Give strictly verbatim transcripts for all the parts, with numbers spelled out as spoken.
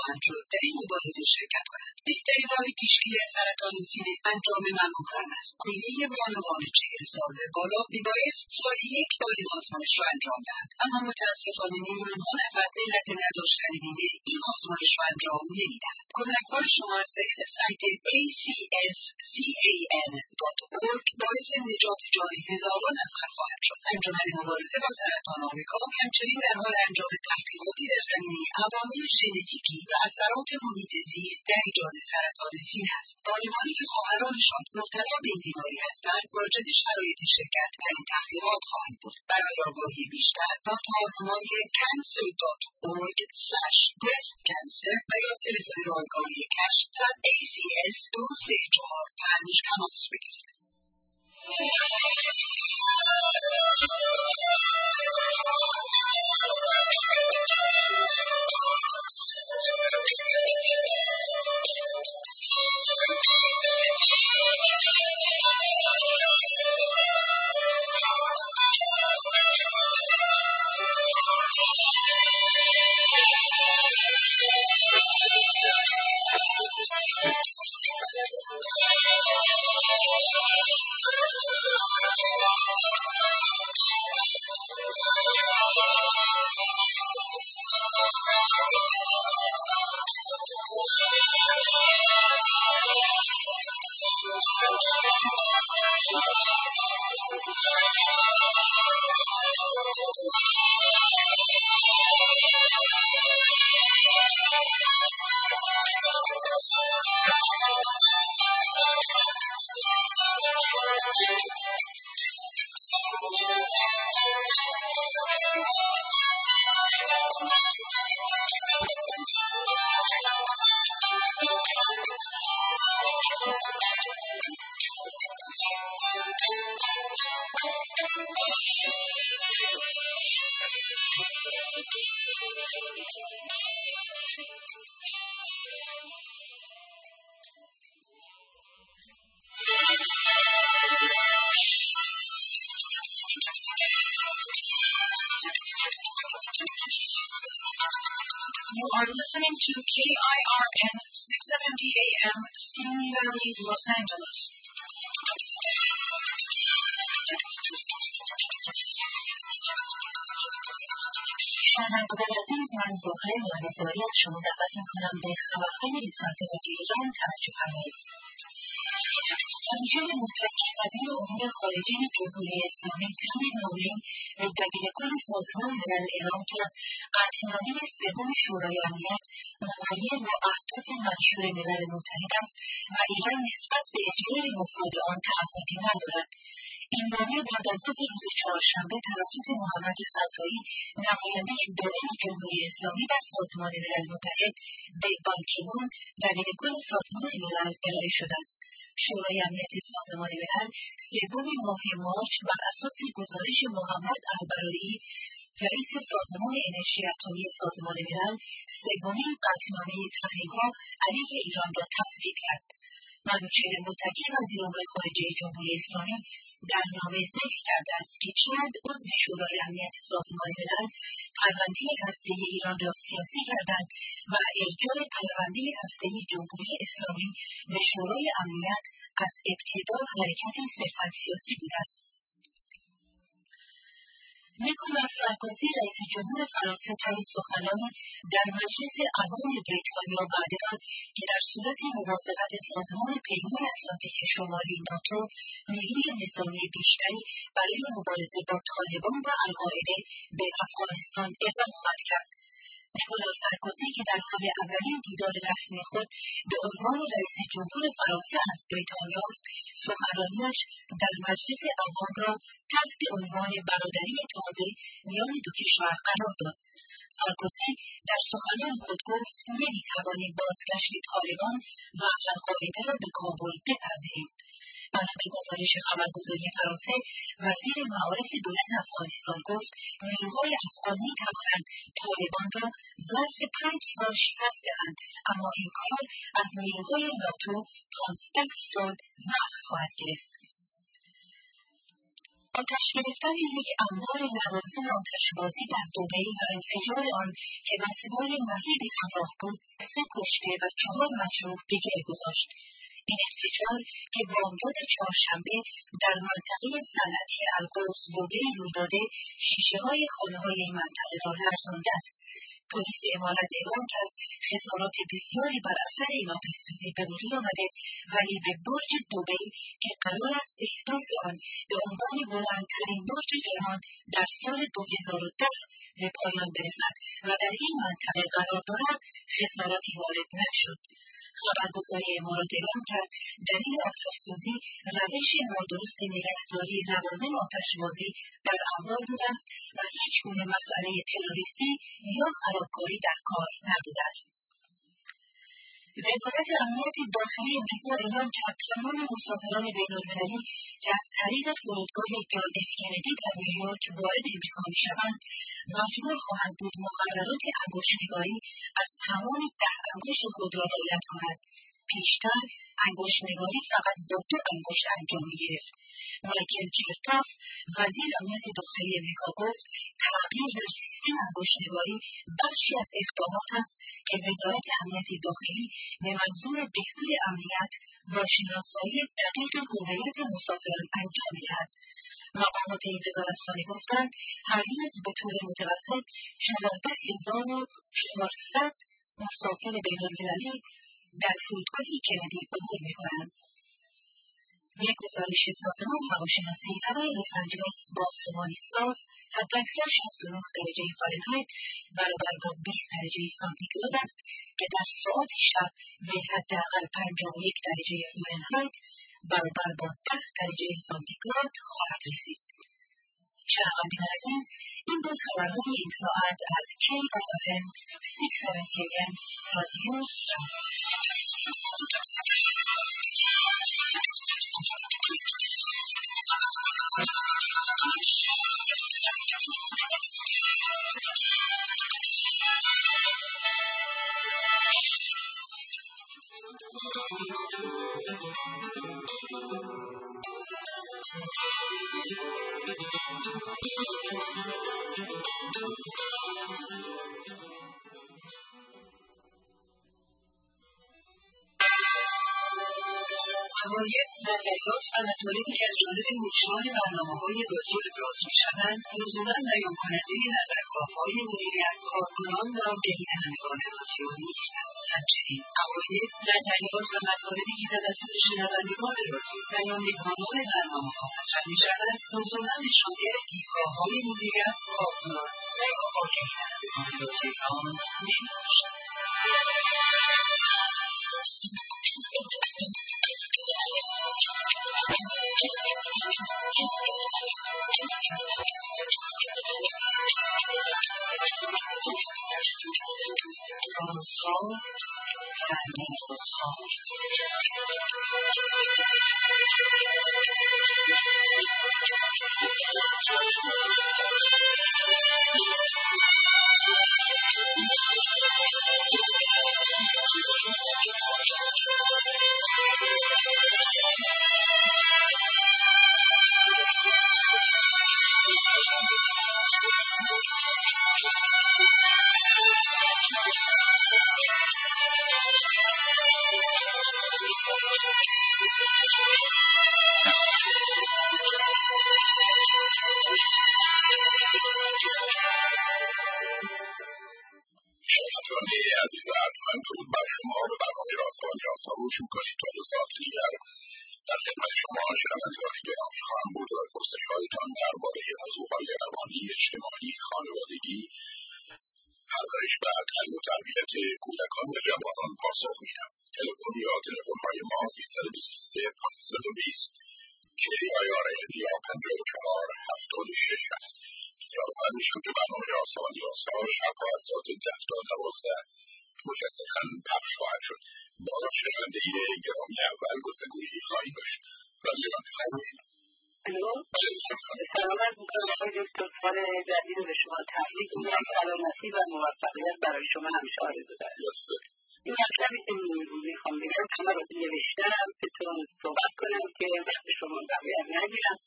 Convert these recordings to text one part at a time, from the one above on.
خواهند شد در این مبارزه شرکت کنند. بهترین راه پیشگیری از سرطان سینه انجام ماموگرام است. کلیه بانوان چهل سال به بالا میبایست سالی یک بار این آزمایش را انجام دهند، اما متاسفانه میلیونها نفر به علت نداشتن بیمه این آزمایش را انجام نمیدهند. کمک‌های شما از طریق سایت ای سی اس کان دات اورگ باعث نجات جان هزاران نفر خواهد شد. انجمن مبارزه با سرطان آمریکا همچنین در حال انجام تحقیقاتی در زمینه عوامل ژنتیکی و اثرات محیط زیست در ایجاد سرطان سینه است. بانوانی که خواهرانشان مبتلا به این بیماری هستند واجد شرایط شرکت در این تحقیقات خواهند بود. برای آگاهی بیشتر با کارنامه cancer دات org slash breast cancer و یا تلفن رایگانی کشف صد ای سی اس دو سه چهار پنج تماس بگیرید. You are listening to K I R N six seventy A M Simi Valley, Los Angeles. شنوندگان عزیز، من زهره نامه‌زاری از شما دعوت می‌کنم به خبرهای ساعت ایران توجه فرمایید. وزیر مطلقه وزیر امور خارجه جمهوری اسلامی ترین نامه‌ای به دبیرکل سازمان ملل اعلام کرد قطعنامه سوم شورای امنیت مغایر با اهداف منشور ملل متحد است و ایران نسبت به اجرای مفاد آن تعهدی ندارد. این نامه بعد از ظهر روز چهارشنبه توسط محمد رضایی نماینده دائم جمهوری اسلامی در سازمان ملل متحد به بان کی مون دبیرکل سازمان ملل ارائه شده است. شورای امنیت سازمان ملل سوم ماه مارچ بر اساس گزارش محمد البرایی رئیس سازمان انرژی اتمی سازمان ملل سومین قطعنامه تحریم‌ها علیه ایران را تصویب کرد. منوچهر متکی وزیر امور خارجه جمهوری اسلامی در نامه ذکر کرده است که چند عضو شورای امنیت سازمان ملل پرونده هسته‌ای ایران را سیاسی کردند و ارجاع پرونده هسته‌ای جمهوری اسلامی به شورای امنیت از ابتدا حرکتی صرفاً سیاسی بوده است. نیکولاس سارکوزی رئیس جمهور فرانسه طی سخنرانی در مجلس عوام بریتانیا وعده داد که در صورت موافقت سازمان پیمان اتلانتیک شمالی ناتو نیروی نظامی بیشتری برای مبارزه با طالبان و القاعده به افغانستان اعزام خواهد کرد. نیکولاس سارکوزی که در حال اولین دیدار رسمی خود به عنوان رئیس جمهور فرانسه از بریتانیا است، سخنرانی‌اش در مجلس عوام را تحت عنوان برادری تازه میان دو کشور قرار داد. سارکوزی در سخنان خود گفت نمی‌توانیم بازگشت طالبان و القاعده را به کابل بپذیریم. بنا به گزارش خبرگزاری فرانسه، وزیر معارف دولت افغانستان گفت نیروهای افغان می‌توانند طالبان را ظرف پنج سال شکست دهند، اما این کار از نیروهای ناتو پانزده سال وقت خواهد گرفت. آتش گرفتن یک انبار لوازم آتشبازی در دبی و انفجار آن که با صدای مهیبی همراه بود سه کشته و چهار مجروح به جای گذاشت. این انفجار که بامداد چهارشنبه در منطقه صنعتی القدس دبی روی داده شیشه‌های خانه‌های این منطقه را لرزانده است. پلیس امارت اعلام کرد خسارات بسیاری بر اثر این آتش‌سوزی به وجود آمده، ولی به برج دبی که قرار است احداث آن به عنوان بلندترین برج جهان در سال دو هزار و ده به پایان برسد و در این منطقه قرار دارد خساراتی وارد نشد. خبرگزاری امارات اعلام کرد دلیل آتش‌سوزی روش نادرست نگهداری لوازم آتشبازی در انبار بوده است و هیچگونه مسئله تروریستی یا خرابکاری در کار نبوده است. وزارت امنیت داخلی امریکا اعلام کرد تمام مسافران بین‌المللی که از طریق فرودگاه جان اف کندی در نیویورک وارد امریکا می‌شوند مجبور خواهند بود مقررات انگشت‌نگاری از تمام ده انگشت خود را رعایت کنند. پیشتر انگشت‌نگاری فقط با دو انگشت انجام می‌گرفت. مایکل چرتاف وزیر امنیت داخلی امریکا گفت تغییر در سیستم انگشت‌نگاری بخشی از اقدامات است که وزارت امنیت داخلی به منظور بهبود امنیت با شناسایی دقیق هویت مسافران انجام می‌دهد. مقامات این وزارتخانه گفتند هر روز به طور متوسط چهارده هزار و چهارصد مسافر بین‌المللی در فرودگاه کندی عبور می‌کنند. یک گزارش سازمان هواشناسی هوای لس آنجلس با آسمانی صاف حداکثر شصت و نه درجه فارنهایت برابر با بیست درجه سانتیگراد است که در ساعات شب به حداقل پنجاه و یک درجه فارنهایت برابر با ده درجه سانتیگراد خواهد رسید. شنوندگان عزیز، این بود خبرهای این ساعت از کی آر ام ششصد و هفتاد ام رادیو عقاید، نظریات و مطالبی که از جانب مجریان برنامه‌های رادیو ابراز می‌شوند لزوما بیان کننده نظرخواه مدیریت، کارکنان و گردانندگان رادیو نیستند. همچنین عقاید، نظریات و مطالبی که توسط شنوندگان رادیو بیان نمایان برنامه‌ها مطرح می‌شوند لزوما نشانگر دیدگاه‌های مدیریت، کارکنان و یا آگهی‌دهندگان رادیو ایران نمی‌باشد. بازها و بازها شنوندگان عزیز ارجمند، درود بر شما. به برنامه رازها و نیازها گوش می‌کنید. تا دو ساعت دیگر در خدمت شما شنوندگان گرامی خواهم بود و پرسش‌هایتان درباره موضوعهای روانی، اجتماعی، خانوادگی، پرورش و تعلیم و تربیت کودکان و جوانان پاسخ می‌دهم. تلفن یا تلفن‌های ما سیصد و بیست و سه پانصد و بیست کی آی آر ال یا پنجاه و چهار هفتاد و شش است. یادآور می‌شم که برنامه رازها و نیازها شب‌ها از ساعت ده تا دوازده مجدداً پخش خواهد شد. با شنونده گرامی اول گفتگویی خواهیم داشت. رادیو بفرمایید. الو، سلامت می‌کنم آقای دکتر. سال جدید به شما تبریک می‌گم. سلامتی و موفقیت برای شما همیشه آرزو دارم. این مطلبی که می‌خوام بگم شما رو نوشتم بهتون صحبت کنم که وقت شما بقیه نگیرم.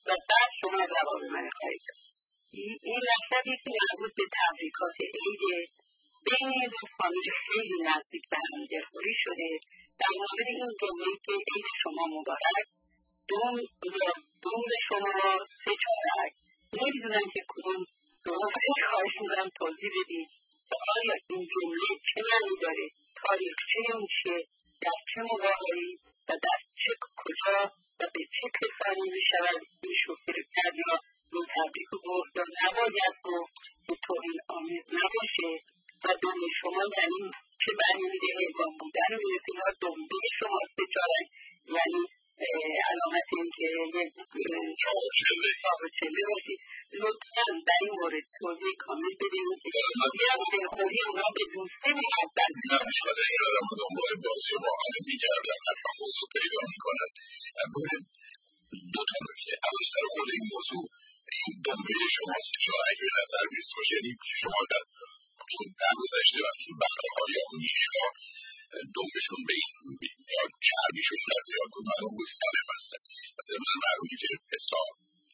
و بعد شما جواب من خواهید داد. این مطلبی که مربوط به تبریکات عید بین دو فامیل خیلی نزدیک به هم دلخوری شده. در مورد این جمله که عید شما مبارک، دوم دوم به شما سه چارک، نمیدونم که کدوم دوم خیلی خواهش میکنم توضیح بدید و آیا این جمله چه معنی داره، تاریخچه اون چیه، در چه موقعی و در چه کجا و به چه کسانی میشود این شوخی رو کرد یا این تبریک رو گفت یا نباید گفت که توهین آمیز نباشه و دوم شما یعنی چه معنی میده، اعلام بودن رو میرسه یا دومه شما سه چارک یعنی علامت این که یک چاوچله باشی. لطفاً در این مورد توضیح کامل بدیم که یا دلخوری اونا به دوسته محبت نمیشده این آدم رو دنبال بازی با حاله میگردن حتما موضوع پیدا میکنن. دو تا نکته. اول سر خود این موضوع این دنبال شما سه چارک به نظر میرسه باشه، یعنی شما در چون در گذشته وقتی بقیه ها یا میشها دومشون به این یا چربیشون در زیاد بود معلوم بود سالم هستن و ضمن معلومی که اسلام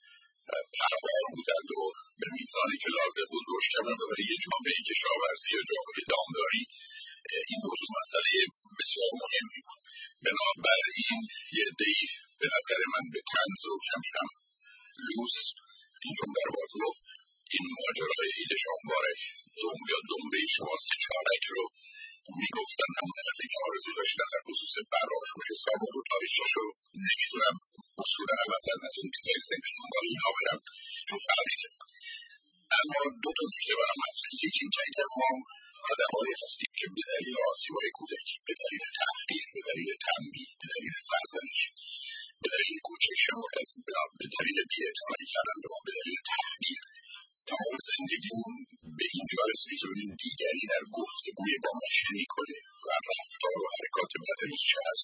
پربار بودند و به میزانی که لازم بود روش کردن و برای یه جامعه کشاورزی یا جامعه دامداری این موضوع مسئله بسیار مهمی بود. بنابراین یه عده‌ای به نظر من به طنز و کمی هم لوس این جمله رو باید گفت این ماجرای عید شما مبارک دوم یا دنبه شما سه چارک رو میگفتن همون حرفی که آرزو داشتن در خصوص برای و حساب و تاریخش رو نمیدونم اصولا هم اصلا از اون کسایی هستن که دنبال اینا برم چون فرقی کرد. اما دو تا نکته برام مطرحه. یکی این که ما آدم‌هایی هستیم که به دلیل آسیب‌های کودکی، به دلیل تحقیر، به دلیل تنبیه، به دلیل سرزنش، به دلیل کوچک شمردن، به دلیل بی‌اعتنایی کردن به ما، به دلیل تحقیر تمام زندگیمون به اینجا رسیده که ببینیم دیگری در گفتگوی با ما شریک کنه و رفتار و حرکات بدنیش چه هست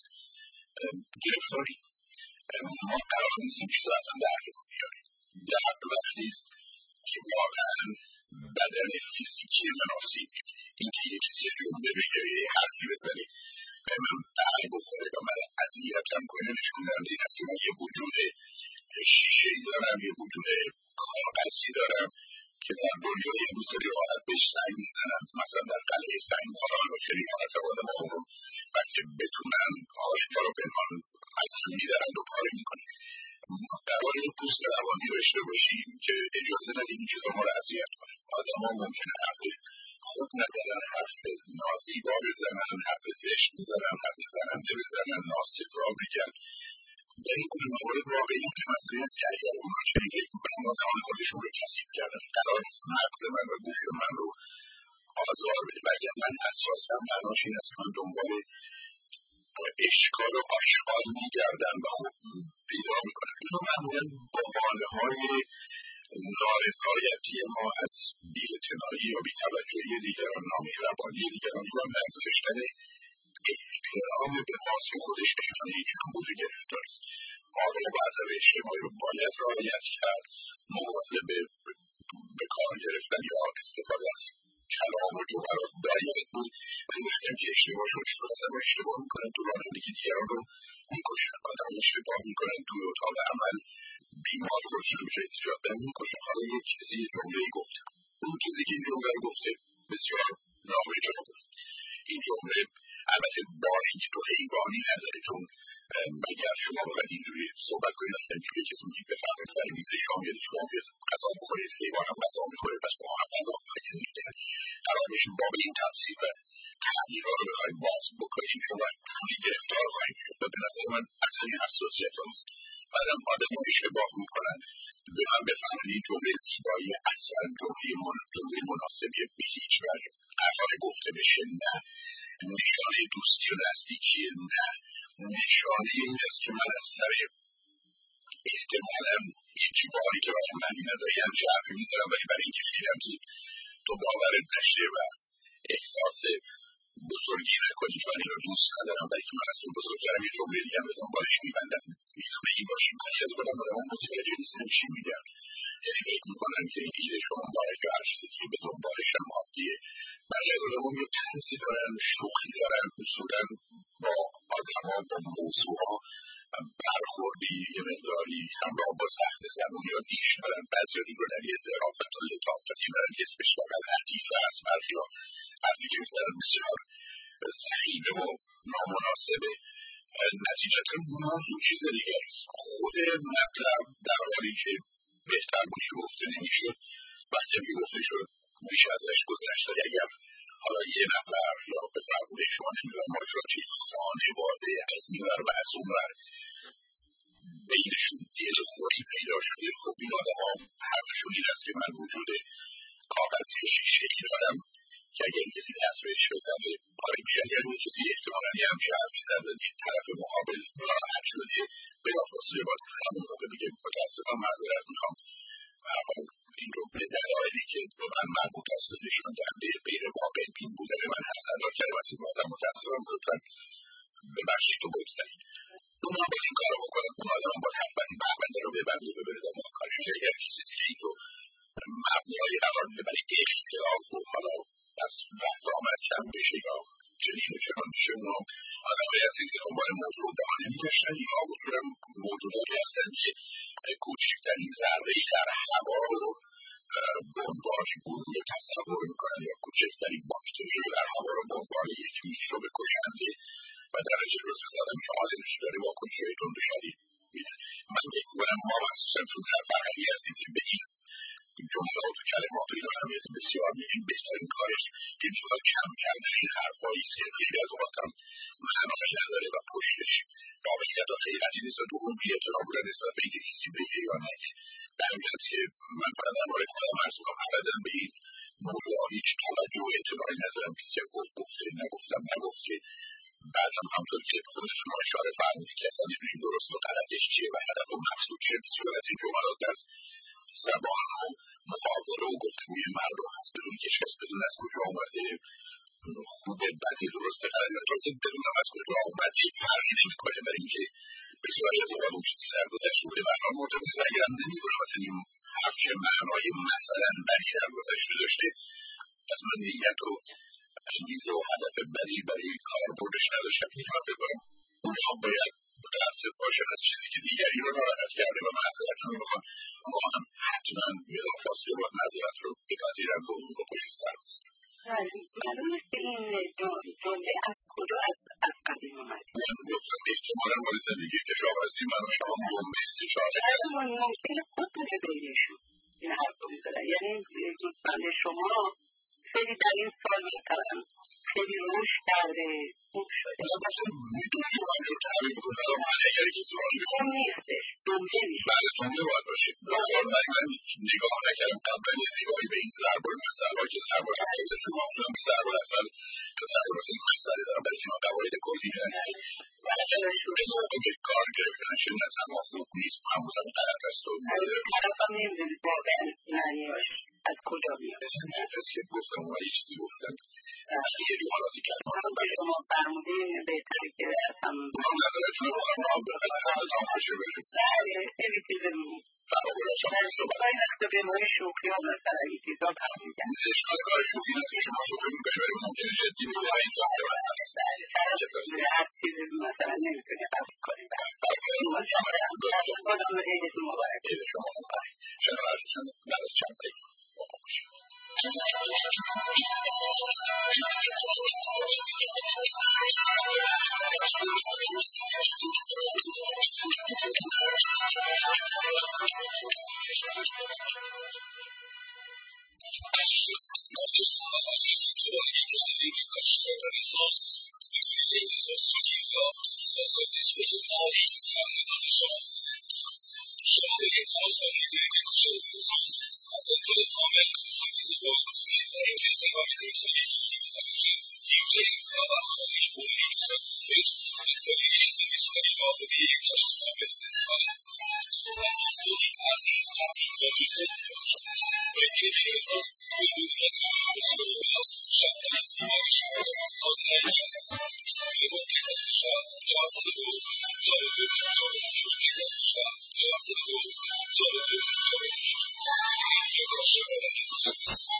گرفتاری. ما قرار نیستیم چیز اصلا درکمون بیاریم. درد وقتی است که واقعا بدن فیزیکی من آسیب می‌بینه. اینکه یه کسی جمله بگیره یه حرفی بزنه و من بر بخوره و من اذیتم کنه نشون دهنده این است که من یه وجود شیشه‌ای دارم، یه وجود کاغذی دارم که در دنیای امروز خیلی راحت بهش سنگ میزنن. مثلا در قلعه سنگباران و خیلی راحت آدم ها رو وقتی بتونن آشکار و پنهان از هم میدارن و پاره میکنن. ما قرار پوست روانی داشته باشیم که اجازه ندیم این چیزا ما رو اذیت کنه. آدم ها ممکنه حرف خوب نزنن، حرف نازیبا بزنن، حرف زشت بزنن، حرف زننده بزنن، ناسزا بگن. در این گونه موارد واقعی که مسئله است که اگر اونا چنین فکر میکنن آدمان خودشون رو کثیف کردن. قرار نیست مغز من و گوش من رو آزار بده و اگر من حساسم معناش این است که من دنبال اشکال و آشغال میگردم و خب پیدا میکنم. اینا معمولا با بانه‌های نارضایتی ما از بی‌اعتنایی یا بی‌توجهی دیگران، نامهربانی دیگران یا نگذاشتن احترام به خاص خودش نشانه این هم بوده گرفتاری است. آداب و ادب اجتماعی رو باید رعایت کرد. مواظب به کار گرفتن یا استفاده از کلام و جملات باید بود. من گفتم که اشتباه شد شد آدم ها اشتباه میکنن تو رانندگی دیگران رو میکشن. آدم ها اشتباه میکنن توی اتاق عمل بیمار خودشون رو بشه ایجاد دارن میکشن. حالا یک کسی جمله‌ای گفته، اون کسی که این جمله رو گفته بسیار نابجا گفت. این جمله البته باری تو حیوانی نداره، چون اگر شما باید اینجوری صحبت کنید اصلا که کسی میگید بفرمایید سر میز شام یا شما بیاد غذا بخورید، حیوان هم غذا میخوره پس شما هم غذا بخورید. قرار میشه باب این تفسیر و تغییرها رو بخواهید باز بکنید که باید پولی گرفتار خواهید شد و به نظر من اصلا این حساسیت هاست. بعدم آدم ها اشتباه میکنن به من بفرمایید این جمله زیبایی اصلا جمله من جمله مناسبی به هیچ وجه قرار گفته بشه نه. نشانه دوستی و نزدیکی نه. نشانه این است که من از سر احتمالاً هیچ باری که برای معنی نداره هم حرفی میزنم ولی برای اینکه دیدم که تو باورت نشه و احساس بزرگی نکنی که من این رو دوست ندارم برای که من از تو بزرگترم یه جمله دیگه هم به دنبالش میبندم. میتونه این باشیم خیلی از خودم آدم هم متوجه نیستم چی میگم. یعنی فکر میکنن که این عید شما مبارک یا هر چیزی که به دنبالش هم عادیه. برای از آدم هم یه طنزی دارن، شوخی دارن، اصولا با آدم ها با موضوع ها برخوردی یه مقداری همراه با سخت زبون یا نیش دارن، بعضی این رو در یه ظرافت و لطافتی برن که اسمش واقعا لطیفه است، برخی ها حرفی که میزنن بسیار ضعیفه و نامناسبه. نتیجتا موضوع چیز دیگر است. خود مطلب در حالی که بهتر بود که گفته نمیشد، وقتی که گفته شد میشه ازش گذشت. اگر حالا یه نفر یا به فرموده شما نمیدونم ماجراتی خانواده از این ور و از اون ور بینشون دل خوری پیدا شده، خب این آدم ها حرفشون این است که من وجود کاغذی شیشه‌ای دارم که اگر کسی دست بهش بزنه پاره میشه. اگر اون کسی احتمالاً یه همچه حرفی زده طرف مقابل ناراحت شده بلافاصله باید همون موقع بگه متاسفم معذرت میخوام، این رو به دلایلی که به من مربوط است نشان دهنده غیر واقع بین بودن من حسنات کردم از این آدم متاسفم، لطفاً ببخشید و بگذارید. اون هم باید این کار رو بکنم، اون آدم هم باید حتما این پرونده رو ببنده و بره دنبال کارش. اگر کسی که این رو مبنایی قرار میده برای اختلاف و حالا از رفت آمد کم بشه یا چنین و چنان بشه، اونا آدمایی هستن که دنبال موضوع بهانه میگشتن یا اصولا موجوداتی هستن که کوچکترین ذره‌ای در هوا رو به عنوان گروه تصور میکنن یا کوچکترین باکتری رو در هوا رو به عنوان یک میکروب کشنده و در جلوس بزادم که حالش داره واکنش‌های تند و شدید میدن. من فکر می‌کنم ما مخصوصا چون در فرهنگی هستیم که به این جملات و کلمات و این اهمیت بسیار میدیم، بهترین کارش یه مقدار کم کردن این حرف‌هایی است که خیلی از اوقات هم معنایی نداره و پشتش واقعیت و حقیقتی نیست و دوم بی‌اعتنا بودن نسبت به اینکه کسی بگه یا نگه. در همین است که من فقط در مورد خودم عرض می‌کنم ابدا به این موضوع هیچ توجه و اعتنایی ندارم. کسی هم گفت گفته، نگفتم نگفته. بعد هم همطور که خودتون اشاره فرمودید که اصلا نمی‌دونیم درست و غلطش چیه و هدف و مقصود چیه. بسیار از این جملات در زبان و محاوره و گفتگوی مردم هست بدون که هیچکس بدون از کجا اومده، خوبه بده درسته غلطه و تازه بدونم از کجا اومده فرقی نمی‌کنه، برای اینکه بسیاری از اوقات اون چیزی که در گذشته بوده و الان مرتبط اگرم نمی‌دونم مثلا این حرف که معنای مثلا بدی در گذشته داشته از من نیت و انگیزه و هدف بدی برای کاربردش نداشتم. این من فکر کنم اونها باید متاسف باشن از چیزی که دیگری رو ناراحت کرده و معذرتشون رو بخوان. ما هم حتما بلافاصله باید معذرت رو بپذیرن و اون رو پشت سر بزنن. معلوم است که این جمله از کجا از قدیم اومده؟ من گفتم احتمالا مال زندگی کشاورزی من و شما بومبه سه چهار ممکنه خوب بوده بینشون این حرف رو می‌زدن. یعنی دوستان شما خیلی در این سال مثلا خیلی رشد کرده خوب شده. میدونی که من رو تعریف کنم من اگر کسی باشه اون نیستش جمله میشه بله جمله باید باشه. لطفاً برای من نگاه نکردم قبلا یه نگاهی به این ضرب المثل ها که ضرب المثل شما اصلا به ضرب المثل که ضرب المثل مسئله دارم برای که قواعد کلی دارم و اگر به موقع به کار گرفتن شدن اما خوب نیست معمولا غلط است و طرف هم نمیدونی واقعا معنیاش از کجا میاد. نفس که گفتم و یه چیزی گفتم یه جملاتی کردم هم به شما فرمودین بهتری که هم من نظرتون رو هم هم بخواهد هم تماشه بره بله خیلی چیز فرابولا شما صحبت باید وقت به مای شوخی ها مثلا این چیزا فرمودن اشکال کار شوخی نیست که شما شوخی میکنی ولی ممکنه جدی بگه و این جاهده مثلا بله طرف هر چیزی مثلا نمیتونی قبول کنی خودم رو عیدتون مبارک عید شما مبارک شما عرضشون بعد از چند دقیقه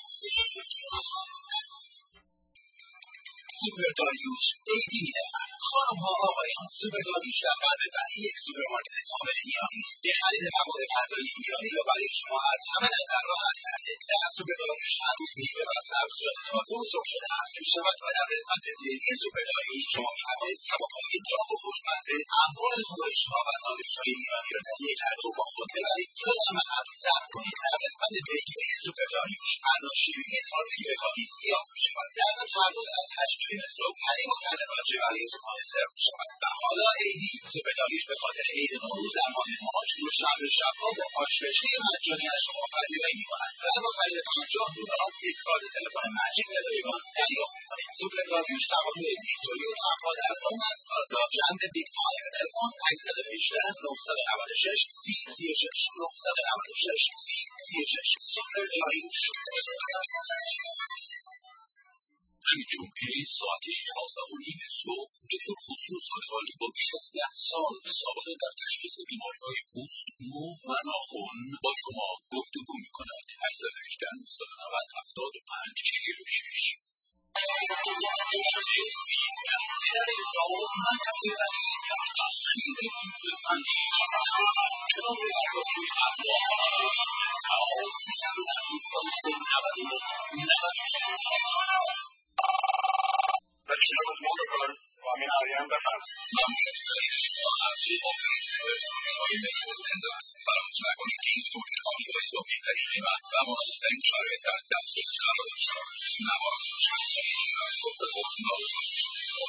داریوش عیدی می‌دهد خانم‌ها آقایان، سوپرداریوش در قلب فنی یک سوپرمارکت کامل ایرانی به خرید مواد غذایی ایرانی را برای شما از همه نظر راحت کرده. در سوپرداریوش هر روز میوه و سبزیجات تازه و سرخ شده عرضه می‌شود و در قسمت دیگری سوپرداریوش شما می‌توانید کباب‌های داغ و خوشمزه، انواع خورش‌ها و ساندویچ‌های ایرانی را در یک کادو با خود ببرید یا در محل ضبط کنید. در قسمت پیگیری سوپرداریوش انداز شیرینی تازه‌ای بخواهید یافت می‌شود. در ضمن هر روز از هشت صبح صبح حلیم و کله‌پاچه برای صبحانه سرو می‌شود. و حالا عیدی سوپرداریوش به خاطر عید نوروز در ماه مارچ دوشنبه شب‌ها با آشپزی مجانی از شما پذیرایی می‌کند و با خرید پنجاه دلار یک کارت تلفن مجید به رایگان دریافت می‌کنید. سوپرداریوش تولد ویکتوری و تنها در روم از پلازا جنب بیگ فایو. تلفن هشت یک هشت نه نه شش سی سی و شش نه نه شش سی سی و شش. سوپرداریوش. جمعه ساعت یازده و نیم صبح دکتر خسرو صادقانی با بیش از ده سال سابقه در تشخیص بیماری‌های پوست، مو و ناخن با شما گفتگو می‌کند. هشت یک هشت نه نه نه هفتاد و پنج چهل و شش. بسیار مدبر امین آریان بفرم. فراموش نکنید که این تولید آنی با اضافی ترین قیمت و مناسب‌ترین شرایط در دسترس قرار داشتند. مواد شخصی و گفت گفت نازک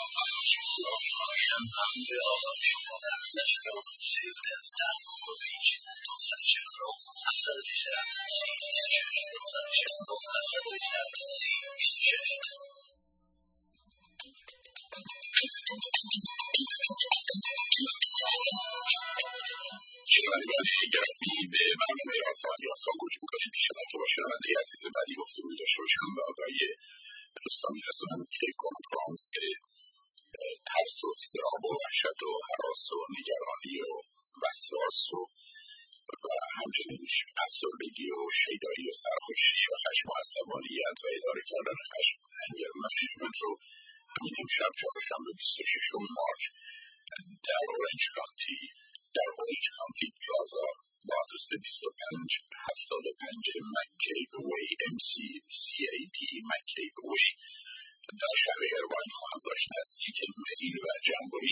آن هم به آرام شما در نشگاه سیزده تنها پیچ توصل رو افزار بیشتر سی بیست شش توصل شش رو افزار بیشتر سی بیست شش. شنوندگان گرامی، به برنامه رازها و نیازها گوش می‌کنید. پیش‌ازاینکه که با شنونده عزیز بعدی گفتگو داشته باشم به آقای دوستان می‌رسانم که کنفرانس ترس و اضطراب و وحشت و هراس و نگرانی و وسواس و و همچنین افسردگی و شیدایی و سرخوشی و خشم و عصبانیت و اداره کردن خشم انگر منیجمنت رو همین امشب چهارشنبه بیست و ششم مارچ در اورنج کانتی در اورنج کانتی پلازا با آدرس بیست و پنج هفتاد و پنج مکیب وی ام سی سی ای پی مکیب وی در شهر ایرواین خواهم داشت نزدیک میل و جنبوری.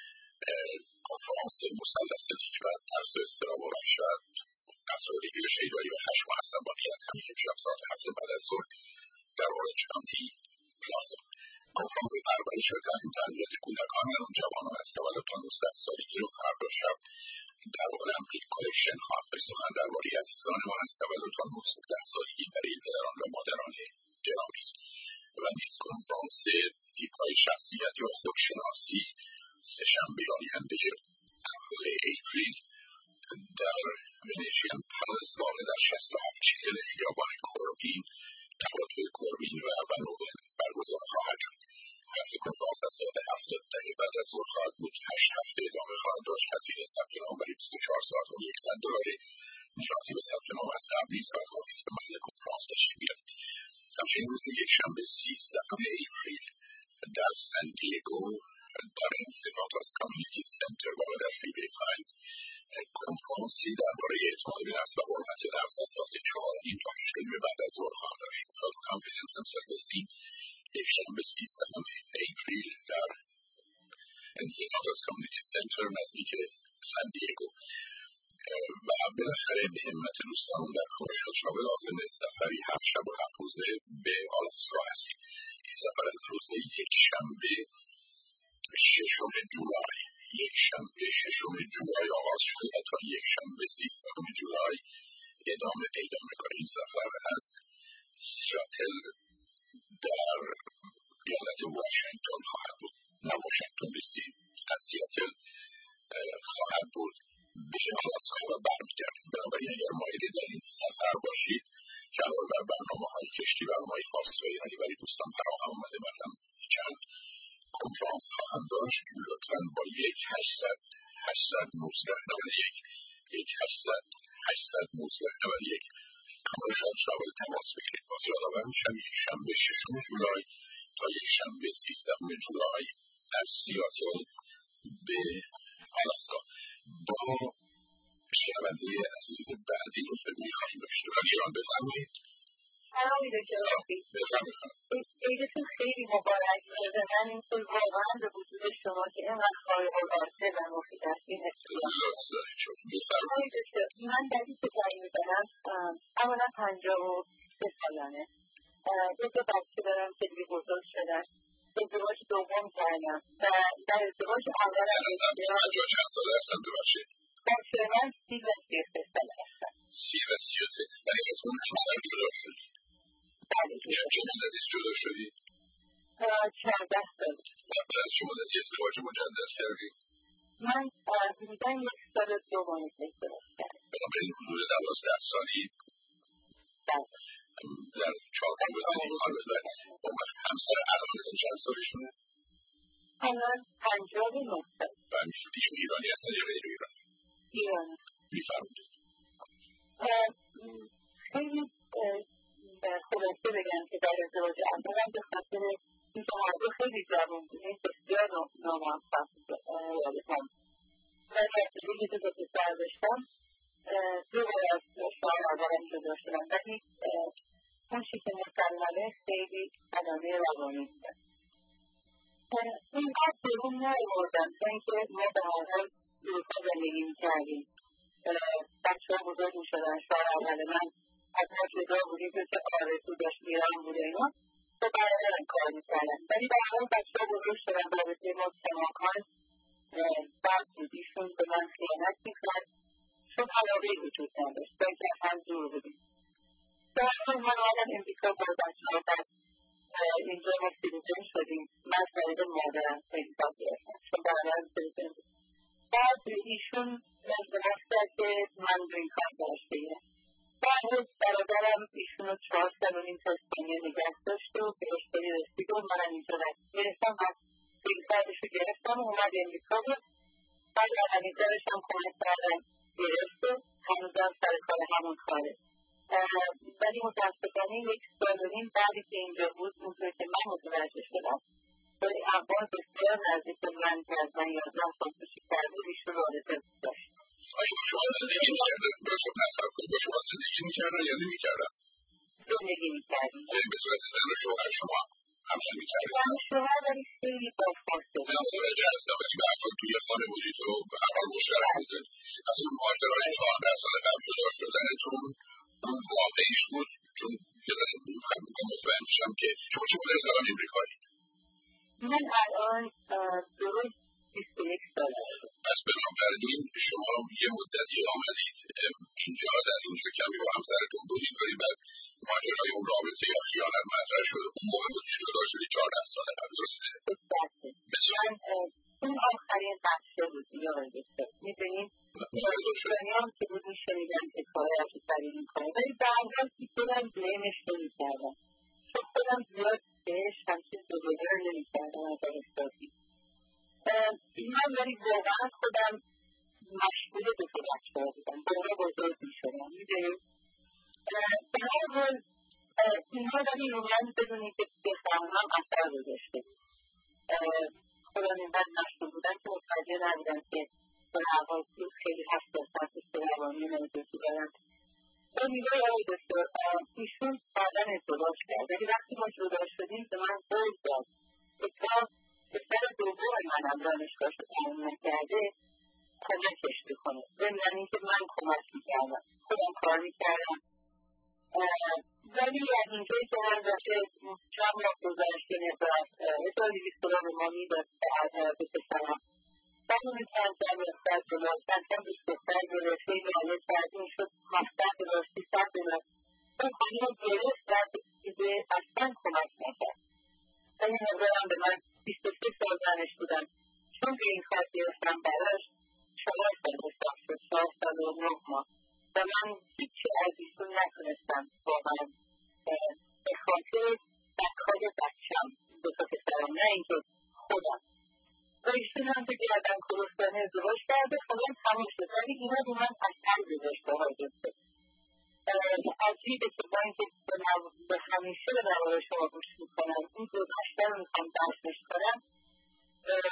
کنفرانس مثلث نکبت، ترس و اضطراب و وحشت، افسردگی و شیدایی و خشم و عصبانیت همین امشب ساعت هفت بعد از ظهر در اورنج کانتی پلازا. کنفرانس پرورش و تعلیم تربیت کودکان و نوجوانان از تولد تا نوزده سالگی رو فردا شب در المپیک کلکشن خواهد داشت. سخن درباره عزیزانمان از تولد تا نوزده سالگی برای پدران و مادران گرامی است و نیز کنفرانس تیپ‌های شخصیت یا خودشناسی سه‌شنبه آینده اول اپریل در ونیشین پلاس واقع در شصت و هفت چهل خیابان کوربین تقاطع کوربین و بنوون برگزار خواهد شد. بحث کنفرانس از ساعت هفت دقیقه بعد از ظهر خواهد بود. هشت هفته ادامه خواهد داشت. هزینه ثبت نام برای بیست و چهار ساعت و صد دلار. نیازی به ثبت نام از قبل نیست و کافی است به محل کنفرانس تشریف بیارید. همچنین روز یکشنبه سیزدهم اپریل در سن دیگو در انسیناتاس کامیونیتی سنتر واقع در فریوی پنج کنفرانسی درباره اعتماد به نفس و حرمت نفس از ساعت چهار و نیم تا هشت و نیم بعد از ظهر خواهد داشت. سلف کانفیدنس اند سلف استیم یکشنبه سیزدهم اپریل در انسیناتاس کامیونیتی سنتر نزدیک سن دیگو. و بالاخره به همت دوستان در خواهشات شامل لازم سفری هفت شب و هفت روزه به آلاسکا هستیم. این سفر از روز یک شنبه ششم جولای یک شنبه ششم جولای آغاز شده و تا یک شنبه سیزدهم جولای ادامه پیدا می‌کنه. این سفر از سیاتل در ایالت واشنگتن خواهد بود، نه واشنگتن دی سی، از سیاتل خواهد بود به آلاسکا و برمیگردیم. بنابراین اگر مایلی در این سفر باشید که علاوه بر برنامه‌های کشتی برنامه‌های فارسی و ایرانی برای دوستان فراهم آمده، مثلا چند کنفرانس خواهم داشت، لطفاً با یک هشتصد هشتصد و نوزده نود و یک یک هشتصد هشتصد و نوزده نود و یک همراهشان شامل تماس بگیرید. باز یادآور میشم یک شنبه ششم جولای تا یک شنبه سیزدهم جولای از سیاتل به آلاسکا. با شنونده عزیز بعدی گفتگویی خواهیم داشت. ولی ایران بفرمایید. سلام دکتر رفیق. بفرمایید. عیدتون خیلی مبارک باشه. من اینکه واقعا به وجود شما که اینقدر خارق‌العاده و مفید هستین احترام بفرمایید. من دلیل که تعیین می‌کنم اولا پنجاه و سه سالمه. دو تا بچه دارم که دیگه بزرگ شدن. ازدواج دوم کردم و در ازدواج اولم پنجاه چند ساله هستن ببخشید؟ بچه من سی و سی و سه ساله هستن. سی و سی و سه. ولی از اون همسر جدا شدی؟ بله. چه مدتی جدا شدی؟ چهارده سال. قبل از چه مدتی ازدواج مجدد کردی؟ من حدوداً یک سال و دو ماه ازدواج کردم. بنابراین حدود دوازده سالی در چهارگاه زندگی خانواده با همسر الانتون چند سالشونه؟ الان پنجاه و نه سال. و ایشون ایرانی هستن یا غیر ایرانی؟ ایرانی. میفرمایید. خیلی خلاصه بگم که در ازدواج اولم به خاطر اینکه هر دو خیلی جوان بودیم بسیار ناموفق یادتم. من بچگی که دو تا پسر داشتم دو بار از شوهر اولم جدا شدم ولی اون چیز که مسلمانه خیلی علامه روانی بودن. اینقدر برون نیاوردم تا اینکه ما به هر حال اروپا زندگی میکردیم. بچه ها بزرگ میشدن. شوهر اول من از ما جدا بودیم که آرزو داشت ایران بود اینا با برادرم کار میکردن. ولی به هر حال بچه ها بزرگ شدن. رابطه ما کماکان بد بود. ایشون به من خیانت میکرد چون علاقه‌ای وجود نداشت تا اینکه از هم دور بودیم. در حال من آمدم امریکا با بچه ها بعد اینجا ما سیتیزن شدیم. من از طریق مادرم امریکا گرفتم چون برادرم سیتیزن بود. بعد ایشون ازدواج کرد که من گرین کارت براش بگیرم. بعد برادرم ایشون رو چهار سال و نیم تا اسپانیا نگه داشت و به اشتری رسید و منم اینجا گرفتم و گرین کارتش رو گرفتم و اومد امریکا بود. بعد اولین کارش هم کمک کردم گرفت و هنوزم سر کار همون کاره. ولی متاسفانه یک سال و نیم بعدی که اینجا بود اونطور که من متوجه شدم ولی اقوام بسیار نزدیک من که از من یازده سال کوچیک‌تر بود ایشون رابطه داشت. آیا با شما زندگی میکردن؟ با شما نصب کنید با شما زندگی میکردن یا نمیکردن؟ زندگی میکردیم. به صورت زن و شوهر شما همسر میکردن؟ زن و شوهر ولی خیلی بازخواسته بود. نه متوجه هستم ولی به هر حال توی خانه بودید و به هر حال مشترک بودید. از اون ماجرای چهارده سال قبل جدا شدنتون اون واقعیش بود چون یه ذره مطمئن میشم که شما چه مدت سالان امریکایی؟ من الان درست بیست و یک ساله هستم. پس بنابراین شما یه مدتی آمدید اینجا در اینجا کمی با همسرتون بودید ولی بعد ماجرای اون رابطه یا خیانت مطرح شد اون موقع بود که جدا شدید چهارده سال قبل درسته؟ من اون آخرین بچه بود یا دکتر میدونید دنیا هم که بود میشنیدم که کاره هاشو سریع میکنه ولی برگرد که خودم بلیمش نمیکردم چون خودم زیاد بهش همچین دوباره نمیکردم از احساسی. من ولی واقعا خودم مشغول دو تا بچه ها بودم دوباره بزرگ میشدم میدونید به هر حال اینها ولی رو من بدونید که بفهمم اثر گذاشته بود. خودم اینقدر مشغول بودم که متوجه نبودم که به هر حال خیلی حساسیت به روانی موجودی دارم. به میگه آقای دکتر ایشون بعدا ازدواج کرد ولی وقتی ما جدا شدیم به من قول داد که تا پسر دوم منم دانشگاهش رو تموم نکرده کمکش بکنه. ضمن اینکه من کمک میکردم خودم کار میکردم ولی از اینجایی که من دفعه چند ماه گذشته نبود هزار و دویست دلار به ما میداد به پسرم بعد اون چند چند مقدر دلار چند چند بیست دلار گرفت خیلی عالی کردیم شد هفتاد دلار سیصد دلار اون خانیم رو گرفت بعد دیگه اصلا کمک نکرد. این مقدارم به من بیست و سه سال زنش بودم چون به این کار گرفتم براش چهار سال بستم شد چهار سال و نه ماه و من هیچی از ایشون نتونستم واقعا به خاطر بکاد بچم دو تا پسرم نه اینکه خودم و ایشون هم که گردن کلوفتانه ازدواج کرده خودم تمام شد ولی اینا رو من اثر گذاشته های دسته عجیبه که با اینکه به همیشه به درباره شما گوش میکنم این گذشته رو میخوام درسش کنم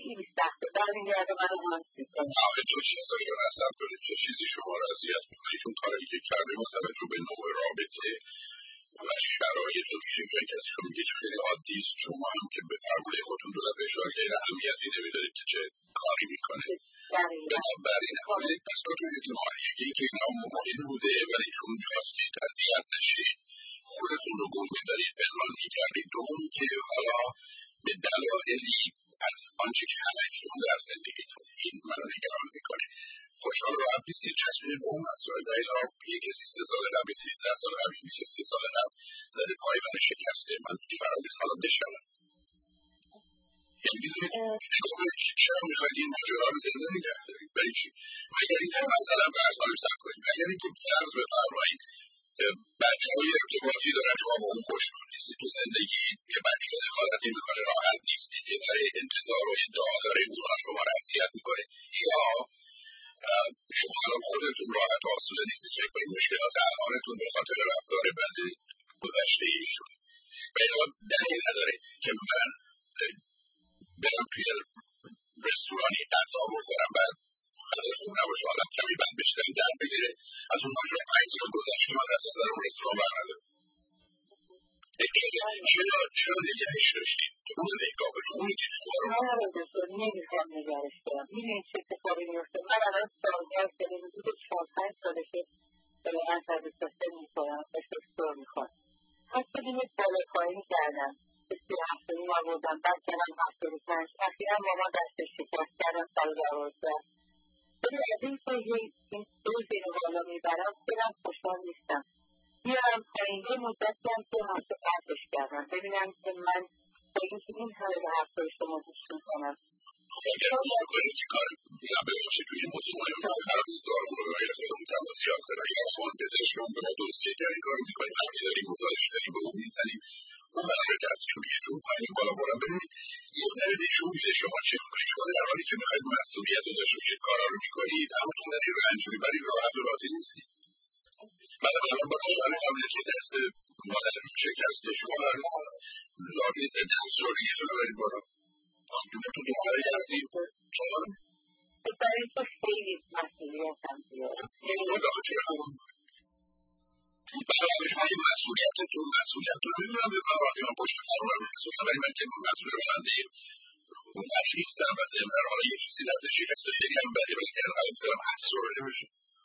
خیلی سخته برمیگرده منو هم میکنه. آخه چه چیزایی رو نصب کنید، چه چیزی شما رو اذیت میکنه، چون کاری که کرده با توجه به نوع رابطه و شرایط و ویژگی که از شما میگه خیلی عادی است. شما هم که به فرمایه خودتون دو دفعه اشاره کردید اهمیتی نمیدارید که چه کاری میکنه. بنابراین پس با تو احتمال یکی که اینا مهم بوده ولی چون میخواستید اذیت نشید خودتون رو گم میذارید، پنهان میکردید. دوم که حالا به دلایلی از آنچه که همکنون در زندگیتون این منو نگران میکنه خوشحال و راحت نیستید چسبیدید به اون مسائل و الا یه کسی سه سال قبل سیزده سال قبل میشه سه سال قبل زده پای من شکسته من قرار نیست حالا بشنم. یعنی میدونید چرا میخواید این ماجرا رو زنده نگه دارید؟ برای چی؟ مگر اینکه مثلا فرض کنیم صبر کنیم مگر اینکه فرض بفرمایید بچه های ارتباطی دارن شما با اون خوشحال نیستید تو زندگی که بچه دخالتی میکنه راحت نیستید یه ذره انتظار و ادعا داره اونا شما رو اذیت میکنه یا شما الان خودتون راحت و آسوده نیستید که با این مشکلات الانتون به خاطر رفتار بد گذشته ایشون و اینا دلیل نداره که من برم توی رستورانی غذا بخورم بعد غذاش خوب نباشه حالم کمی بد بشه این درد بگیره از اون ماجرا پنج سال گذشته من دست از اون رستوران برندارم. چرا چرا نگهش داشتید؟ اون نگاه به اونی که شما رو نمیخوام نگهش دارم. میدونید چه اتفاقی میفته؟ من الان سالگرد شده حدود چهار پنج سالشه دارم من تبریزسازی میکنم و شکستور میکنم. حتی اینو بالا پایین کردم سی هفتونی آوردم بعد کردم هفتاد و پنج اخیرا با ما دست شکست کردم سال دوازده. ولی از این که این دوز اینو بالا میبرم خیلم خوشحال نیستم. میارم پایین یه مدتی هم که حتی قطعش کردم ببینم که من با اینکه این همه به حرفای شما گوش میکنم اگر باید کنید که کار یا ببخشید توی این مطمئن قرار نیست دارم رو غیر خودمون تماس زیاد کنم یا سوال پزشکمون به ما دوسیه که این کار میکنیم همین داریم گزارش داریم به اون میزنیم اون برای تصمیم میگه چون پایین بالا برم ببینید یه ذره نشون میده شما چه میکنید. شما در حالی که میخواید مسئولیت رو داشته باشید کارا رو میکنید اما چون دارید رنج میبرید راحت و راضی نیستید. من الان با خیال قبل که دست مادرم شکسته شما در لابی ضد افسردگیتون رو برید بالا آدونه تو دنبالی هستید چون برای اینکه خیلی مسئولیت هم بیاره داخل چه خوبم برای شما این مسئولیتتون مسئولیتتون نمیدونم به من وقتی من پشت فرمونم مسئولیتم ولی من که مسئول راننده اون بچه نیستم و ضمن حالا یک کسی دست شکسته خیلی هم بده ولی که الان میذارم افسرده بشه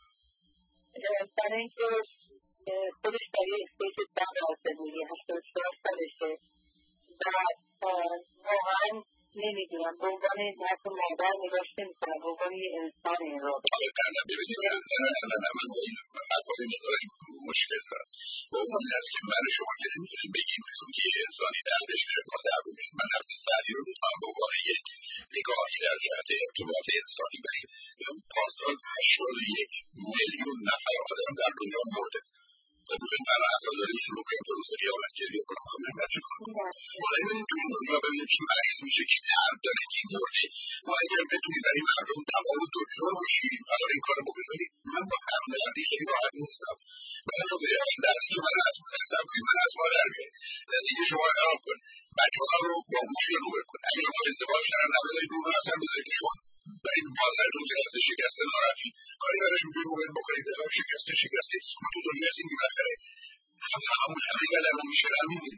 برای اینکه خودش برای استیج بعد از زندگی هشتاد و چهار سالشه و واقعا نمیدونم به عنوان حتی مادر نگاش نمیکنم به عنوان یه انسان این را آره قرنه ببینید نه نه نه من با این حرفای مقداری مشکل دارم با اون این است که من شما که نمیتونیم بگیم میتون که یه انسانی دردش گرفت ما در بودیم من حرف سعدی رو میتونم به عنوان یک نگاهی در جهت ارتباط انسانی بریم پارسال هشتاد و یک میلیون نفر آدم در دنیا مرده خب ببین من اصلا داریم شروع کنیم تو روز قیامت گریه کنم خب نمیمت چه کنم ما نمیدونیم تو این دنیا ببینیم که مریض میشه که درد داره که مرده ما اگر بتونیم در این مردم دوا و دکتر باشیم قرار این کار بکنیم من با همدردی خیلی راحت نیستم من این دردی که من از حساب کنیم من از مادر بیاریم زندگی شما رو خراب کن بچه ها رو با مشکل رو بکن اگر ما ازدواج کردن نبودید رو اصلا بذارید که شما در این مادرتون که دست شکسته ناراحتی کاری براش میتونید موقعی بکنید دلم شکسته شکسته ما تو دنیا هستیم که بالاخره همه همون همه قدمون میشه همینیم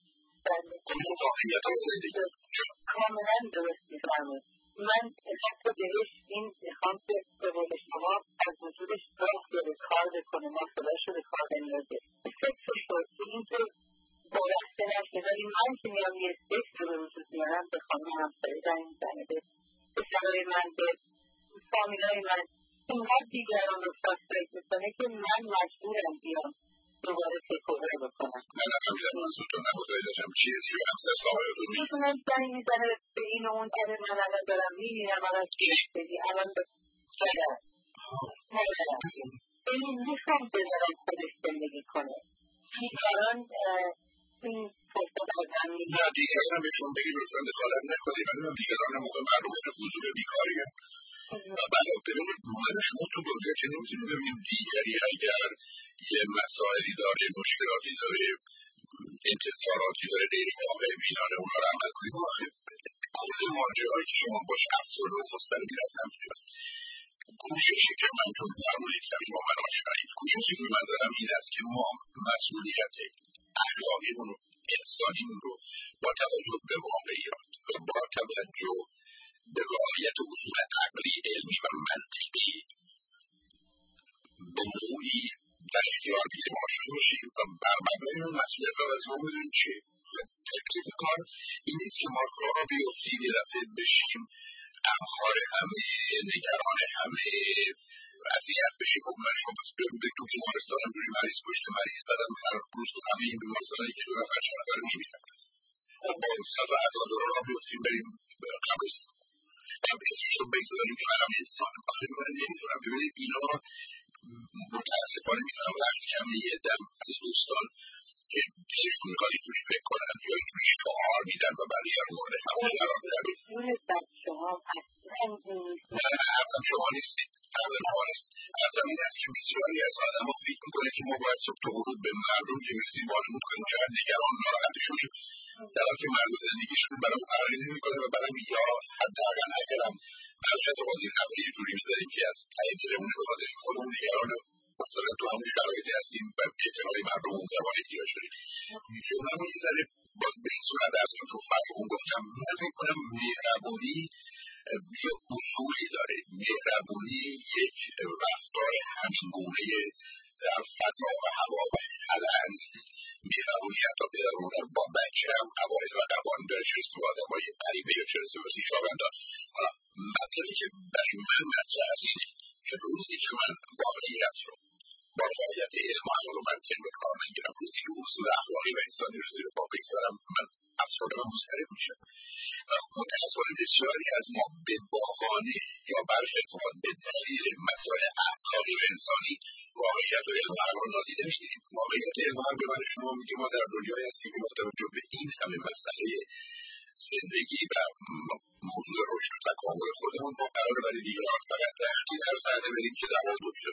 اون واقعیت های زندگی کاملا درست میفرمایید. من حتی بهش این میخوام که به قول شما از وجودش راه بره کار بکنه ما خودش رو به کار بندازه فکر شد که این که بایسته نشه ولی من که میام یه فکر رو به وجود میارم به خانه همسایه زنگ میزنه به پسرهای من به فامیلای من اینقدر دیگران رو فاستریت میکنه که من مجبورم بیام دوباره تکوهر بکنم. من نفهمیدم منظورتون نبودایی داشتم چیه چیه همسر ساقایتون میگه میتونم زنگ میزنه به این و اون آره من الان دارم میبینم الان چیزی الان به دارم مادرم این میخوام بذارم خودش زندگی کنه دیگران این فرصت آدم نه دیگران هم به شما بگید لطفا دخالت نکنید من دیگران هم موقع مردم فضول بیکاری هم و بعد ببینید من شما تو دنیا که نمیتونید ببینید دیگری اگر یه مسائلی داره مشکلاتی داره انتظاراتی داره غیر واقع بینانه اونا رو عمل کنید کل ماجرایی که شما باش افسرده و مضطربین از هم جداست. کوششی که من چون فرمودید کمی با من آشنایید، کوششی که من دارم این است که ما مسئولیت اخلاقیمون و انسانیمون رو با توجه به واقعیات و با توجه به رعایت اصول عقلی، علمی و منطقی به نوعی در اختیار بی‌اعتبار شده باشیم و بر مبنای اون مسئولیت و وظیفه می‌دونیم چیه. تکلیف کار این نیست که ما راه بیفتیم یه دفعه بشیم غمخوار همه، نگران همه، اذیت بشیم. خب من شما پس بریم تو بیمارستان همجوری مریض پشت مریض، بعدم هر روز تو همه این بیمارستانی که دو نفر چند نفر می‌میرن، خب با صد و هزار دلار راه بیفتیم بریم قبرستان، بعد اسمش رو بگذاریم که منم انسانم. آخه من نمی‌دونم. ببینید اینا متاسفانه می‌تونم وقتی که همه یه دم از دوستان که دلشون می‌خواد اینجوری فکر کنن یا اینجوری شعار میدن و بقیه رو مورد حمله قرار بدن. نه حرفم شما نیستید، حرفم شما نیست. حرفم این است که بسیاری از آدم‌ها فکر می‌کنن که ما باید صبح تا غروب به مردم که می‌رسیم وانمود کنیم که نگران ناراحتشونیم، در حالی که مرگ و زندگیشون برام فرقی نمی‌کنه و برام یا حداقل اگرم بعضی از اوقات این حرف یه جوری می‌زنیم که از ته دلمون به خاطر خودمون نگران افتادن تو همون شرایطی هستیم و اعتنای مردم اون زمان احتیاج داریم. جمله‌مو یه ذره باز به این صورت است که چون فرقمون گفتم، من فکر کنم مهربونی یه اصولی داره. مهربونی یک رفتار همینگونه در فضا و هوا و خلأ نیست. مهربونی حتی پدر و مادر با بچه هم قواعد و قوانین داره، چه رسه به آدم‌های غریبه یا چه رسه به خویشاوندان. حالا مطلبی که برای من مطرح است اینه که روزی که من واقعیت رو با رعایت علم و عقل و منطق به کار نگیرم، روزی که اصول اخلاقی و انسانی رو زیر پا بگذارم، من افسرده و مضطرب میشم. و متأسفانه بسیاری از ما به بهانه یا برخی از ما به دلیل مسائل اخلاقی و انسانی واقعیت و علم و عقل رو نادیده میگیریم. واقعیت علم و عقل به من شما میگه ما در دنیای هستیم که با توجه به این همه مسئله زندگی و موضوع رشد و تکامل خودمون ما قراره برای دیگران فقط رختی در سر بریم که دوا دکتر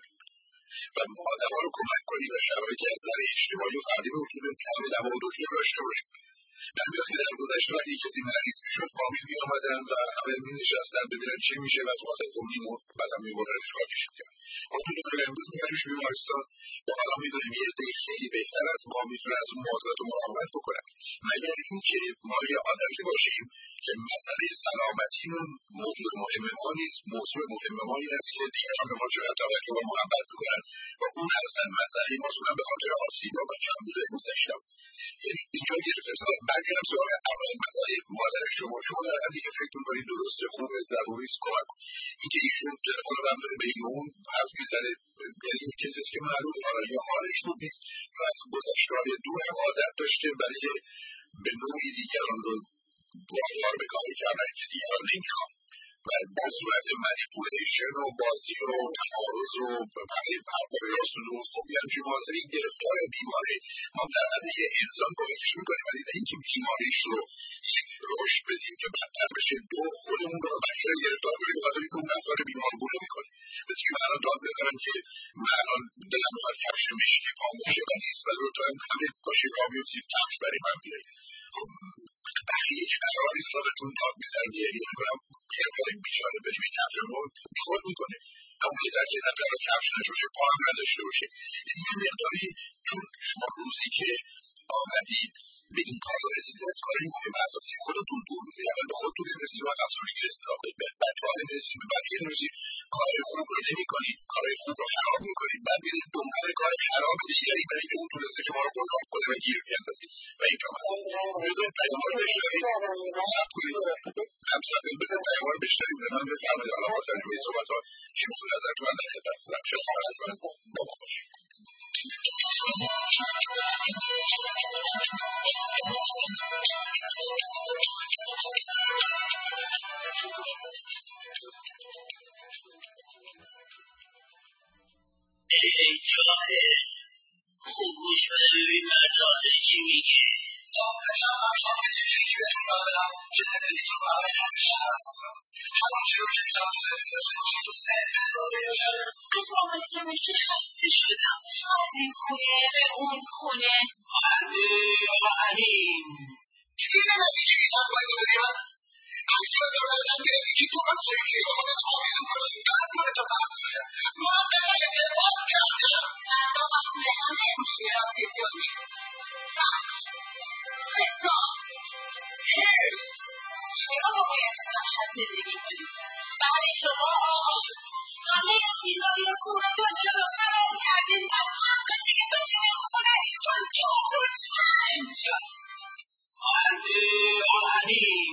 و آدم‌ها رو کمک کنیم و شرایطی از نظر اجتماعی و فردی به وجود بیاد که همه دوا و دکتر داشته باشیم. من بیاد که در گذشته وقتی کسی مریض میشد فامیل میآمدن و همه مینشستن ببینن چی میشه و از وقت خود میمرد، بعدم میبردنش خاکش میکرد. ما تو دنیای امروز میبریمش بیمارستان و حالا میدونیم یه عده خیلی بهتر از ما میتونه از اون مواظبت و مراقبت بکنن. مگر اینکه ما یه عادتی باشیم که مسئله سلامتیمون موضوع مهم ما نیست. موضوع مهم ما این است که دیگران به ما چقدر توجه و محبت میکنن و اون اصلا مسئله ما اصولا به خاطر آسیب‌ها و کمبودهای گذشته‌ام. یعنی اینجا گرفته تا برگردم سراغ اول مسئله مادر شما. شما در حدی که فکر می‌کنید درسته، خوبه، ضروری است کمک کنید. اینکه ایشون تلفن رو هم داره به این اون حرف میزنه، یعنی این کسی است که معلومه حالا یا حالش خوب نیست یا از گذشته‌های دور هم عادت داشته برای به نوعی دیگران رو وادار به کاری کردن که دیگران نمی‌خوان و با صورت منیپولیشن و بازی و تعارض و بقیه حرفای راست و درست. خب یه همچین حاضری گرفتار بیماری ما در حد یه انسان کمکش میکنیم، ولی نه اینکه بیماریش رو یک رشد بدیم که بدتر بشه، دو خودمون رو بقیه رو گرفتار کنیم بخاطر اینکه اون رفتار بیمارگونه میکنیم. مثل که من الان داد بزنم که من الان دلم میخواد کفش مشکی پام باشه و نیست و لطفا همه پاشید راه بیفتید کفش برای من بیارید. خب بقیه که قرار نیست خودتون داد میزن گریه میکنم یه کاری بیچاره بریم این کفش رو بیخود میکنه. اما بهتر که نه تنها کفش نشوشه پا هم نداشته باشه. این یه مقداری چون شما روزی که آمدید به این کار رسید از کار مهم اساسی خودتون دور میکنید. اول به خودتون نمیرسید و افسردگی استراب دارید، به بچه ها نمیرسید، به بقیه نمیرسید، کارهای خوب رو نمیکنید، کارهای خوب رو خراب میکنید، بعد میرید دنبال کار خراب دیگری برای که اون تونسته شما رو گذار کنه و گیر بیندازید و اینجا هست. بذارید پیام رو بشنوید، صبر کنید، صبر کنید، بذارید پیام رو بشنوید به من بفرمایید حالا با تجربه صحبت ها چی موضوع نظرتون من در خدمت هستم. چه صحبت کنم با ما باشید. ای جاهل خوب گوش بده ببین من تازه چی میگه. از مامانی که مثل خسته شدم از این خونه به اون خونه. آره آقا امین دیگه نمیدی چی میشن باید بودیم ازم گرفتی تو من چکی خودت آبیم کنم بعد من تو مسئله من برای دفاع کردم فردا مسئول همه مشکلات دنیا فقر فساد حرص چرا باید تو وحشت زندگی کنید برای شما آقایون همه چیزایی رو خون دنیا رو خراب کردین و حقشه که بشینید خونه چون جاتون همینجاست آهنده آهنین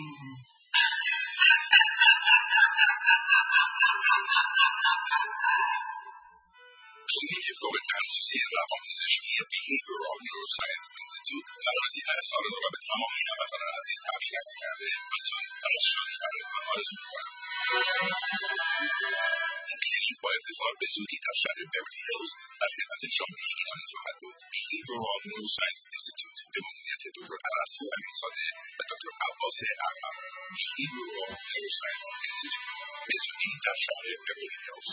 کلینیک فوق تخصصی روانپزشکی Behavioral Neuroscience Institute در رسیدن سال نو به تمام هموطنان عزیز تبریک کرده و سال تلاش شادی برای آنها آرزو می‌کنم. این کلینیک با افتخار به زودی در شهر بیورلی هیلز در خدمت شما ایرانی خواهد بود. Behavioral Neuroscience Institute به مدیریت دکتر ارسطو امین‌زاده و دکتر عباس احمد. Behavioral Neuroscience Institute به زودی در شهر بیورلی هیلز.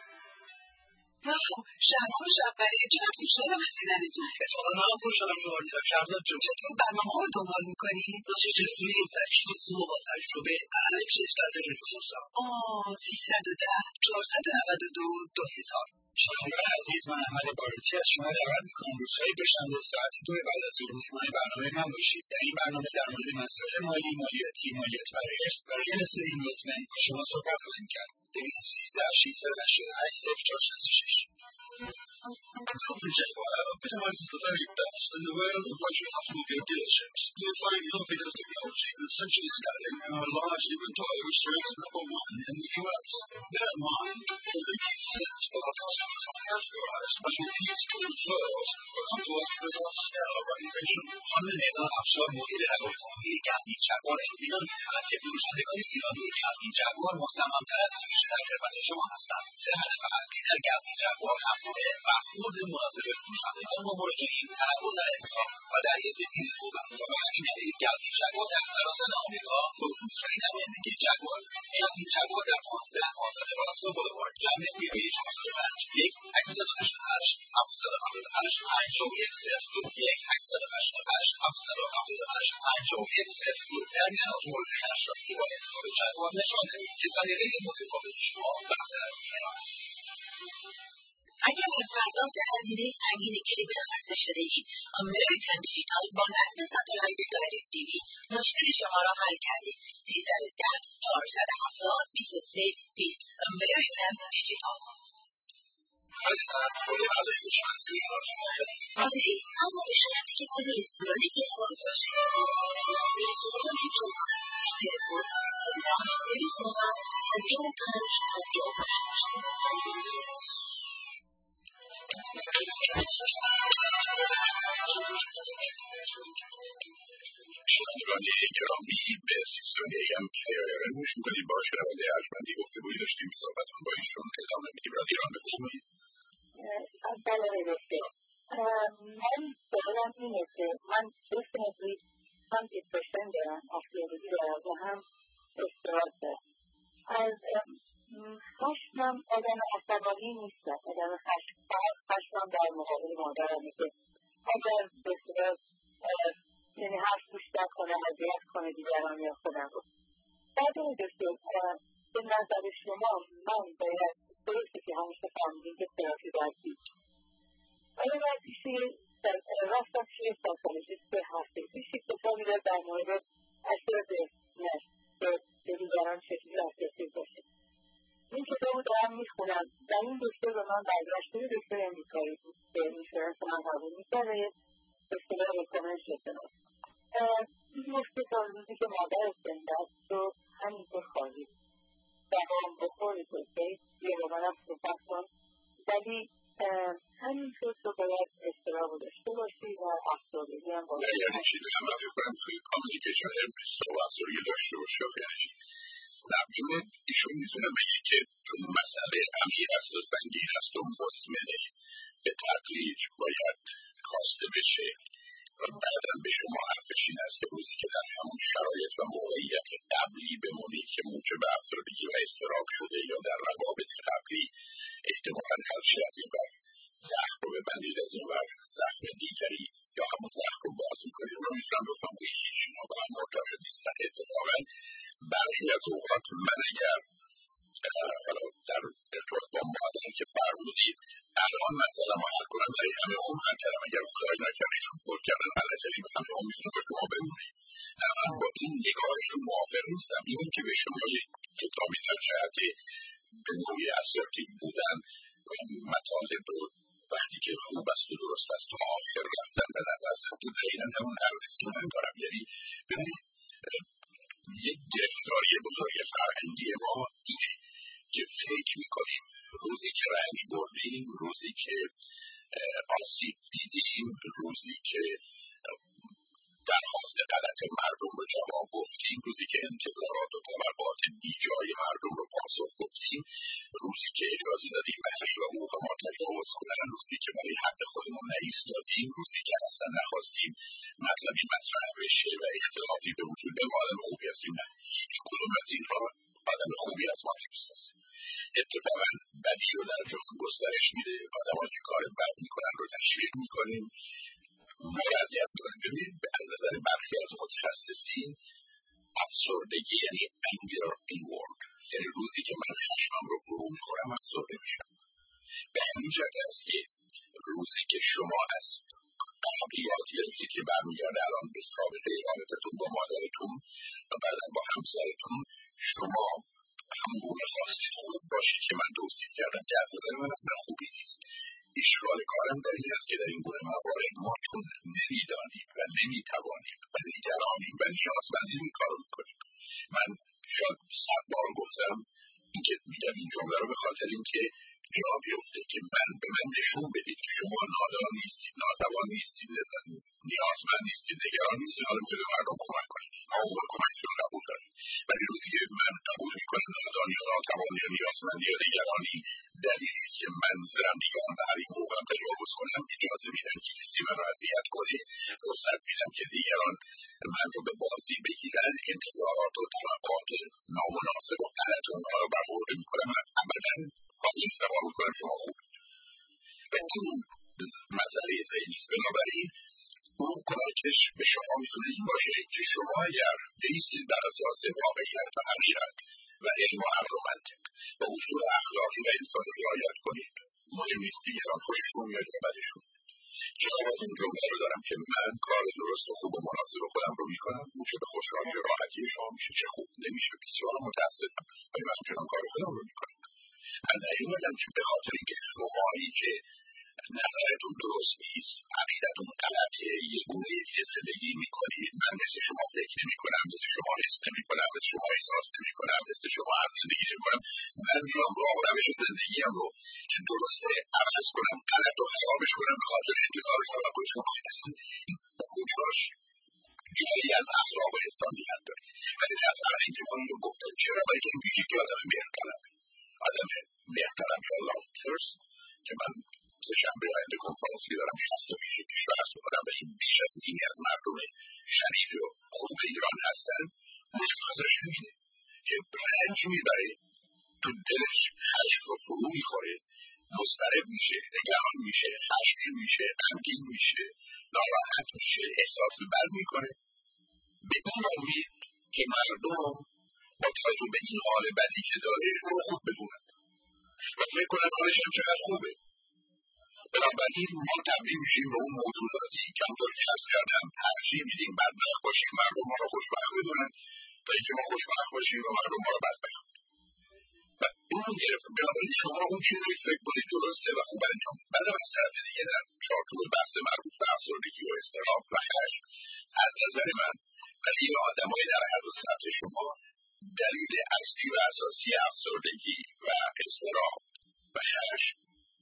واو شهرام شب‌بری چقدر خوشحالم از دیدنتون اتفاقا منم خوشحالم شماریدم شهرزاد جون چطور برنامه رو دنبال میکنی؟ راستش تلفنی تشخیص زوم با تجربه الک ششصد میخواستم آه سیصد و ده چهارصد و نود و دو دو هزار شنوندگان عزیز من احمد بارودی از شما دعوت میکنم روزهای دوشنبه ساعت دو بعد از ظهر مهمان برنامه من باشید. در این برنامه در مورد مسائل مالی مالیاتی مالیات بر ارث و ریال استیت اینوستمنت با شما صحبت خواهیم کرد. دویست و سیزده ششصد و هشتاد و هشت صفر چهار شصت و شش Coverage as well. Bitwise is the very best in the world of luxury automobile dealerships. You'll find innovative technology with centrally scanning and a large inventory which ranks number one in the U S. Bear in mind, only eight percent of our customers are categorized as repeat referrals or come to us because of our stellar reputation. خانم نیلا افشار مدیر روابط گردی جگوار اطمینان می‌دهد که فروشندگان ایرانی گردی جگوار مصمم‌تر از همیشه در خدمت شما هستند. سه هدف اصلی در گردی جگوار همواره برخورد مناسب فروشندگان با مراجعین، تنوع در انتخاب و دریافت دید خوب است. تا به همین دلیل گردی جگوار در سراسر آمریکا خصوصی نمایندگی جگوار است. گردی جگوار در پانزده پانصد راسکو بولوارد جمع بیبی چهارصد و پنج یک هشتصد و هشتاد و هشت هفتصد و هفتاد و هشت پنجاه و یک صفر دو یک هشتصد و هشتاد و هشت هفتصد و هفتاد و هشت پنجاه و یک صفر دو در میان مورد اشرافی با انتخاب جگوار نشان دهید که سلیقه متفاوت شما بهتر از دیگران است. اگر از پرداخت هزینه سنگین کیبل خسته شده اید امریکن دیجیتال با نصب ستلایت دایرکت تیوی مشکل شما را حل کرده. سیصد و ده چهارصد و هفتاد بیست و سه بیست امریکن دیجیتال. عزیزم خود غذای خوشمزه ایرانی موافقی؟ آره اما به شرطی که کد رستوران جوان باشه. رستوران جوان تلفن صد دویست و نه پنجاه و پنج پنجاه و پنج. شنوندگان گرامی به سیستانی ام پیام گوش می‌کنید. با شنونده ارجمندی گفتگویی داشتیم که صحبتون با ایشون ادامه میدیم. رادیو ایران بفرمایید. بله بسیار من سوالم اینه که من definitely هم depression دارم افسردگی دارم و هم استرس دارم. از خشمم آدم عصبانی نیستم. آدم خشم فقط خشمم در مقابل مادرمه که اگر بسیار یعنی حرف گوش نکنه اذیت کنه دیگران یا خودم رو. بعد اون دکتر به نظر شما من باید درسته که همیشه فهمیدیم که تراپی باید دید. آیا باید پیشی راستم پیشی سایکولوژیست هفته پیشی کتابی داد در مورد اثر ذهنیش که به دیگران چجوری اثرگذار باشه. این کتاب رو دارم میخونم و این دکتر به من برگشته دکتر امریکایی بود که اینشورنس من قبول میکرد و یه دکتر رکامند شده بود. این مشکل تا روزی که مادر زنده است رو همینطور خواهید دوام بخوری توسته یه با منم صحبت کن ولی همینطور تو باید اضطراب رو داشته باشی و افسردگی هم باید یعنی چی داشتم من فکر کنم توی کامیونیکیشن و افسردگی داشته باشه یعنی نبیمه ایشون میتونه بگه که چون مسئله عمیق است و سنگین است و مزمنه به تدریج باید کاسته بشه و بعدا به شما حرفش این است که روزی که در همون شرایط و موقعیت قبلی بمونید که موجب افسردگی و اضطراب شده یا در روابط قبلی احتمالاً هرچی از این بر زخم رو ببندید، از اون ور زخم دیگری یا همون زخم رو باز میکنید رو میتونم بفهم که هیچ اینا با هم مرتبط نیستن. اتفاقا برخی از اوقات من اگر حالا در ارتباط با مادر که فرمودید الان مثلا ما حل کنم برای همه عمر کردم، اگر خدای نکرده ایشون فوت کردن علتلی به همه عمر میتونه به شما بمونید. من با این نگاهشون موافق نیستم. این که به شما یک کتابی در جهت به نوعی اسراتیو بودن و مطالب رو وقتی که خوب است و درست است تا آخر رفتن به نظر سمت دقیقا همون ارزیست که من دارم. یعنی ببینید یک گرفتاری بزرگ فرهنگی ما اینه که فکر میکنیم روزی که رنج بردیم، روزی که آسیب دیدیم، روزی که درخواست غلط مردم رو جواب گفتیم، روزی که انتظارات و طلبات بیجای مردم رو پاسخ گفتیم، روزی که اجازه دادیم به حق و حقوق ما تجاوز کنن، روزی که برای حق خودمون نایستادیم، روزی که اصلا نخواستیم مطلبی مطرح بشه و اختلافی به وجود بیاد، ما آدم خوبی هستیم. نه، هیچ کدوم از اینها آدم خوبی از ما نیست. اتفاقا بدی رو در جهان گسترش میده، آدم‌ها که کار بد میکنن رو تشویق میکنیم، ما وضعیت داریم. ببینید از نظر برخی از متخصصین افسردگی یعنی anger inward، یعنی روزی که من خشمم رو فرو میخورم افسرده میشم. به همین جهت است که روزی که شما از قبلیات یا روزی که برمیگرده الان به سابقه رابطتون با مادرتون و بعدا با همسرتون، شما همگونه خواستید خوب باشید که من توصیف کردم که از نظر من اصلا خوبی نیست. اشکال کارم در این است که در این گونه موارد ما چون نمیدانیم و نمیتوانیم و نگرانیم و نیازمندیم این کار رو میکنیم. من شاید صد بار گفتم این که میگم این جمله رو به خاطر این که جا بیفته که من به من نشون بدید که شما نادان نیستید، ناتوان نیستید، نیازمند نیستید، نگران نیستید، حالا میخواید به مردم کمک کنید، ما اون کمکتون رو قبول داریم. ولی روزی که من قبول میکنم نادان یا ناتوان یا نیازمند یا نگرانی دلیلی است که من زرندگان به هر این حقوقم تجاوز کنم، اجازه میدم که کسی من رو اذیت کنه، فرصت میدم که دیگران من رو به بازی بگیرن، انتظارات و توقعات نامناسب و غلط اونها رو برآورده میکنم. من ابدا این زمان میکنم شما خوب و این مسئله ذهنی است. بنابراین اون کمکش به شما میتونه این باشه که شما اگر بایستید بر اساس واقعیت و حقیقت و علم و عقل و منطق و اصول اخلاقی و انسانی رعایت کنید، مهم نیست دیگران خوششون میاد یا بدشون. جواب از این جمله رو دارم که من کار درست و خوب و مناسب خودم رو میکنم، اون چه به خوشحالی و راحتی شما میشه چه خوب نمیشه بسیار متاسفم، ولی من چنان کار خودم رو میکنم. من نیومدم که به خاطر اینکه شمایی که نظرتون درست نیست، عقیدتون غلطه، یه گونه دیگه زندگی میکنید، من مثل شما فکر نمیکنم، مثل شما حس نمیکنم، مثل شما احساس نمیکنم، مثل شما هر زندگی نمیکنم، من میام راه و روش زندگیم رو که درسته عوض کنم، غلط و خرابش کنم به خاطر انتظار و توقع شما. اصلا این کجاش جایی از اخلاق و انسانیت داره. ولی در فرهنگ ما این رو گفتن. چرا؟ برای که این ویژگی آدم مهرطلب، آدم مهرطلب یا love thirst که من سه شنبه آینده کنفرانسی که دارم شصت تا ویژگیش رو عرض میکنم و این بیش از نیمی از مردم شریف و خوب ایران هستن. مشخصش همینه که رنج میبره، تو دلش خشم رو فرو میخوره، مضطرب میشه، نگران میشه، خشمگین میشه، غمگین میشه، ناراحت میشه، احساس بد میکنه، به این امید که مردم با توجه به این حال بدی که داره رو خوب بدونن و فکر کنن حالش هم چقدر خوبه. بنابراین ما تبدیل میشیم به اون موجوداتی که همطور که عرض کردم ترجیح میدیم بدبخت باشیم مردم ما رو خوشبخت بدونن تا اینکه ما خوشبخت باشیم و مردم ما رو بدبخت. و اون گرفت. بنابراین شما اون چیزی که فکر کنید درسته و خوب انجام. بعد از طرف دیگه در چارچوب بحث مربوط به افسردگی و اضطراب و خشم از نظر من ولی این آدمای در حد و سطح شما دلیل اصلی و اساسی افسردگی و اضطراب و خشم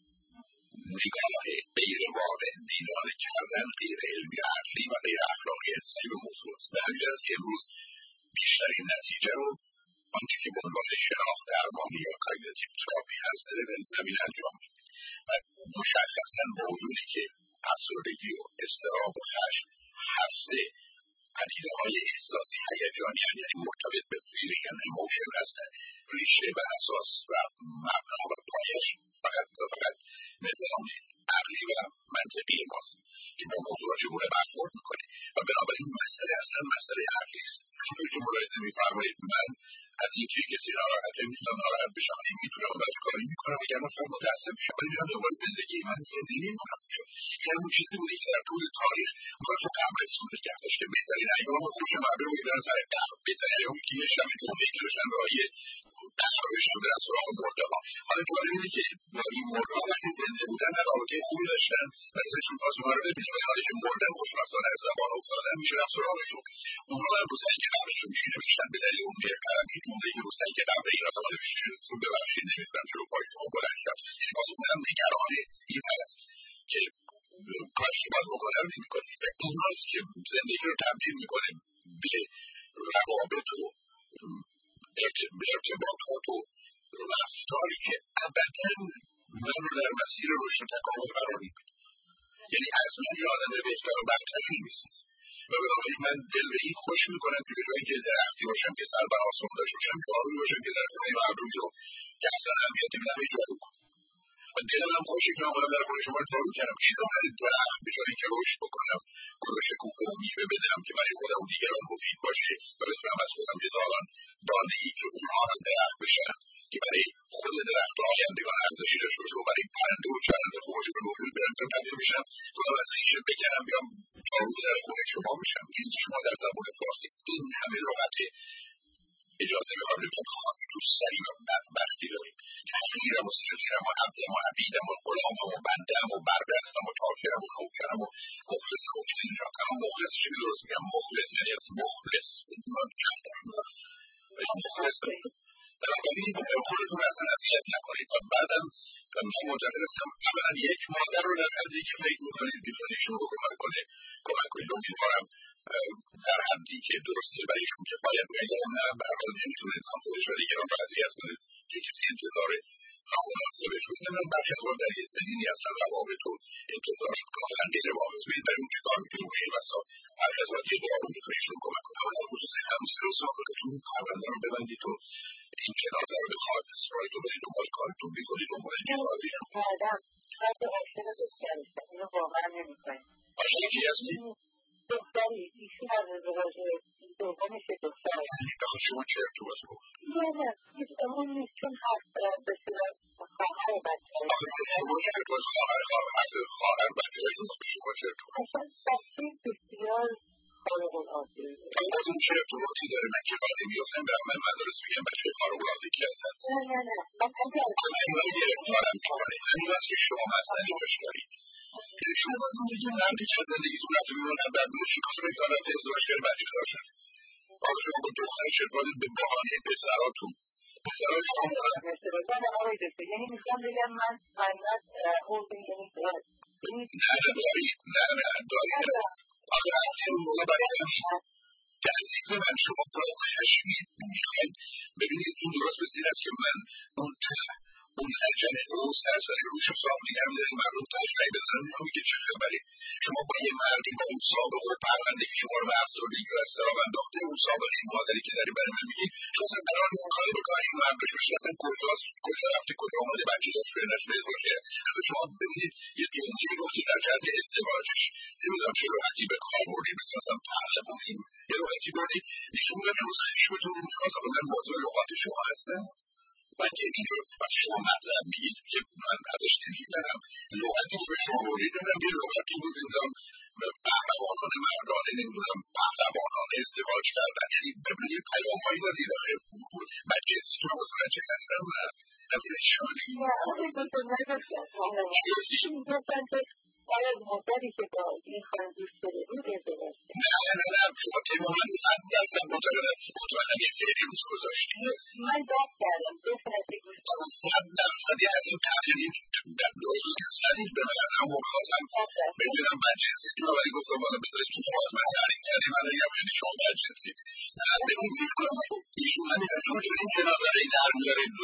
نگاه غیر واقع بینانه کردن، غیر علمی عقلی و غیر اخلاقی انسانی به موضوع است. به همین جهت که امروز بیشترین نتیجه رو آنچه که به عنوان شناخت درمانی یا کاگنیتیو تراپی هست در این زمینه انجام میده و مشخصا با وجودی که افسردگی و اضطراب و خشم هر سه پدیده‌های احساسی هیجانی یعنی مرتبط به فیلینگ اند ایموشن هستند، ریشه و اساس و مبنا و پایش فقط و فقط نظام عقلی و منطقی ماست که با موضوع چگونه برخورد میکنیم و بنابراین مسئله اصلا مسئله عقلی است. همونطور که ملاحظه میفرمایید من از اینکه کسی ناراحته میتونم ناراحت بشم، این میتونم و بچه کاری میکنم اگر من فقط متاسف میشم ولی میرم دنبال زندگی من زندگی نمیکنم. این همون چیزی بوده که در طول تاریخ ما تو قبرستون نگه داشته. بهترین ایام خوش مردم میرن سر قبر، بهترین ایامی که یه شب جمعه که داشتن راهی قصابشون برن سراغ مرده ها. حالا جالب اینه که این مرده ها وقتی زنده بودن در رابطه خوبی داشتن و ازشون خواست اونها رو ببینیم، ولی حالا که مردن خوشبختانه از زبان افتادن میشن سراغشون. اونها هم رو سنگ قبرشون چی نوشتن به دلیل اون میرکرم این جمله که رو سنگ قبر این آدم نوشته شده ببخشید نمیتونم چرا پای شما بلند شد. یعنی باز اونم نگران این هست که کاری که باید بکنه رو نمی کنی و این هست که زندگی رو تبدیل میکنه به روابط و ارتباطات و رفتاری که ابدا من رو در مسیر رشد و تکامل قرار میده. یعنی اصلا یه آدم بهتر و برتری نیست و بنابراین من دل به این خوش میکنم که به جایی که درختی باشم که سر بر آسمان داشته باشم، جاروی باشم که در خونه مردمی رو که اصلا اهمیتی میدم یه جارو کنم و دلم هم خوشه که آمدم در خونه شما جارو کردم. چی رو من درخت به جایی که رشد بکنم گل و شکوفه و میوه بدم که برای خودم و دیگران مفید باشه و بتونم از خودم بزارم دانه ای که اونها هم درخت بشن که برای خود درخت آیندگان ارزشی داشته باشه و برای پرنده و چرنده خوبش به وجود بیارم تا تبدیل بشم خودم از ریشه بکنم بیام جارو در خونه شما بشم. این که شما در زبان فارسی این همه لغت اجازه بخوام بگم خواهی تو سریم و بدبختی داریم که خیرم و سرگیرم و عبدم و عبیدم و غلامم و بندم و بربستم و چاکرم و نوکرم و مخلصم و چیزی نجام کنم. مخلص چی درست میگم؟ مخلص یعنی از مخلص من کم دارم مخلصم. بنابراین خودتون اصلا اذیت نکنید و بعدم من معتقد هستم اولا یک مادر رو در حدی که فکر میکنید میتونیشون رو کمک کنه کمک کنید. امیدوارم در حدی که درسته برایشون کفایت کنید. اگر نه به هر حال نمیتونه انسان خودش و دیگران رو اذیت کنه که کسی انتظار نامناسبش رو زمین برخی از ما در یه سنینی اصلا روابط و انتظارات کاملا غیر واقعی بید برای اون چیکار میتونیم به این وسا برخی از وقت یه دعا میتونیشون کمک کنه. اما در خصوص همسر و سابقتون پرونده رو ببندید و این جنازه رو به خاک بسپارید و برید دنبال کارتون بیکنید دنبال جنازه‌شون. حتی عاشق دخترشم اینو واقعا نمی‌کنیم. عاشق کی هستی؟ دختری ایشون از ازدواج دومش دختره. آخه شما چرا تو باز بود؟ نه نه هیچ امون نیست چون حرف به صورت خواهر بچه آخه شما چرا تو خواهر خواهر خواهر بچه هایشون به شما چرا تو باز؟ اصلا بچه بسیار خارق العاده باز اون چرا تو باز داره من که وقتی میفتم به من مدارس میگم بچه خارق العاده کی هستن؟ نه نه نه من اگر همینایی گرفتارم میکنید همین هست که شما مسئله باش دارید. یعنی شما باز این دیگه مردی که زندگیتون رفته بیرون هم در دونه چیکار رو که رفته ازدواج کرده بچه داشتن. حالا شما با دخترش ارتباطت به بهانه پسراتون پسرات شما ارتباطات آقای دکتر یعنی میخوام بگم من فقط اون یعنی نه نه دارید نه نه دارید آخه رفته موضوع برای همین که عزیز من شما باز خشمید میخواید ببینید این درست بسید است که من اون اون عجم اون سرساری روش و سامنی هم داریم مردم تاجرهی بزنم اون میگه چه خبری شما با یه مردی با اون سابقه و پرونده که شما رو به افسردگی و اضطراب انداخته اون سابقه مادری که داری برای من میگی شما اصلا قرار نیست کاری بکنی این مرد بشه اصلا کجاست کجا رفته کجا آمده بچه داشت به نشده ازدواج کرده. اما شما ببینید یه جمله گفتی در جهت ازدواجش نمیدونم چه راحتی به کار بردی مثل مثلا پهلوانی یه راحتی بردی نشون میدم امروز خشمتون میخواست من موضوع لغات شما هستم و که اینجا وقتی شما مطلب میگید که من ازش نمیزنم لغتی که به شما بردید نمیدونم یه لغتی بود نمیدونم پهلوانان مردانه نمیدونم پهلوانانه ازدواج کردن یعنی ببینید یه پیام هایی دادید آخه مجلسیتون رو متوجه هستم نه همین شانی نه آقای دکتر نگفتن که باید مدتی که با این خانم دوست شده بود ازدواج نه نه نه شما تیما من صد درصد معتقدم مطمئنم یه فعلی روش گذاشتی من داد کردم دو ساعتی گوش صد درصدی از این تغییری در دوزی که صدید به من اما خواستم ببینم بدجنسیتون رو ولی گفتم حالا بذارید تو خواهد من تعریف کردی من نگم یعنی شما بدجنسی ببینید ایشون من میگم شما چون این جنازه رو این در میارید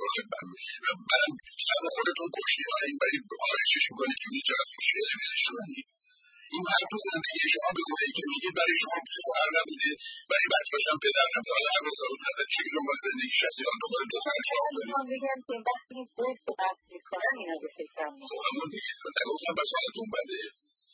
برم سر خودتون کشتی ها این برای آرایشش میکنید که این چقدر خوشگله میرشونی این هر تو زندگی شما به گونه‌ای که میگید برای شما شوهر نبوده، برای بچه‌هاش هم پدر نبوده. حالا هر روز مثلا چه دنبال زندگیش هستی، حالا دنبال دختر شما دارید. من بگم که وقتی بود به بحث میکنم اینا به فکرم میاد. خب همون دیگه نگفتم بس حالتون بده.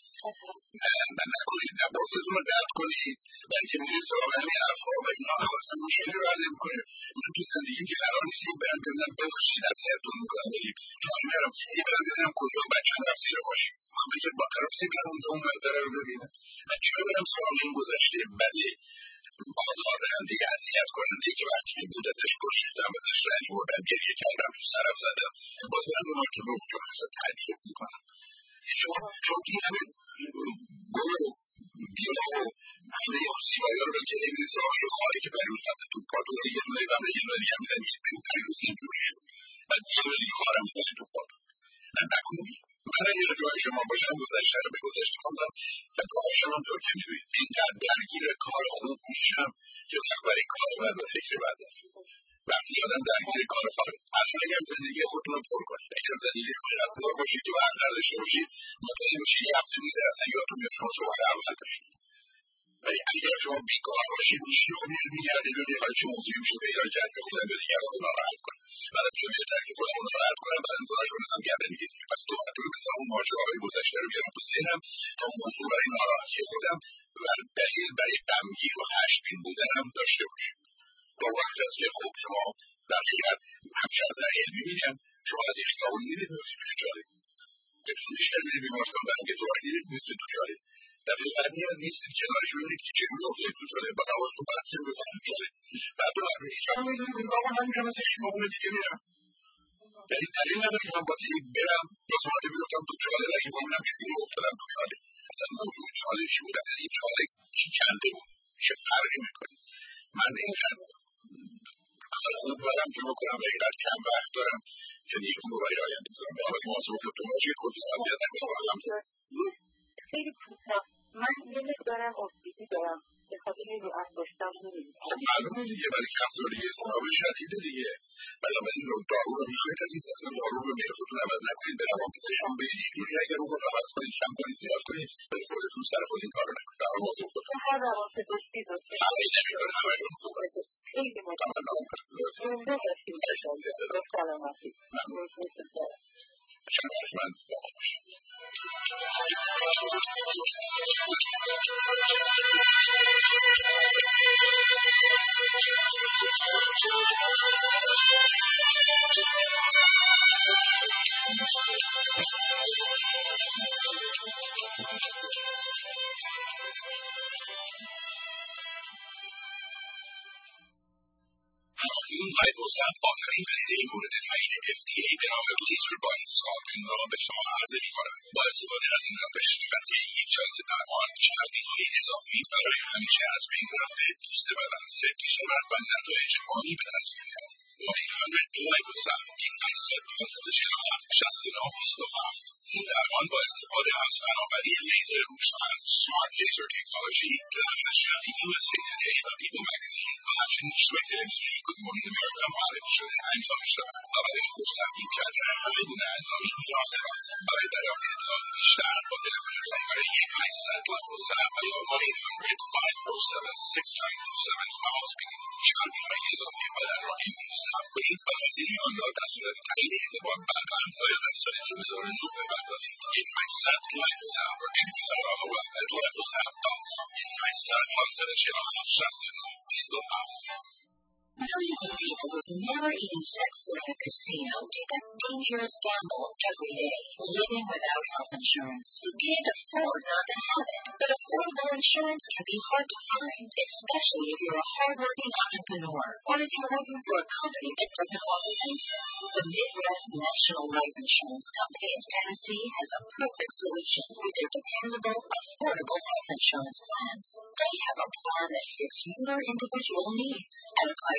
من نکنید، نباستون رو درد کنید، برای که میرید سراغ همین حرفا و اینا اصلا مشکلی رو حل نمی‌کنه. من تو زندگیم که قرار نیست این برم ببینم ببخشید نصیحتتون می‌کنم ولی چون میرم این برم ببینم کجا بچه‌م رفت زیر ماشین. من که با قرار نیست برم اونجا اون منظره رو ببینم. من چرا برم سراغ این گذشته بده آزاردهنده اذیت کننده که وقتی که بود ازش گذشتم، ازش رنج بردم، گریه کردم، تو سرم زدم، باز برم به ما که به اونجا اصلا تعجب می‌کنم. چون چون این همه گل و گیاه و همه سیبایی ها رو که نمی‌ری سراغ یه خالی که پریروز رفته تو پا، دوباره یه دونه و یه دونه دیگه هم می‌زنی میشه بگو پریروز اینجوری شد، بعد یه دونه دیگه خارم می‌زنی تو پا. نه نکنی. من اگه جای شما باشم گذشته رو به گذشته خواندم و کارشم هم طور که می‌دونید اینقدر درگیر کار خوب میشم که وقت برای کار بد و فکر بد وقتی آدم درگیر کار فقط الان اگر زندگی خودتون رو پر کنید، اگر زندگی خودتون رو پر باشید که وقت نداشته باشید مطمئن باشید یه هفته می‌گذره اصلا یادتون میاد شما شما اول داشتید. ولی اگر شما بیکار باشید میشید و میرید میگردید و میخواید چه موضوعی میشه پیدا کرد که خودم به دیگران رو ناراحت کنم، بعد از چه بهتر که خودم رو ناراحت کنم بعد امتحانش رو نظام گردن می‌گیرید. پس دو مرتبه مثلا اون ماجراهای گذشته رو بیارم تو ذهنم تا موضوع برای ناراحتی خودم و دلیل برای غمگین و خشمگین بودنم داشته باشه. با وقت است که خب شما در حقیقت همیشه از نظر علمی میگن شما از یک خیابون میرید میفتید توی چاله، بتونید بیشتر میرید بیمارستان برمیگه دوباره میرید میفتید تو چاله، دفعه بعد میاد نیستید کنارش میبینید که چجوری افتادید تو چاله، باز حواستون پرت میشه میفتید تو چاله، بعد دوباره میرید چرا میدونید آقا من میرم مثل خیابون دیگه میرم. یعنی دلیل نداره که من واسه یک برم باز اومده بیفتم تو چاله و این بابینم چجوری افتادم تو چاله. اصلا موضوع چاله چی بود؟ اصلا این چاله کی کنده بود؟ چه فرقی میکنه؟ من اینقدر خوب برم جلو کنم و اینقدر کم وقت دارم که دیگه اون رو برای آینده بذارم به آقای محاسب خودتون باشه کلی وضعیت نمی‌خواهم. خیلی کوتاه من یه مقدارم افتیدی دارم به خاطر رو انگشتم می‌ریزم. خب معلومه دیگه برای افزاری اضطراب شدیده دیگه. بنابراین رو دارو رو می‌خواید عزیز اصلا دارو رو میل خودتون عوض نکنید، به روانپزشکتون بگید اینجوری اگر اون رو عوض کنید کم کنید زیاد کنید ولی خودتون سر خود این کار رو نکنید. در محاسب خودتون هر روانپزشکی دکتر همه نمی‌کنه همه‌شون خوبه. خیلی متشکرم. زنده باشید انشاءالله. به سلامتی. ممنون. شنوشمند این لایپوزم آخرین پدیده مورد تایید اف دی ای به نام لیزر بایندسکاپین را به شما عرضه می‌کند. با استفاده از این روش قطعه یک جلسه درمان چربی‌های اضافی برای همیشه از بین رفته، پوست بدن سفت می‌شود و نتایج عالی به دست می‌آید. هشتصد لایپوزم این هشتصد پانصد و چهل و هفت شصت و نه بیست و هفت این درمان با استفاده از فناوری لیزر هوشمند سمارت لیزر تکنولوژی که در نشریات یو اس ای تودی و پیپل مگزین و همچنین شبکه تلویزیونی گود مورنینگ امریکا معرفی شده انجام می‌شود و برای خوب تبدیل کردن همه گونه اندامی مناسب است. برای دریافت اطلاعات بیشتر با تلفن رایگان یک هشتصد لایپوزم و یا نود و هفت پنج چهار هفت شش نه دو هفت تماس بگیرید. چربی‌های اضافی بدن را امروز ثبت کنید و هزینه آن را در صورت تایید اعتبار بعدا با یا در سال دو هزار و نه بپردازید. یک هشتصد لایپوزم را انتظار آقا at lipozam dot com یک هشتصد پانصد و چهل و هفت شصت و نه بیست و هفت. Millions of people who've never even set foot in a casino take a dangerous gamble every day, living without health insurance. You can't afford not to have it, but affordable insurance can be hard to find, especially if you're a hardworking entrepreneur or if you're working for a company that doesn't offer benefits. The Midwest National Life Insurance Company of Tennessee has a perfect solution with their dependable, affordable health insurance plans. They have a plan that fits your individual needs at a price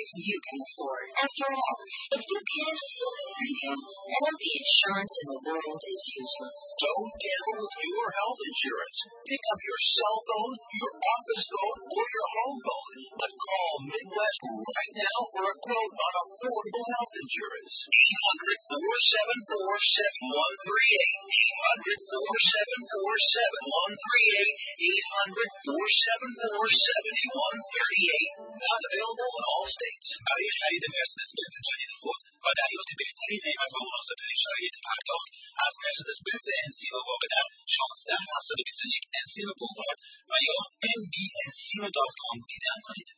price you can afford. After all, if you can't afford a premium, all the insurance in the world is useless. Don't gamble with your health insurance. Pick up your cell phone, your office phone, or your home phone, but call Midwest right now for a quote on affordable health insurance. eight hundred, four seven four, seven one three eight. eight hundred, four seven four, seven one three eight. eight hundred, four seven four, seven one three eight. Not available in all states. برای خرید مرسدس بنز جدید خود و دریافت بهترین قیمت و مناسبترین شرایط پرداخت از مرسدس بنز انسیو واقع در شانزده هفتصد و بیست و یک انسیو بولوارد و یا ام بی انسیو دات کام دیدن کنید.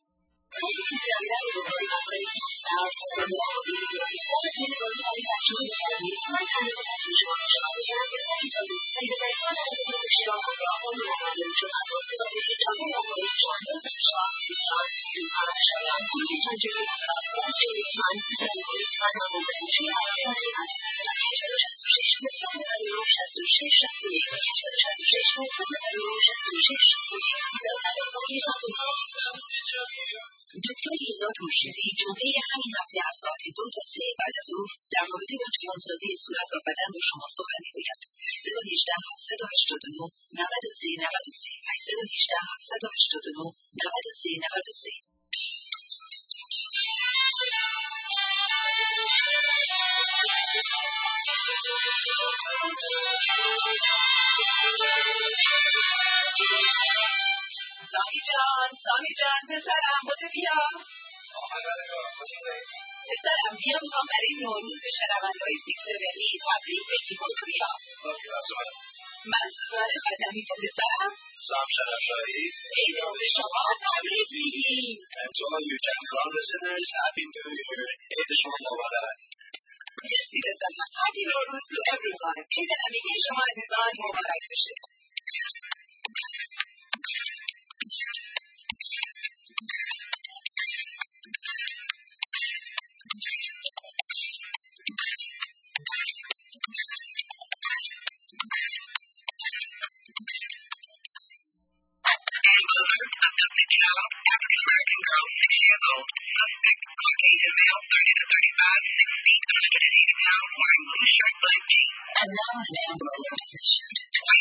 دکتر ایزا ترشیزی جمعه همین هفته از ساعت دو تا سه بعد از ظهر در رابطه با جوانسازی صورت و بدن با شما سخن میگوید. هشتصد و هجده هفتصد و هشتاد و نه نود و سه نود و سه هشتصد و هجده هفتصد و هشتاد و نه نود و سه نود و سه. سامی جان سامی جان پسرم بوده بیا. پسرم بیا میخوام برای نوروز به شنونده‌های سیکس سونی تبریک بگی. بوده بیا. منصور خاتمی که پسرم Sam Sharafshari. ای به شما تبریک میگیم. And to all you Jackson listeners, Happy New Year. عید شما مبارک. مرسی پسرم. Happy نوروز to everyone. عید همگی شما عزیزان مبارک بشه. And now an Amber Alert is issued.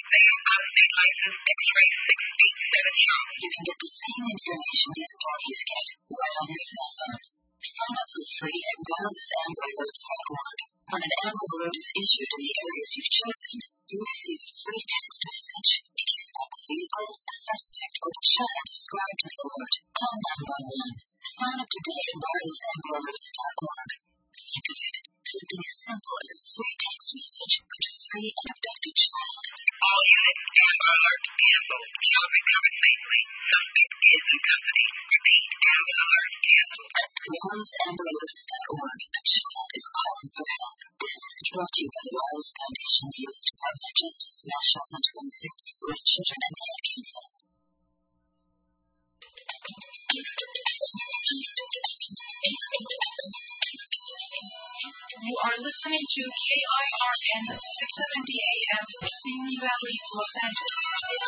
You can get the same information these employees get right on your cell phone. Sign up for free at wireless amber alerts dot org. When an Amber Alert is issued in the areas you've chosen, you'll receive a free text message. If you spot a vehicle, a suspect, or the child described in the alert, call nine one one. Sign up today at wireless amber alerts dot org. Think of it. Something as simple as a free text message could free an abducted child. All units, Amber Alert canceled. Child recovered safely. Suspect is in custody. Repeat, Amber Alert canceled. wireless amber alerts dot org. A child is calling for help. This message brought to you by the Wireless Foundation, the U S Department of Justice, the National Center for Missing and Exploited Children, and the Ad Council. You are listening to K I R N six seventy A M, Simi Valley, Los Angeles.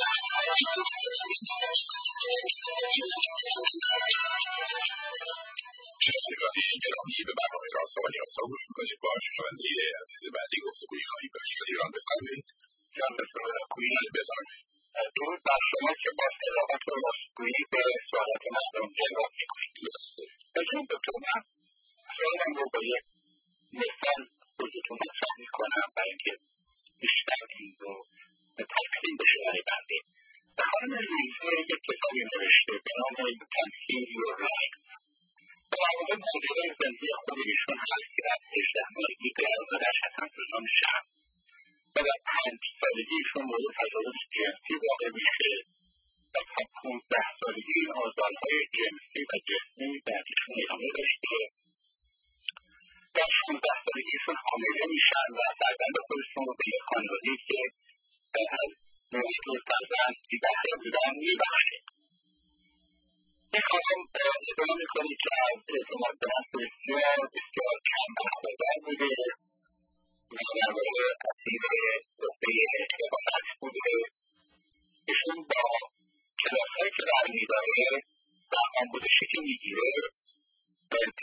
شنوندگان گرامی به برنامه راست و نیاسا گوش میکنید. با شنونده عزیز بعدی گفتگویی خواهیم داشت. ایران بفرمایید. جان بسیاری بفرمایید. درود بر شما که با صداقت و راستگویی به سوالات مردم جواب میکنید. بجون دکتر من سوالم رو با یک مثال خودتون مطرح میکنم برای اینکه بیشتر این رو به تکمیل بشه برای بنده. و خانم لیزه یک کتابی نوشته به نام تمثیل یور لایف. و در واقع ماجرای زندگی خود ایشون هست که در هجده ماهگی گرفتارش حسن سلطان شهر و در پنج سالگی ایشون مورد تجاوز جنسی واقع میشه و تا پونزده سالگی این آزارهای جنسی و جسمی در ایشون ادامه داشته. در شانزده سالگی ایشون حامله میشن و فرزند خودشون رو به یک خانواده‌ای که از محیط فرزند بی‌بهره بودن میبخشه. این خانم ادعا میکنه که از اعتمادات بسیار بسیار کم برخوردار بوده و در واقع اسیر قوه حفاظت بوده. ایشون با کلاس‌هایی که برمیداره و آموزشی که میگیره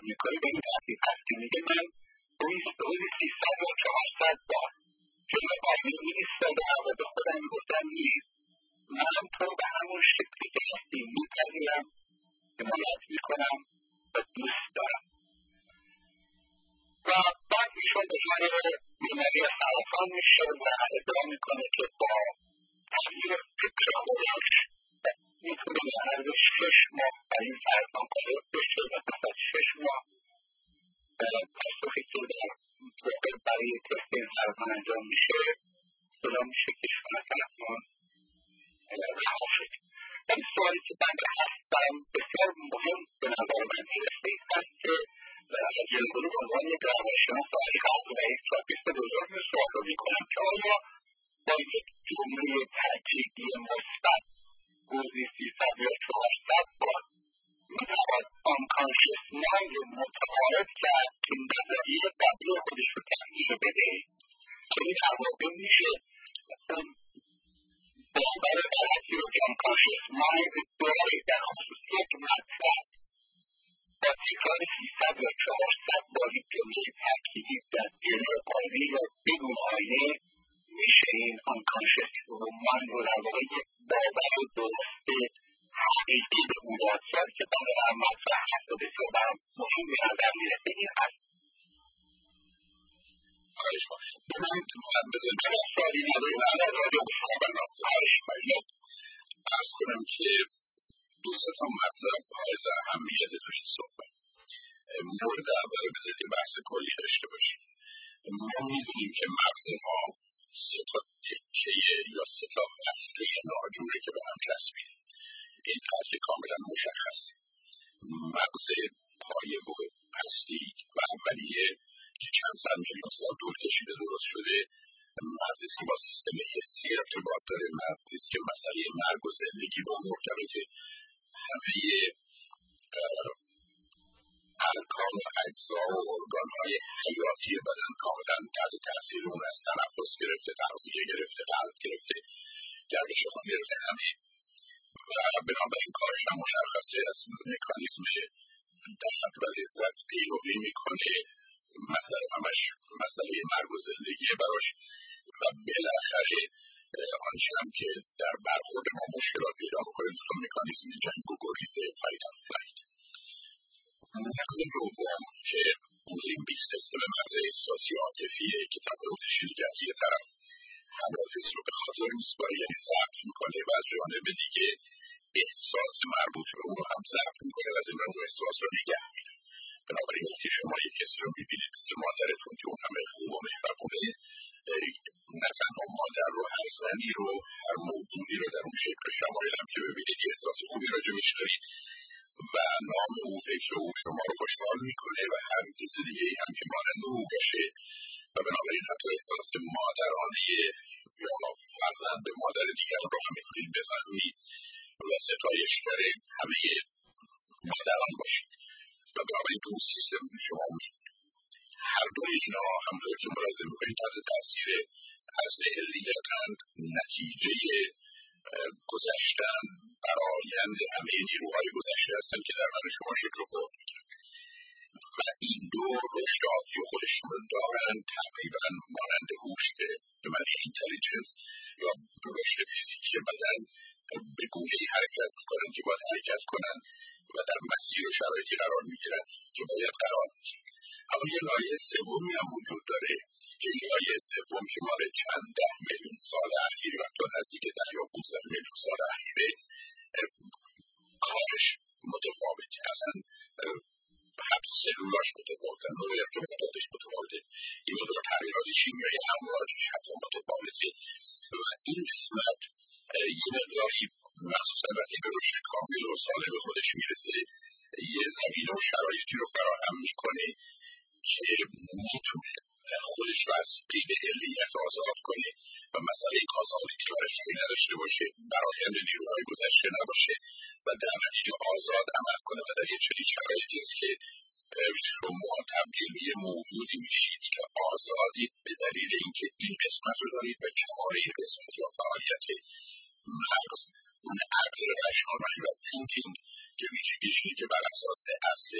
آمریکایی به این ترتیب هست که میگه من حدود سیصد یا چهارصد بار جلو آینه میایستادم و به خودم میگفتم نیست من تو به همون شکلی که هستی میپذیرم، حمایت میکنم و دوست دارم. و بعد ایشون به جانب بیماری سرطان میشه و ادعا میکنه که با تغییر فکر خودش میتونه به عرض شش ماه بر این سرطان غالب بشه و پس از شش ماه پاسخی که در واقع برای تست این سرطان انجام میشه اعلام میشه که شما سرطان رها شد. این سوالی که من هستم بسیار مهم به نظر من میرسه این هست که جلوگلو به عنوان یک روانشناس تاریخ و یک تراپیست بزرگ سوال رو میکنم که آیا با یک جمله تأکیدی مثبت روزی سیصد یا چهارصد بار میتوان آنکانشس مایند متقاعد کرد که نظریه قبلی خودش رو تغییر بده، که این در واقع میشه اون باور غلطی رو که آنکانشس مایند داره در خصوص یک مطلب با تکرار سیصد یا چهارصد بار یک جمله تأکیدی در جلوی آینه یا بدون آینه میشه این آنکانشس مایند رو در واقع یک باور درست حقیقی به او داد که برای هر مطرح هست و بسیار برام مهم به نظر میرسه این هست. خواهش کنم ببینید من بذارید من از سوالی نداریم من از راجع به شما برنامه خواهش کنم ارز کنم که دو سه تا مطلب حائز اهمیت توی صحبت. مورد اول بذارید یه بحث کلی داشته باشیم. ما میدونیم که مغز ما سه تا تکه یا سه تا اصلی ناجوره که به هم چسبیده. این خط کاملا مشخص. مغز پایه و اصلی و اولیه که چند صد میلیون سال طول کشیده درست شده مغزی است که با سیستم حسی ارتباط داره، مغزی است که مسئله مرگ و زندگی با مرتبطه. همه ارکان و اجزا و ارگان‌های حیاتی بدن کاملا تحت تاثیر اون است. تنفس گرفته، تغذیه گرفته، قلب گرفته، گردش خون گرفته، همه و بنابراین کارش هم مشخصه از مکانیزم درد و لذت پیروی میکنه. مسئله همش مسئله مرگ و زندگی براش و بالاخره آنچه هم که در برخورد ما مشکلات پیدا میکنه مثل مکانیزم جنگ و گریز فایت اند فلایت. مغز دوم که لیمبیک سیستم مغز احساسی عاطفیه که تفاوت شیرگتی یه طرف حوادث رو به خاطر میسپاره یعنی ضبط میکنه و از جانب دیگه احساس مربوط به اون رو هم ضبط میکنه و از این اون احساس رو نگه میداره. بنابراین وقتی شما یک کسی رو میبینید مثل مادرتون که اون همه خوب و مهربونه، نه تنها مادر رو، هر زنی رو، هر موجودی رو در اون شکل شمایل هم که ببینید یه احساس خوبی راجبش دارید و نام او، فکر او شما رو خوشحال میکنه و هر کسی دیگه هم که مانند او باشه و بنابراین حتی احساس مادرانه یا فرزند مادر دیگر رو هم میتونید بفهمید و ستایشگر همه مادران باشید و بنابراین تو سیستم شما می‌بینید. هر دوی اینا همونطور که ملاحظه می‌کنید تحت تاثیر اصل علیتند، نتیجه گذشتن برآیند همه نیروهای گذشته هستن که در من شما شکل و فرم می‌گیرن و این دو رشد عاطفی خودشون رو دارن تقریبا مانند هوش به معنی اینتلیجنس یا رشد فیزیکی بدن به گونه‌ای حرکت می‌کنن که باید حرکت کنن و در مسیر و شرایطی قرار می‌گیرن که باید قرار بگیرن. اما یه لایه سومی هم وجود داره که این لایه سوم که مال چند ده میلیون سال اخیر و تا نزدیک ده یا پانزده میلیون سال اخیره کارش متفاوته، اصلا حتی سلولاش متفاوته، نوع ارتباطاتش متفاوته، این مقدار تغییرات شیمیایی امواجش حتی متفاوته و این قسمت یه مقداری مخصوصا وقتی به رشد کامل و سالم خودش میرسه یه زمینه و شرایطی رو فراهم میکنه که میتونه خودش رو از قید علیت آزاد کنه و مسئله کازالیتی و رشدی نداشته باشه، برآیند نیروهای گذشته نباشه و در نتیجه آزاد عمل کنه و در یه چنین شرایطی است که شما تبدیل به یه موجودی میشید که آزادید به دلیل اینکه این قسمت رو دارید و کمال این قسمت یا فعالیت مغز اون عقل رشنایی و تینکینگ که ویژگیشی که بر اساس اصل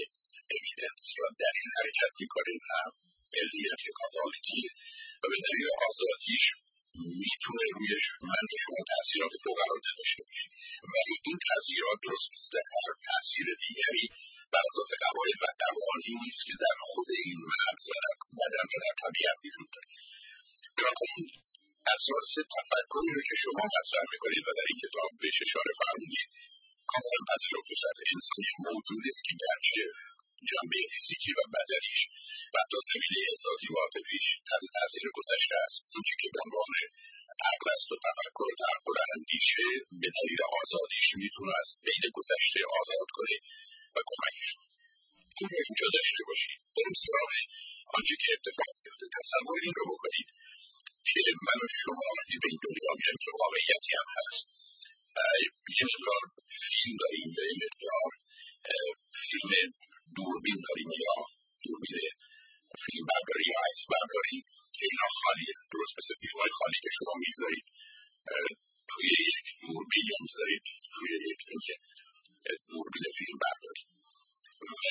اویدنس یا دلیل حرکت میکنیم، نه علمیت یا کازالیتی، و به دلیل آزادیش میتونه روی من و شما تأثیرات فوق‌العاده داشته باشه. ولی این تأثیرات درست مثل هر تأثیر دیگری بر اساس قواعد و قوانینی نیست که در خود این مغز و در بدن و در طبیعت وجود داره. بنابراین اساس تفکری رو که شما مطرح میکنید و در این کتاب بهش اشاره فرمودید کاملا پذیرفتش از انسانی موجودی است که گرچه جنبه فیزیکی و بدنیش و حتی زمینه احساسی و عاطفیش تحت تاثیر گذشته است. اونچه که به عنوان عقل است و تفکر و تعقل و اندیشه به دلیل آزادیش میتونه از قید گذشته آزاد کنه و کمکش کنه. این رو اینجا داشته باشید. بریم سراغ آنچه که اتفاق میفته. تصور این رو بکنید که من و شما وقتی به این دنیا میایم که واقعیتی هم هست، یه مقدار فیلم داریم یا یه مقدار فیلم دوربین داریم یا دوربین فیلم برداری یا عکس برداری که اینا خالیه. درست مثل فیلم های خالی که شما میگذارید توی یک دوربین یا میگذارید توی یک دوربین فیلم برداری و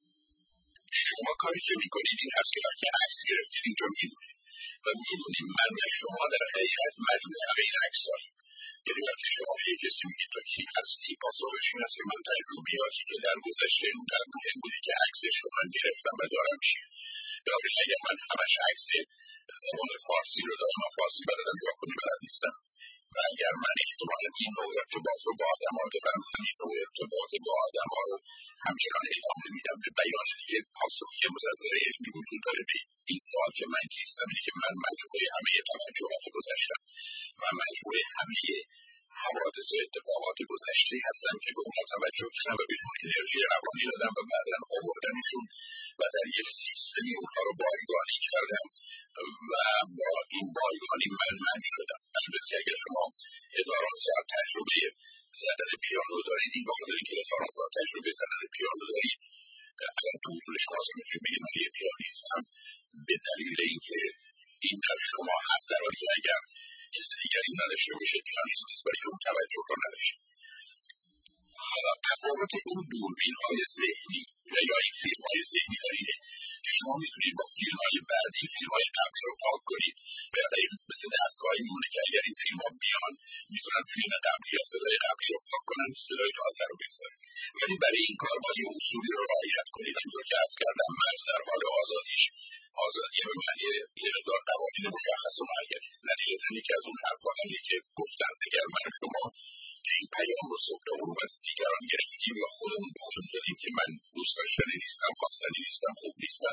شما کاری که میکنید این هست که وقتی عکس گرفتید اینجا میمونید و میدونید من و شما در حقیقت مجموعه همه این عکس داریم. یعنی وقتی شما به یک کسی میگید تو کی هستی، پاسخش این است که من تجربیاتی که در گذشته اونقدر مهم بودی که عکسش رو من گرفتم و دارم چیه. بنابراین اگر من همش عکس زبان فارسی رو دارم و فارسی بلدم ژاپنی بلد نیستم و اگر من احتمالا این نوع ارتباط رو با آدم ها دارم همین نوع ارتباط با آدم ها رو همچنان ادامه میدم. به بیان دیگه پاسخی مزلزل علمی وجود داره به این سوال که من کیستم، اینه که من مجموعه همه توجهات گذشتم و مجموعه همه حوادث و اتفاقات گذشته هستم که به اونها توجه کردم و بهشون انرژی روانی دادم و بعدا آوردمشون و در یه سیستمی اونها رو بایگانی کردم و با این بایگانی من من شدم. البته که اگر شما هزاران ساعت تجربه زدن پیانو دارید، این بخاطر اینکه هزاران ساعت تجربه زدن پیانو دارید اصلا تو حضور شما اصلا میتونید بگید من یه پیانیستم، به دلیل اینکه این در شما هست، در حالی که اگر کسی دیگری نداشته باشه پیانیست نیست، برای اون توجه رو نداشته. حالا تفاوت این دوربین های ذهنی یا این فیلم های ذهنی در اینه که شما میتونید با فیلم های بعدی فیلم های قبلی رو پاک کنید و این مثل دستگاهی میمونه که اگر این فیلم ها بیان میتونن فیلم قبلی یا صدای قبلی رو پاک کنن، صدای تازه رو بگذارن. ولی برای این کار باید یه اصولی رو رعایت کنید. همونطور که عرض کردم مغز در حال آزادیش آزادی به معنی یه مقدار قوانین مشخص و معین. نتیجتا یکی از اون حرفا همینه که گفتن اگر من شما این پیام رو صبح غروب از دیگران گرفتیم یا خودمون به خودمون دادیم که من دوست داشتنی نیستم، خواستنی نیستم، خوب نیستم،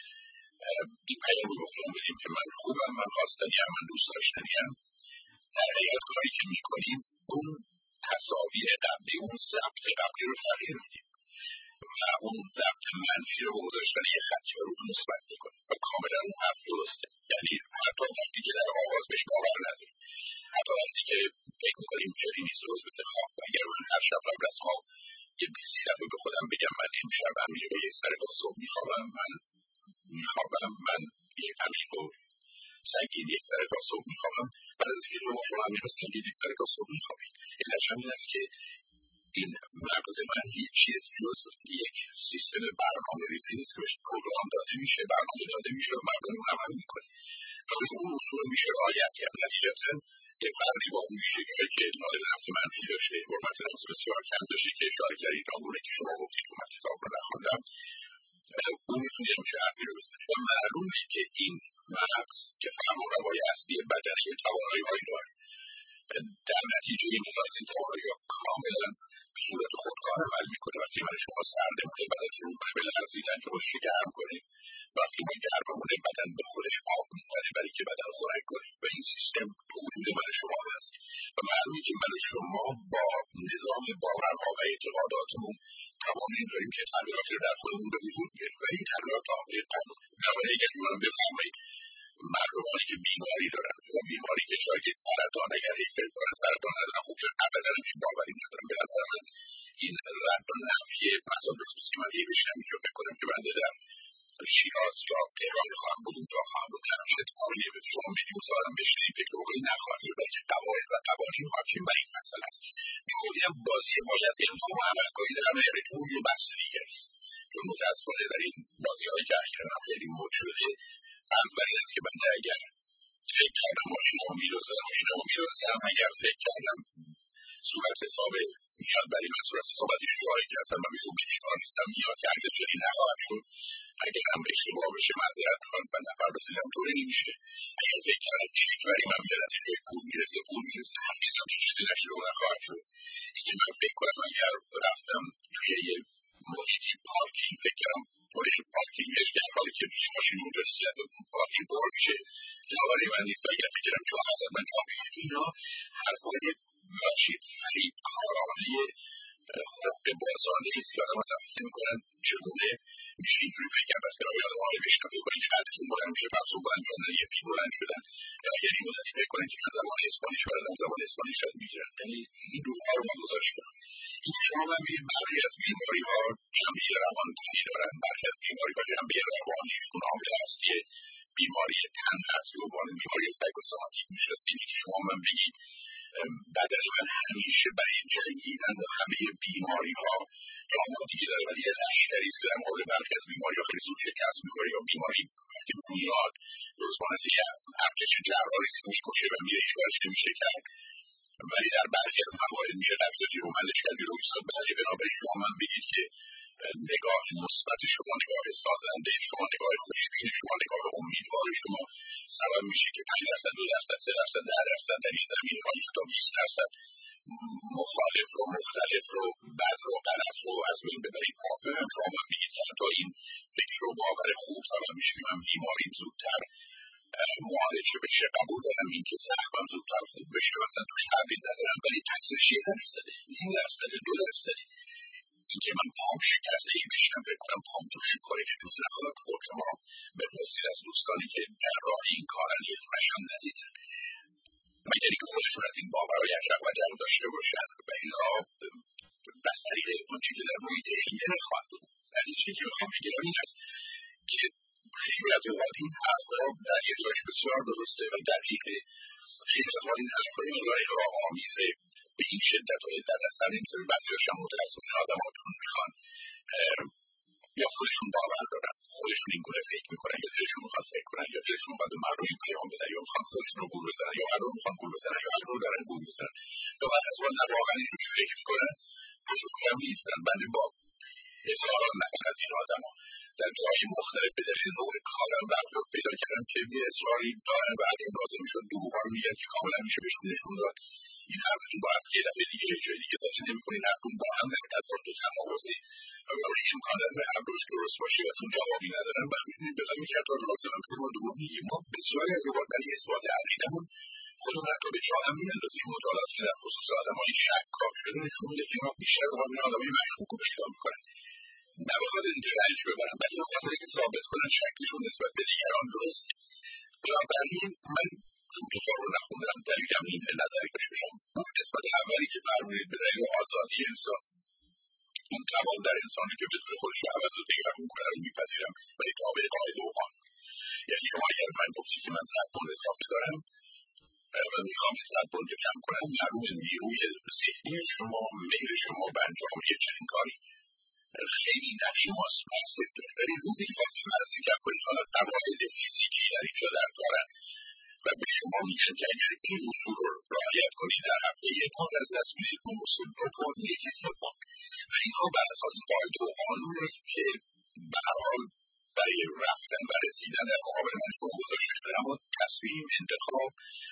این پیام رو به خودمون بدیم که من خوبم، من خواستنی هم، من دوست داشتنی هم، در حقیقت کاری که میکنیم اون تصاویر قبلی، اون ضبط قبلی رو تغییر میدیم و اون ضبط منفی رو به گذاشتن یه خطی رو روش مثبت میکنیم و کاملا اون حرف درسته. یعنی حتی وقتی که در آغاز بهش باور نداریم، حتی وقتی که فکر میکنیم چنین نیست، درست مثل خواب. اگر من هر شب قبل از خواب یه بیست دفعه به خودم بگم من امشب عمیق و یک سر تا صبح میخوابم، من میخوابم، من یک عمیق و سنگین یک سر تا صبح میخوابم، بعد از اینکه شما شما عمیق و سنگین یک سر تا صبح میخوابید، علتش همین است که این مغز من هیچ چیز جز یک سیستم برنامه ریزی نیست که بهش پروگرام داده میشه، برنامه داده میشه و مردم اون عمل میکنه و به اون اصول میشه رعایت کرد. نتیجتا یه فردی با اون ویژگی‌هایی که مال نفس منفی داشته، حرمت نفس بسیار کم داشته که اشاره کردید، آنگونه که شما گفتید که من کتاب رو نخوندم، اون میتونه همچه حرفی رو بزنه و معلومه که این مغز که فرمانروای اصلی بدنی توانایی‌هایی داره، در نتیجه این از این توانایی‌ها کاملا به صورت خودکار عمل میکنه. وقتی من شما سردمونه بدن شروع کنه به لرزیدن که خودش گرم کنه، وقتی ما گرممونه بدن به خودش آب میزنه برای که بدن خنک کنه و این سیستم به وجود من شما هست و معلومه که من شما با نظام باورها و اعتقاداتمون توان این داریم که تغییراتی رو در خودمون به وجود بیاریم و این تغییرات تابع قانون. بنابراین اگر من بفرمایید مردمانی که بیماری دارن یا بیماری که شاید سرطان، اگر یک فکر کنن سرطان ندارن، خوب شد ابدا همچین باوری ندارم. به نظر من این رد و نفی مسائل بسیست که من یه بشنم اینجا فکر کنم که بنده در شیراز یا تهران خواهم بود، اونجا خواهم بود، در همچه اتفاقی نمیفته. شما میلیون سالم بشنید فکر بکنید نخواهد شد، بلکه قواعد و قوانین حاکم بر این مسئله است. میخوام بگم بازی باید علم و عملکاری در همه چون یه بحث دیگری است، چون متاسفانه در این بازی‌هایی که اخیراً خیلی مد شده فرض بر این است که بنده اگر فکر کردم ماشینمو می‌دزدم ماشینمو می‌دزدم اگر فکر کردم صورت حساب میاد برای من صورت حساب از یه جایی که اصلا من میشه بیکار نیستم میاد که اگر چنین نخواهد شد اگر هم اشتباه بشه معذرت میخوام و نفر رسیدم طوری نمیشه اگر فکر کردم چک برای من میاد از یه جای پول میرسه پول میرسه هم نیستم چه چیزی نشده و نخواهد شد اینکه من فکر کنم اگر رفتم توی یه محیطی پارکینگ فکر کردم پول پارکینگش در حالی که بیش ماشین اونجا نیست از پارکینگ پر میشه جا برای من نیست اگر فکر کردم جا هست من جا میگم اینا حرفای باشید فرید کارانه حق بازانه ایست که آدم اصلا فکر میکنن چگونه میشه اینجوری فکر کرد بس برای آدم آقای بشنم فکر کنن که قدرشون بلند میشه پس و بلند میکنن یه فیل بلند شدن اگر این مدتی فکر کنن که من زبان اسپانیش بلدم زبان اسپانیش شاید میگیرن یعنی این دوها رو ما گذاشتم این شما من بگید برخی از بیماری ها جنبه روانتونی دارن برخی از بیماری ها جنبه روانیشون عامل اصلی بیماری تن هست به عنوان بیماری سایکوسوماتیک میشناسید که شما من بگید بدن من همیشه برای جنگیدن با همه بیماری ها یا آمادگی داره ولی یه لشکری است که در مورد برخی از بیماری ها خیلی زود شکست می‌خوره یا بیماری وقتی میاد درست مانند یه ارتش جراحی است که می‌کشه و میره هیچ کارش نمیشه کرد ولی در برخی از موارد میشه قبضاتی رو مندش کرد جلو ایستاد بله بنابراین شما من بگید که نگاه مثبت شما نگاه سازنده شما نگاه خوشبین شما نگاه امیدوار شما سبب میشه که پنج درصد دو درصد سه درصد ده درصد در این زمینه‌های تا بیست درصد مخالف رو مختلف رو بد رو غلط رو از بین ببرید موافقم شما من بگید که حتی این فکر رو باور خوب سبب میشه که من بیماریم زودتر معالجه بشه قبول دارم این که زخمم زودتر خوب بشه مثلا توش تغییر ندارم ولی تاثیرش یه درصده نیم درصده دو درصده این که من پام شکسته ای بشنم فکر کنم پام توش کاری که توش نخواهد خود شما بپرسید از دوستانی که جراحی این کارن یه دونش هم ندیدن مگر اینکه خودشون از این باورهای عجب و عجب داشته باشن و اینا بس طریق اونچه که در محیط علمیه نخواهد بود از این چیزی که میخوام بگیرم این است که خیلی از اوقات این حرفا در یه جایش بسیار درسته و دقیقه خیلی از اوقات این حرفا مقدار اغراق‌آمیزه به این شدت و عدت اصلا نمی‌تونه بعضی‌هاش هم متأسفانه آدم‌ها چون میخوان یا خودشون باور دارن خودشون این گونه فکر میکنن یا دلشون میخواد فکر کنن یا دلشون میخواد به مردم این پیام بدن یا میخوان خودشون رو گول بزنن یا مردم میخوان گول بزنن یا مردم دارن گول بزنن یا بعد از اون نه واقعا اینجوری فکر میکنن خودشون هم نیستن بنده با هزاران نفر از این آدم‌ها در جای مختلف به دلیل نوع کارم برخورد پیدا کردم که یه اصراری دارن بعد این لازم شد دروغ‌ها میگن که کاملا میشه بهشون نشون داد این حرفتون باید یه دفعه دیگه یه جای دیگه زاده نمی‌کنین حرفتون با هم در تصادف تناقضی و برای امکان داره هر روش درست باشه و چون جوابی ندارن وقتی می‌بینید بخوایم این کردار لازم هم ما دروغ میگیم ما بسیاری از اوقات برای اثبات عقیده‌مون خودمون حتی به جا هم می‌اندازیم مطالعاتی که در خصوص آدم‌های شکاک شده نشون میده که اینا بیشتر اوقات این آدمای مشکوک رو پیدا می‌کنن نه بخاطر اینکه رنج ببرن بلکه بخاطر اینکه ثابت کنن شکلشون نسبت به دیگران درست بنابراین من چون کتاب رو نخوندم دلیلم این نظری باشه بشم اون قسمت اولی که فرمودید به دلیل آزادی انسان این توان در انسانی که بتونه خودش رو عوض و دگرگون کنه رو میپذیرم ولی تابع قاعده و قانون یعنی شما اگر من گفتی که من صد پوند اضافه دارم و میخوام صد پوند کم کنم معلوم نیروی ذهنی شما میل شما به انجام یه چنین کاری خیلی نقش ماست مؤثر داره ولی روزی که خواستیم وزن کم کنید حالا قواعد فیزیکی در اینجا در کارن و به شما میگن که اگر این اصول رو رعایت کنید در هفته یک پوند از دست میدید اون اصول دو پوند یکی سه پوند و اینها بر اساس قاعده و قانونه که به هر حال برای رفتن و رسیدن در مقابل من شما گذاشته شده اما تصمیم انتخاب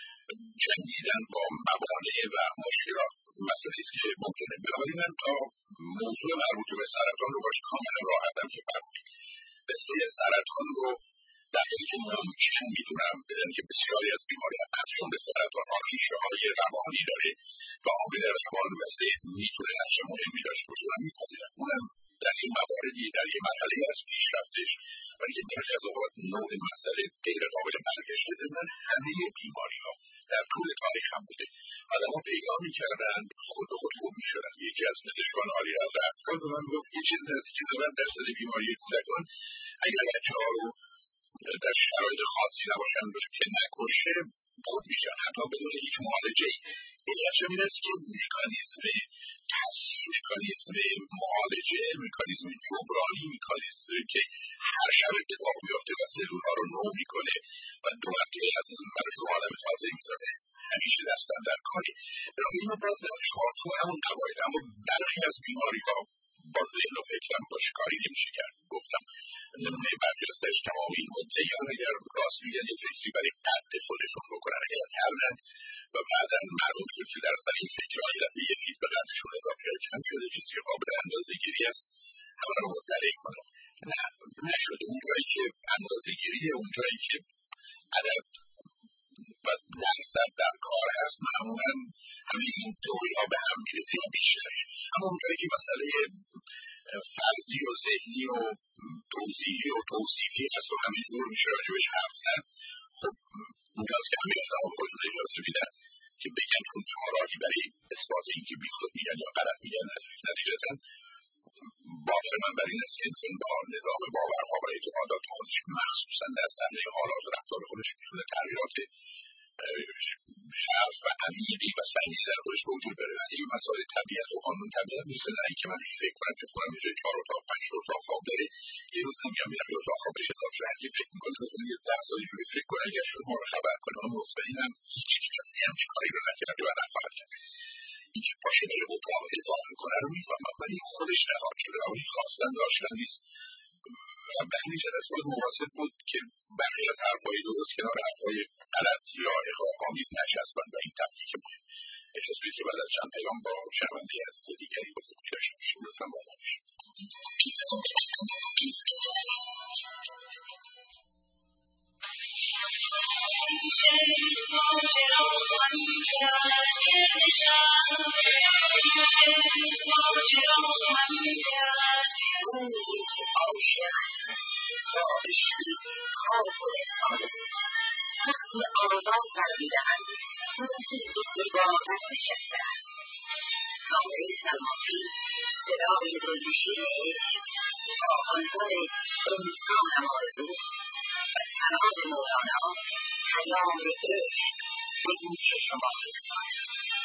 جنگیدن با موانع و مشکلات مسئله است که ممکنه بنابراین من تا موضوع مربوط به سرطان رو باش کاملا راحتم که فرمودید قصه سرطان رو در حالی که ممکن میدونم بدن که بسیاری از بیماری از جمله سرطان ها ریشه های روانی داره و عامل روان و ذهن میتونه نقش مهمی داشته باشه من میپذیرم اونم در این مواردی در این مرحله از پیشرفتش و یه برخی از اوقات نوع مسئله غیر قابل برگشت ضمن همه بیماری ها در طول تاریخ هم بوده آدم‌ها پیدا می‌کردن خود به خود خوب می‌شدن یکی از پزشکان عالی رفتگار به من گفت یه چیز نزدیک نود درصد بیماری کودکان اگر بچه‌ها رو در شرایط خاصی نباشن که نکشه خود میشن حتی بدون هیچ معالجه‌ای. علت چه میرسه که مکانیزم تصحیح، مکانیزم معالجه، مکانیزم جبرانی، مکانیزم که هر شب اتفاق میفته و سلول‌ها رو نو میکنه و دو مرتبه از این برای شما عالم تازه میسازه همیشه دستن در کاری. این رو باز در چارچوب همون قواعد، اما برخی از بیماری‌ها با ذهن و فکرم باش کاری نمیشه کرد. گفتم نمونه برجستش تمام این مدعیان اگر راست میگن یه فکری برای قد خودشون بکنن، اگر کردن و بعدا معلوم شد که در اصل این فکرها یه دفعه یه فیت به قدشون اضافه های کم شده، چیزی که قابل اندازه گیری است، همه رو مطلع کنه. نه نشده. اون جایی که اندازه گیریه، اون جایی که عدد و درصد در کار هست، معمولا همه این دوری ها به هم میرسه یا بیشترش. اما اون جایی که مسئله فرضی و ذهنی و توضیحی و توصیفی هست و همین جور میشه راجبش حرف زد، خب اونجاست که همه اقدام خودشون اجازه میدن که بگن چون شما راهی برای اثبات این که بیخود میگن یا غلط میگن ندارید. نتیجتا باور من بر این است که انسان با نظام باورها و اعتقادات خودش مخصوصا در صحنه حالات و رفتار خودش میتونه تغییرات شرف و عمیقی و سنگینی در خودش به وجود بره. این مسائل طبیعت و قانون طبیعت نیست. نه اینکه من فکر کنم که خودم اینجا چهار اتاق پنج اتاق خواب داره، یه روز میام میرم یه اتاق خوابش حساب شده، اگه فکر میکنه بزنی یه ده سال اینجوری فکر کنه، اگر شد ما رو خبر کنه و مطمئنم هیچ کسی همچین کاری رو نکرده و نخواهد کرد. این که پاشه بره اتاق اضافه کنه رو میفهمم، ولی خودش نخواهد شده و این خواستن داشتن نیست. به همین جهت باید مناسب بود که برخی از حرفهای درست کنار حرفهای غلط یا اغراق‌آمیز نچسبند و این تفکیک مهم. اجازه بدید که بعد از چند پیام با شنونده عزیز دیگری گفتگو داشته باشیم. لطفاً با ما باشید. وقتی آواز برمیدهند روزی به عبادت نشسته است. طاهر سلماسی صدای دلنشین عشق با عنوان انسانم آرزوست و کلام مولانا پیام عشق به گوش شما می‌رساند.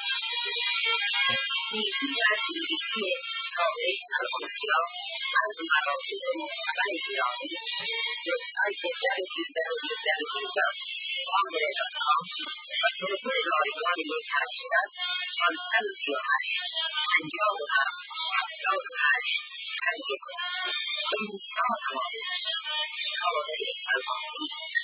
سیدی و دیدی طاهر سلماسی را از مراکز معتبر ایرانی وبسایت دبلیو دبلیو دبلیو دات طاهر دات کام و تلفن رایگان یک هشتصد پانصد و سی و هشت پنجاه و هفت هفتاد و هشت تهیه کنید. انسان آرزوست. طاهر سلماسی.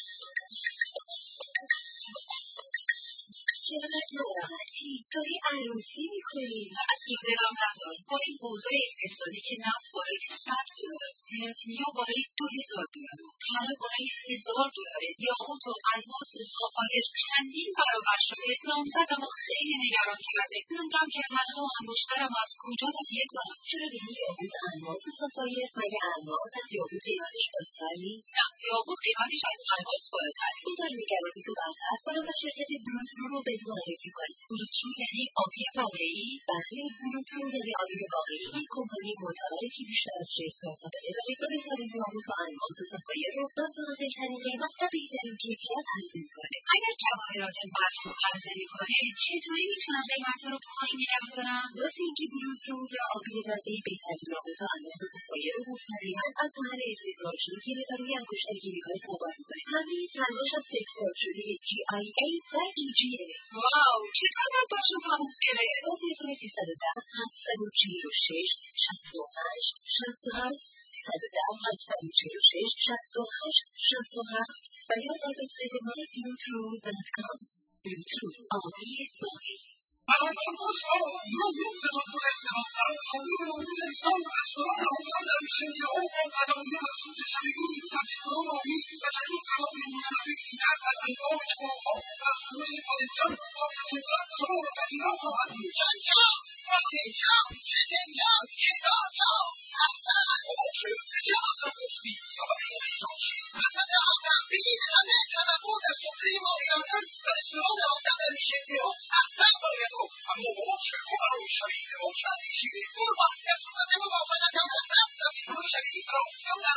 چقدر ناراحتی؟ داری عروسی میکنی؟ اصلا دلم ندار با این اوضاع اقتصادی که نه فارکس صد دلار، نتنیا بالای دو هزار دلار، طلا بالای هزار دلاره، یاقوت و الماس و سافایر چندین برابر شده. نامزد اما خیلی نگران کرده. موندم که حلقه و انگشترم از کجا تهیه کنم. چرا به این یاقوت و الماس و سافایر؟ مگه الماس از یاقوت قیمتش بالاتر نیست؟ نه، یاقوت قیمتش از الماس بالاتره. بذار نگرانی تو برطرف کنم و شرکت بلوترو رو به معرفی کنیم. بلوترو یعنی آبی واقعی؟ بله، بلوترو یعنی آبی واقعی یک کمپانی معتبره که بیشتر از چهل سال سابقه داره و بهترین یاقوت و الماس و سافایر رو با فاضل‌ترین قیمت و بهترین کیفیت عرضه می‌کنه. اگر جواهرات مطلوب عرضه می‌کنه چطوری میتونم قیمت‌ها رو پایین نگه دارم؟ واسه اینکه بلوترو یا آبی تازه بهترین یاقوت و الماس و سافایر رو مستقیما از محل استخراج شده گیره و روی انگشتر گیری‌های سوار می‌کنه. همه سنگاش هم سرتیفیکات شده جی آی ای و ای جی ای. واو، چطور باید باشون تماس گرفت؟ با تلفن سیصد و ده هفتصد و چهل و شش شصت و هشت شصت و هفت سیصد و ده هفتصد و چهل و شش شصت و هشت شصت و هفت و یا در وبسایت ما بلوترو دات کام. بلوترو، آبی واقعی. من خوشحال من یک تلفن استفاده من موجود انسان رستوران آمدن در میشه یه اون قدمی مسئول شبیه تبدیل ماهی و جدید قرار منابع دیگر از انگام چماها و از فروش پادیجان با کسیدن شما و قدیران خواهد بود. جان وقتی جان شکن جان هزار جان حسن اوچه جان گفتی یا این جان چی مثل آدم بگیر همه تنبود از سفره ما بیاندن و رستوران آمدن در میشه یه حتی باید اما اوچه کنار و شبیه اوچه دیشی قربان در صورت موافقت هم و زب زبی برو شبیه را هم در رستوران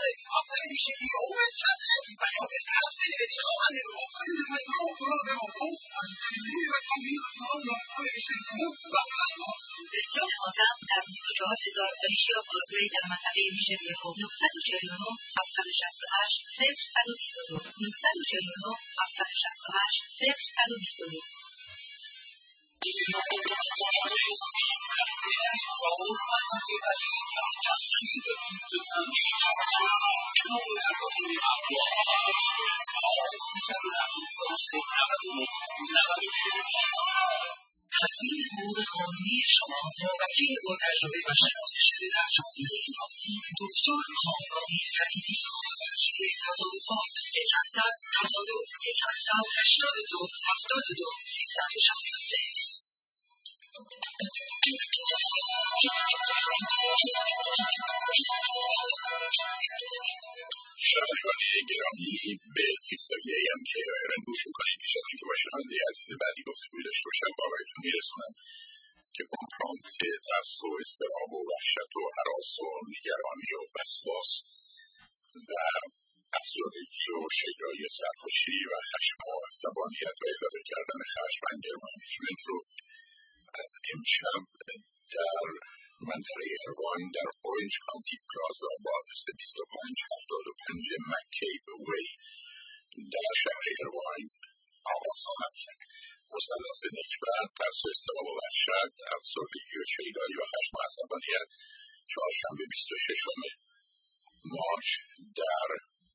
رسید آدم در بیست و چهار هزار کالیشیا بازوی در منطقه ویژه یهو نهصد و چهل و نه هفتصد و شصت و هشت صفر صد و بیست و دو نهصد و چهل و نه هفتصد و شصت و هشت صفر صد و بیست و دو تصویر حقوق قانونی شما با وکیل با تجربه و شناخت در جامعه ایرانی دکتر کامرانی فتیدی وکیل تصادفات یک هفتصد تصادف یک هفتصد هشتاد و دو هفتاد و دو سیصد و شصت و سه شنوندگان گرامی به سیبسایی هم که ارن گوش میکنید پیش از اینکه با شنونده عزیز بعدی گفتگوی داشته باشم با آقایتون میرسونم که کنفرانس ترس و اضطراب و وحشت و هراس و نگرانی و وسواس و افسردگی و شیدایی و سرخوشی و خشم و عصبانیت و اداره کردن خشم انگر منیجمنت رو از امشب در منطقه اروان در اورنج کانتی پلازا با آدرس بیست و پنج هفتاد و پنج مککیب وی در شهر اروان آغاز خواهد کرد. مثلث نکبت، ترس و اضطراب و وحشت، افسردگی و شیدایی و خشم و عصبانیت، چهارشنبه بیست و ششم مارچ در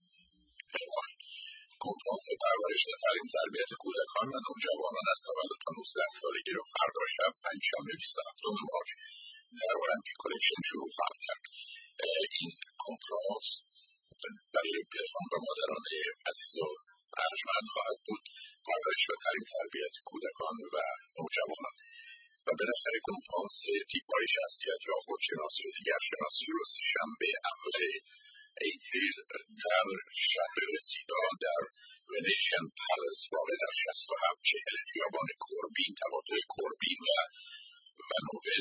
اروان. کنفرانس پرورش و تعلیم تربیت کودکان و نوجوانان از تولد تا نوزده سالگی را فردا شب پنجشنبه بیست و هفتم مارچ در المپیک کلکشن شروع خواهد کرد. این کنفرانس برای پدران و مادران عزیز و ارجمند خواهد بود، پرورش و تعلیم تربیت کودکان و نوجوانان و بالاخره کنفرانس تیپ‌های شخصیت یا خودشناسی و دیگرشناسی رو سه‌شنبه اول اپریل در شهر رسیدا در ونیشن پالاس واقع در شصت و هفت چهل خیابان کوربین تقاطع کوربین و ونوون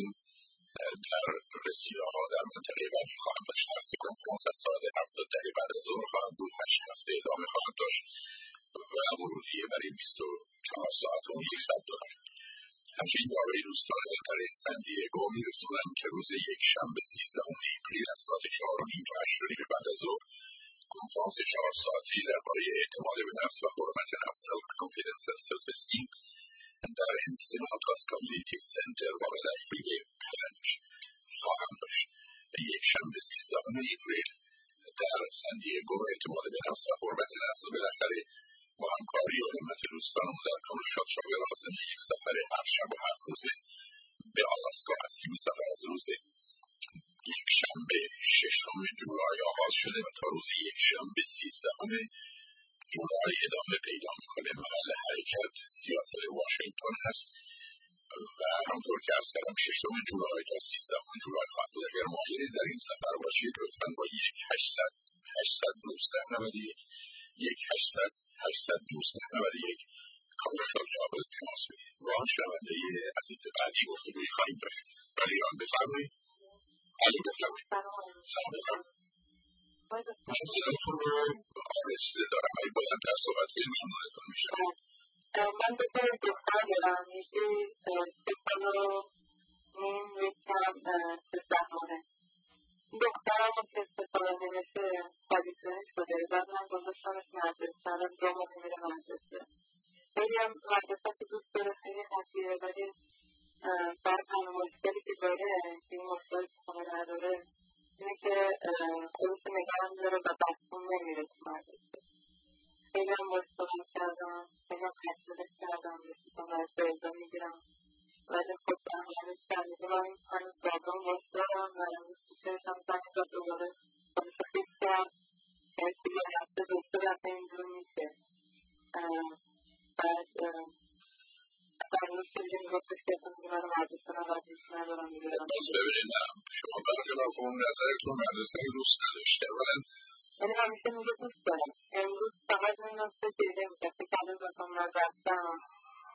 در رسیداها در منطقه ولی خواهد داشت. هست کنفرانس از ساعت هفت دقیقه بعد از ظهر خواهد بود، هشت هفته ادامه خواهد داشت و ورودیه برای بیست و چهار ساعت و صد دلار. همچنین با آقای دوستان منطقه سن دیگو میرسونم که روز یک شنبه سیزدهم اپریل از ساعت چهار و نیم تا هشت و نیم بعد از ظهر کنفرانس چهار ساعتی درباره اعتماد به نفس و حرمت نفس سلف کانفیدنس و سلف استیم در انسیناتاس کامیونیتی سنتر واقع در فریوی پنج خواهم داشت. یک شنبه سیزدهم اپریل در سن دیگو اعتماد به نفس و حرمت نفس و بالاخره با همکاری و همت دوستانم در کنشات شامل لازم یک سفر هر شب و هر روزه به آلاسکا هستیم. سفر از روز یک شنبه ششم جولای آغاز شده و تا روز یک شنبه سیزدهم جولای ادامه پیدا میکنه. محل حرکت سیاتل واشنگتن هست و همطور که عرض کردم ششم جولای تا سیزدهم جولای خواهد بود. اگر مایلی در این سفر باشید لطفاً با یک هشتصد هشتصد و نوزده نود و یک یک هشتصد هشتصد و نوزده نود و یک کامرشال جابل تماس بگیرید. با شنونده عزیز بعدی گفتگویی خواهیم داشت. ولی آن بفرمایید. علی بفرمایید. سلام بفرمایید. من صداتون رو آهسته دارم ولی بلندتر صحبت کنید ممنونتون میشه. من دو تا دختر دارم، یکی سه سال و نیم، یکم سیزده ماهه. این دخترم رو که سه سال و نیمشه خالیسونی شده، بعد من گذاشتمش مدرسه، الان دو ماه میره مدرسه. خیلی هم مدرسه که دوست داره، خیلی حسیه، ولی بعد همه مشکلی که داره که این مشکل که خونه نداره اینه که خودش نگه میداره و بستون نمیره تو مدرسه. خیلی هم مشکلم کردم، خیلی هم تحصیلش کردم، رسیدم باید جایزه میگیرم، ولی خود برنامهش کردیم. من هنوز بابام باش دارم و امروز پیششم زنگ زد دوباره خودش رو خیلی کرد که توی یه هفته دکتر رفته اینجور میشه. بعد امروز که دیگه میگفتش که اصلا دیگه من مدرسه نبردیش ندارم میگه. باز ببینید شما برخلاف اون نظرتون مدرسه رو دوست نداشته اولا یعنی همیشه میگه دوست دارم. امروز فقط نمیدونم چه دیده میگه فکر کردم مثلا من رفتم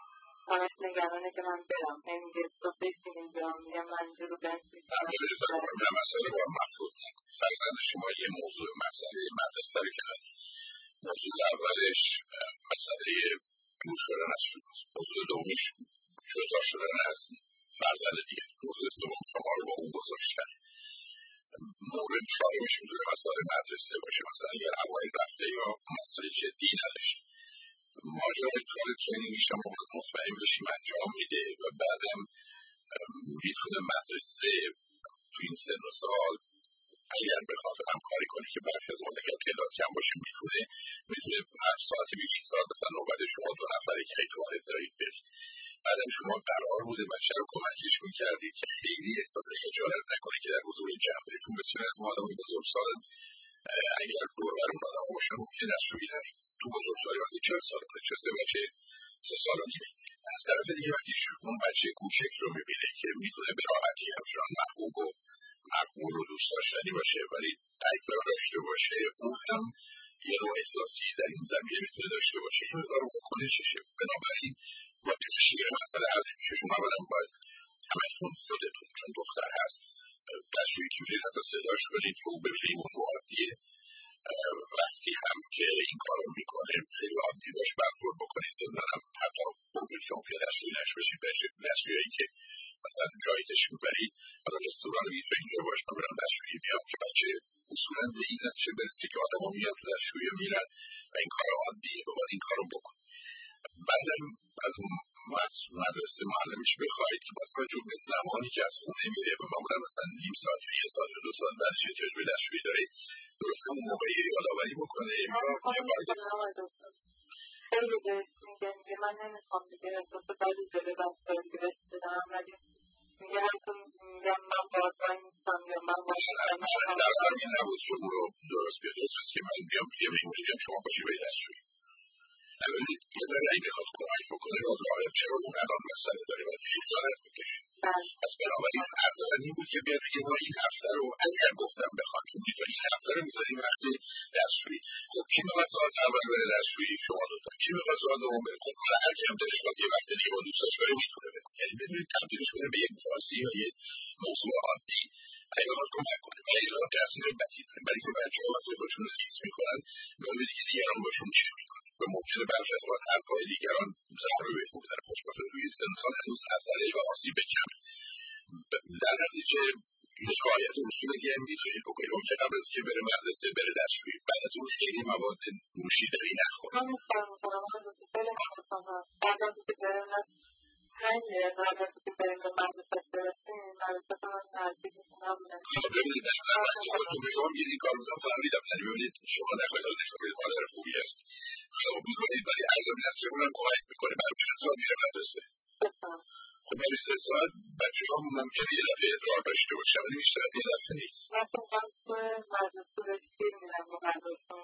همش نگرانه که من برم این میگه تو بشین اینجا میگم من اینجا رو بنس میکنم من مسئله با مفروض فرزند شما یه موضوع مسئله مدرسه رو که موضوع اولش مسئله دور شدن از شماست، موضوع دومیش جدا شدن از فرزند دیگه، موضوع سوم شما رو با اون گذاشتن. مورد چهارمش میتونه مسئله مدرسه باشه، مثلا اگر اوایل رفته یا مسئله جدی نداشته ماجرای کار ترینینگ شما باید مطمئن بشیم انجام میده و بعدم میتونه مدرسه تو این سن و سال اگر بخواد همکاری کنه که برخی از اون اگر تعداد کم باشه میتونه میتونه هر ساعتی به یک ساعت مثلا نوبت شما دو نفره که خیلی وارد دارید برید. بعدم شما قرار بوده بچه رو کمکش میکردید که خیلی احساس خجالت نکنه که در حضور جمع بره، چون بسیار از ما آدمای بزرگسالان اگر دور بر اون آدم باشن ممکن دستشویی نریم تو بزرگسالی وقتی چهل سال کنه چه سه بچه سه سال و نیمه. از طرف دیگه وقتی اون بچه کوچک رو میبینه که میتونه به راحتی همچنان محبوب و مقبول و دوست داشتنی باشه ولی تایپر داشته باشه، اون هم یه نوع احساسی در این زمینه میتونه داشته باشه، این مقدار واکنششه. بنابراین با شیر مسئله حل میشه. شما اولا باید همتون خودتون چون دختر هست دستشویی که میرید حتی صداش کنید که او ببینید موضوع عادیه. وقتی هم که این کار رو میکنه خیلی عادی باش برخورد بکنید، ضمناً هم حتی موقعی که ممکنه دستشویی نشه بشید بشید دستشویی که مثلا جایی تشک میبرید حالا رستوران رو میتونه اینجا باش من برم دستشویی بیام که بچه اصولاً به این نتیجه برسه که آدم ها میان تو دستشویی میرن و این کار عادیه و باید این کار رو بکن. بعدم از اون مدرسه معلمش بخواهید که با توجه به زمانی که از خونه میره و معمولا مثلا نیم ساعت یا یه ساعت یا دو ساعت بعدش احتیاج به دستشویی داره درست اون موقعی یادآوری بکنه. خیلی بهش میگه میگه من نمیخوام دیگه احساس بدی جلوی بچه‌ها دیگه بهش بدم ولی میگه حتی میگم من باید باید نیستم یا من باید من در زمین نبود که اون رو درست بیاد درست که من بیام بیه میمونی بیام شما باشی به دستشویی. نبینید یه ذره اگه بخواد کمک بکنه را ظاهر چرا اون الان مسئله داره باید خجالت بکشه. پس بنابراین ارزان این بود که بیاد بگه ما این هفته رو اگر گفتم بخواد چون میتونی این هفته رو میذاریم وقتی دستشویی. خب کی میخواد ساعت اول بره دستشویی؟ شما دوتا. کی میخواد ساعت دوم بره؟ خب حالا هر کی هم دلش خواست یه وقت دیگه با دوستاش بره میتونه بره، یعنی بدونید تبدیلش کنه به یک فارسی یا یه موضوع عادی اگه بخواد کمک کنه. ولی راه تاثیر بدی داره برای که بچه‌ها وقتی خودشون رو حس میکنن میبینید که دیگران باشون چه میکنه و ممکنه برخی از وقت حرفهای دیگران ضربه بهشون بزنه. خوشبختانه روی سن سال هنوز اثری و آسیب کمه. در نتیجه رعایت اصول دیگه هم میتونید بکنید. اون که قبل از که بره مدرسه بره دستشویی بعد از اون خیلی مواد نوشیدنی نخوره. من می‌خوام می‌خوام خیلی مخصوصا بعد از اینکه بریم پنج بعد از اینکه بریم به مدرسه برسیم مدرسه من نزدیک می‌کنم. ببینید در وقتی خودتون می‌خوام یه این کار می‌کنم فهمیدم یعنی ببینید شما نخواهید نشون بدید مادر خوبی است خب می‌کنید ولی از این است که اونم کمک می‌کنه برای چند سال میره مدرسه. خب برای سه ساعت بچه ها ممکنه یه دفعه ادرار داشته باشه ولی بیشتر از یه دفعه نیست. مثلا من تو مدرسه بهش شیر میدم با مدرسه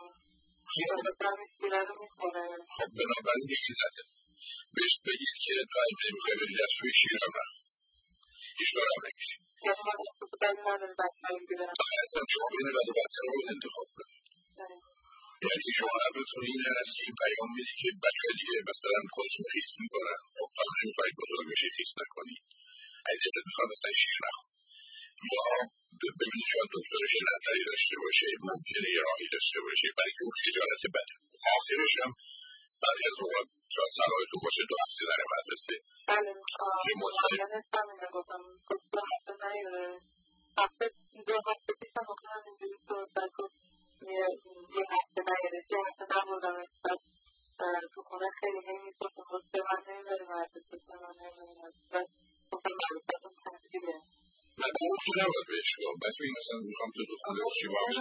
خب شیره رو میخوره. خب بنابراین یکی نده بهش بگید که تو این نمیخوای بری دستشویی شیرم نه هیچ کار هم نمیشه. یعنی من احساس بدی نداره بچه ها میگیرم اصلا شما بین بد و بدتر رو باید انتخاب کنید. یعنی شما حرفتون این هست که این پیام میدی که بچه دیگه مثلا خودشون خیس میکنن خب تا نمیخواید بزرگ بشید خیس نکنید اگه دلت میخواد مثلا شیر نخور یا ببینید شاید دکترش نظری داشته باشه ممکنه یه راهی داشته باشه برای که اون خجالت بده. آخرش هم برای از اوقات شاید صلاحتون باشه دو هفته در مدرسه. بله معلمش همینه گفتم گفت دو هفته نیاره هفته دو هفته پیشم بکنم اینجوری صحبت گفت یه هفته نیاره یه هفته نبودمش بعد تو خونه خیلی نمی‌شد گفت به من نمی‌بری مدرسه به من نمی‌بری مدرسه گفتم مدرسه‌تون تحصیله. من به اون که نباید بهش گفت بچه این مثلا میخوام تو دخونه باشی با هم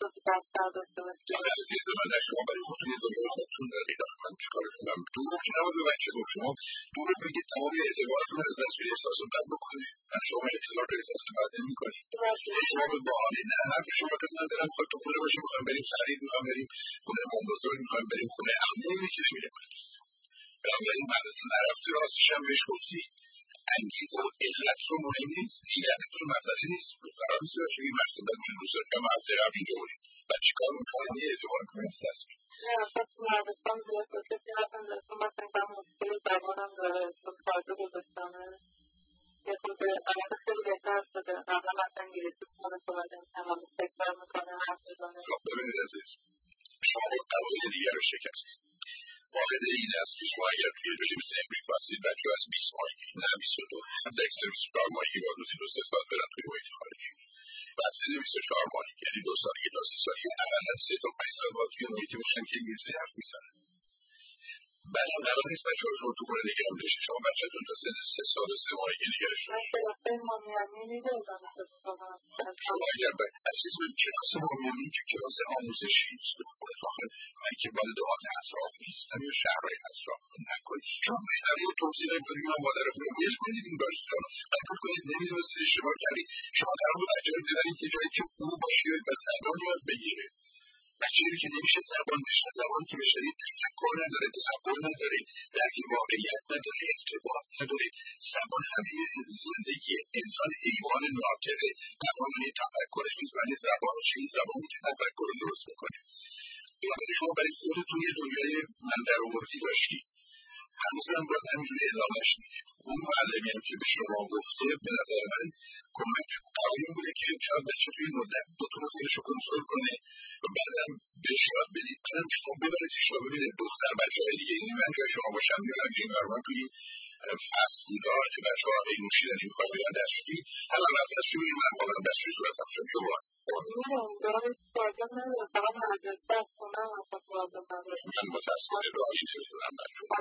عزیز من در شما برای خودتون یه دنیای خودتون دارید من چیکار کنم دروغ که نباید به بچه گفت شما دروغ بگید تمام اعتبارتون از دست بدید احساس بد بکنید من شما اعتبار رو احساس بد نمی‌کنید شما به بهانه نه حرف شما که من دارم خواهد تو خونه باشیم میخوایم بریم خرید میخوایم بریم خونه مام بزرگ میخوایم بریم خونه عمه اینی که نمیره مدرسه بنابراین مدرسه نرفته راستش هم بهش گفتی انگیزه و علت رو مهم نیست نیتتون مسئله نیست قرار نیست بچه این مقصد باید من دوست دارم هفته قبل اینجا بودیم و و چی کار میکنم یه اعتبار کنیم تصمیم نه خب مردستان باید با کسی هستن دستان مثلا این مشکل زبانم داره چون کارده گذاشتانه یه خود البته خیلی بهتر شده قبلا مثلا انگلیسی خونه صحبت نمی‌کنم و تکرار میکنه حرف میزنه. خب ببینید عزیز شما باز قواعد دیگر رو شکست. قاعده این است که شما اگر توی جایی مثل امریکا هستید بچه از بیست ماهگی نه بیست و دو حد اکثر بیست و چهار ماهگی با روزی دو سه ساعت برن توی محیط خارجی و از سن بیست و چهار ماهگی یعنی دو سالگی تا سی سالگی اقلا سه تا پنج سال باید توی محیطی باشن که انگلیسی حرف میزنن. بعدم قرار نیست بچه ها شما تو خونه نگه هم داشته شما بچه‌تون تا سن سه سال و سه ماهگی نگهش داشته. شما اگر به عزیز من کلاس مامیانی که کلاس آموزشی نیست آخه من که بالد آت اطراف نیستم یا شهرهای اطراف نکنید شما بهتر یه توضیح نکنید یا مادر خونه ویل کنید این داشتان قبول کنید نمیدونستی اشتباه کردید شما قرار بود بچه رو ببرید یه جایی که او باشی و زبان یاد بگیره. بچه‌ای که نمیشه زبان بشه زبان که بشه تفکر نداره تفکر نداره درک واقعیت نداره ارتباط نداره زبان همه زندگی انسان حیوان ناطقه تمامی تفکرش نیست برای زبان چه این زبانی که تفکر رو درست میکنه. این شما برای خودتون یه دنیای من در آوردی داشتی هنوزم باز همینجوری ادامهش میده. اون معلمی هم که به شما گفته به نظر من کمک قرار این بوده که شاید بچه توی مدت دوتون خودش رو کنترل کنه و بعدم بهش یاد بدید بعدم شما ببرید شما ببینید دختر بچه های دیگه این من جای شما باشم میبرم که این برمان توی فست فودا که بچه ها هی نوشیدنی میخواد بیان دستشویی هر وقت دستشویی من با من دستشویی صورت هم شد یه من متاسفانه راهی نمیدونم من شما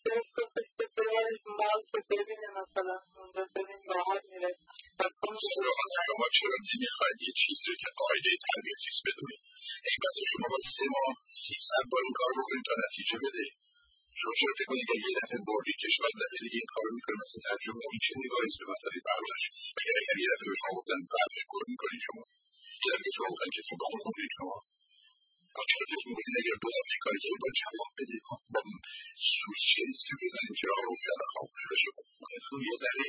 سراغات شما چرا نمیخواید یه چیزی رو که قاعده تربیتیست بدونید ای بس شما با سه ماه سیصد بار این کار بکنید تا نتیجه بده. شما چرا فکر کنید اگر یه دفعه بردی کشور دفعه دیگه این کار رو میکنه مثل ترجمه این چه نگاهیست به مسئله پرورش مگر اگر یه دفعه به شما گفتن وضع کار میکنید شما یه دفعه شما گفتن که تو بخونید شما چرا فکر میکنید اگر دو دفعه کاری که باید جواب بده با سویچه نیست که بزنید که راه روشن خاموش بشه خودتون یه ذره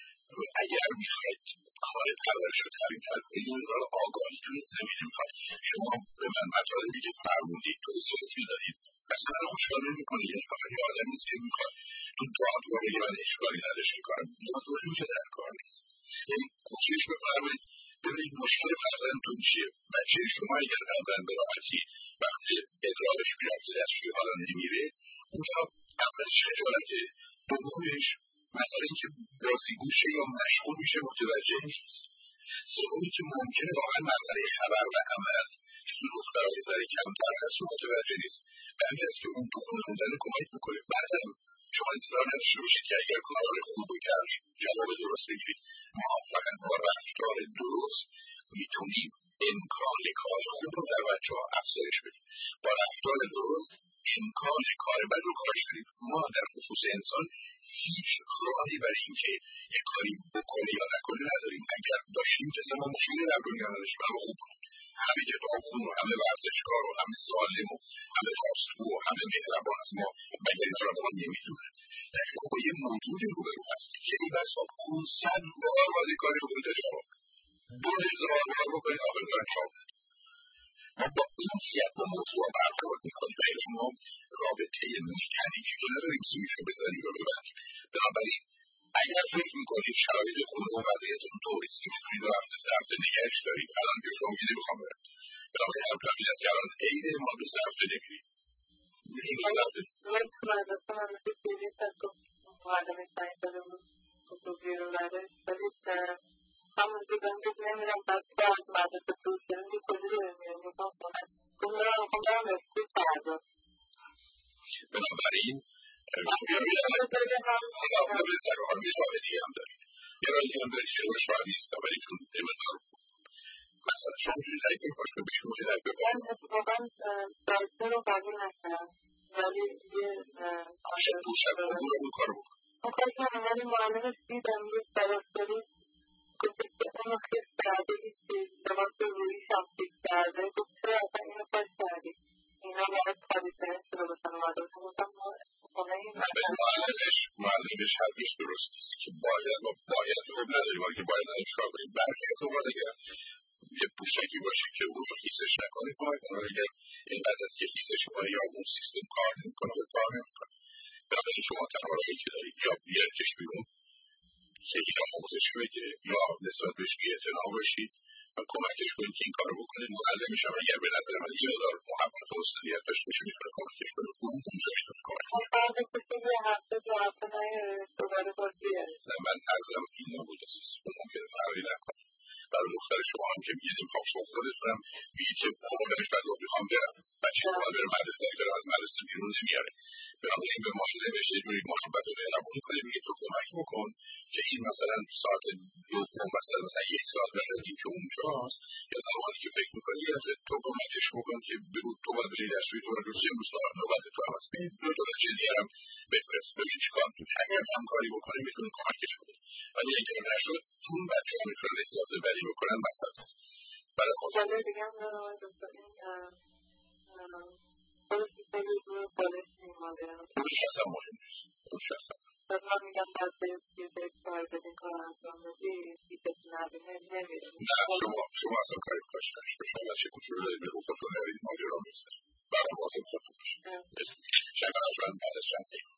اگر میخواید کار پرورش رو ترین کنید این را آگاهی توی زمینه میخواید شما به من مطالبی که فرمودید توضیحاتی دارید اصلا خوشحال نمیکنید یعنی فقط یه آدم نیست که میخواد تو دادگاه بگه من اشکالی نداشته کارم دادگاه اینجا در کار نیست یعنی کوشش بفرمایید ببینید مشکل فرزندتون چیه بچه شما اگر قبلا به راحتی وقتی ادرارش میرفته دستشویی حالا نمیره اونجا اولش خجالته دومش مثلا اینکه بازیگوشه یا مشغول میشه متوجه نیست سومی که ممکنه واقعا مرحله خبر و عمل که تو دخترهای ذره کمتر هست و متوجه نیست به همین است که اون تو خونه موندن کمک میکنه. بعدم شما انتظار نداشته باشید که اگر کارهای خوب و کرد جواب درست بگیرید ما فقط با رفتار درست میتونیم امکان کار خوب رو در بچه ها افزایش بدیم با رفتار درست امکان کار بد رو کاهش بدیم. ما در خصوص انسان هیچ راهی برای این که یک کاری بکنه یا نکنه نداریم. اگر داشتیم که ما مشکلی در دنیا نداشتیم همه خوب بود همه کتابخون و همه ورزشکار و همه سالم و همه راستگو و همه مهربان از ما مگر این را ما نمیدونن در شما با یه موجودی روبرو هستی که این بسا پونصد بار باید کاری رو کنید جواب دو هزار بار بکنید آخر کار انجام بده. ما با این هیت با موضوع برخورد میکنیم و این ما رابطه مکانیکی که نداریم سویش رو بزنیم و ببریم. بنابراین اگر فکر میکنید شرایط خونه و وضعیتون طوریست که میتونید دو هفته سه هفته نگهش دارید الان که شما که نمیخوام برم بنابراین هم کافی است که الان عید ما دو سه هفته نمیرید میرید دو سه هفته همون دیدم که نمیرم بس باید مدرسه توشن که کلی رو نمیرم میخوام کنم کنم کنم اسکول فردا. بنابراین حالا به سرحال یه راه دیگه هم داریم یه راه دیگه هم داریم که روش باید نیستم ولی چون امدار مثلا شما جوری لایک بپاش به بشون که لایک بپاش من اتفاقا دارسه رو قبول نکنم ولی یه شب دو شب رو برو اون کار بکن اون کار کنم ولی معلمش دیدم یه سرستاری گفت که اونو خیست کرده ایستی لباس رویش هم خیست کرده گفت چرا اصلا اینو پاش کردی اینا باید خالیترین شده باشن اومده باشن گفتم خونه این معلمش معلمش حرفش درست نیست که باید و باید خوب نداریم ولی که باید نداریم چکار کنیم برخی از اوقات اگر یه پوشکی باشه که اون رو حسش نکنه کمک کنه. اگر اینقدر است که حسش کنه یا اون سیستم کار نمیکنه و کار نمیکنه. بنابراین شما تنها راهی که دارید یا بیاریدش بیرون که این آموزش بده یا نسبت بهش بی‌اعتنا باشید و کمکش کنید که این کارو بکنید. معلمش هم اگر به نظر من یه مقدار محبت و استادیت داشته باشه میتونه کمکش کنه. اون اونجا میتونه کمک کنه. یه هفته دو هفته دوباره بازیه. نه من عرضم این نبود اساس. اون ممکنه فرقی نکنه. برای دختر شما هم که میگید میخوام شما خودتونم میگید که بابا بهش بعد رو میخوام برم بچه که باید بره مدرسه اگر از مدرسه بیرون نمیاره. بنابراین به ماشینه بهش یه جوری محبت رو مهربونی کنید میگید تو کمک بکن که این مثلا ساعت دوم مثلا مثلا یک ساعت بعد از این که اونجاست یا زمانی که فکر میکنی از تو کمکش بکن که بگو تو باید بری دستوی تو باید روزی امروز نوبت تو هم هست بگید دو تا بچه دیگر هم بفرست ببین چی کار میکنی. اگر همکاری بکنه میتونه کمکش کنه. ولی اگر نشد چون بچه ها میتونن احساس بدی بکنن مثلا است. برای خود جالب بگم این خودشی خیلی روی بالش میماده خودش اصلا مهم نیست. خودش اصلا باید من میگم باید به یه دیگه کار بدین کار انجام بدی دیگه نبینه نمیره. نه شما شما اصلا کاری کاش نشت به شما بچه کچه رو دارید به خودتون نرید ماجرا میسته برای واسه خودتون باشه. شاید از من بعد از چند دیم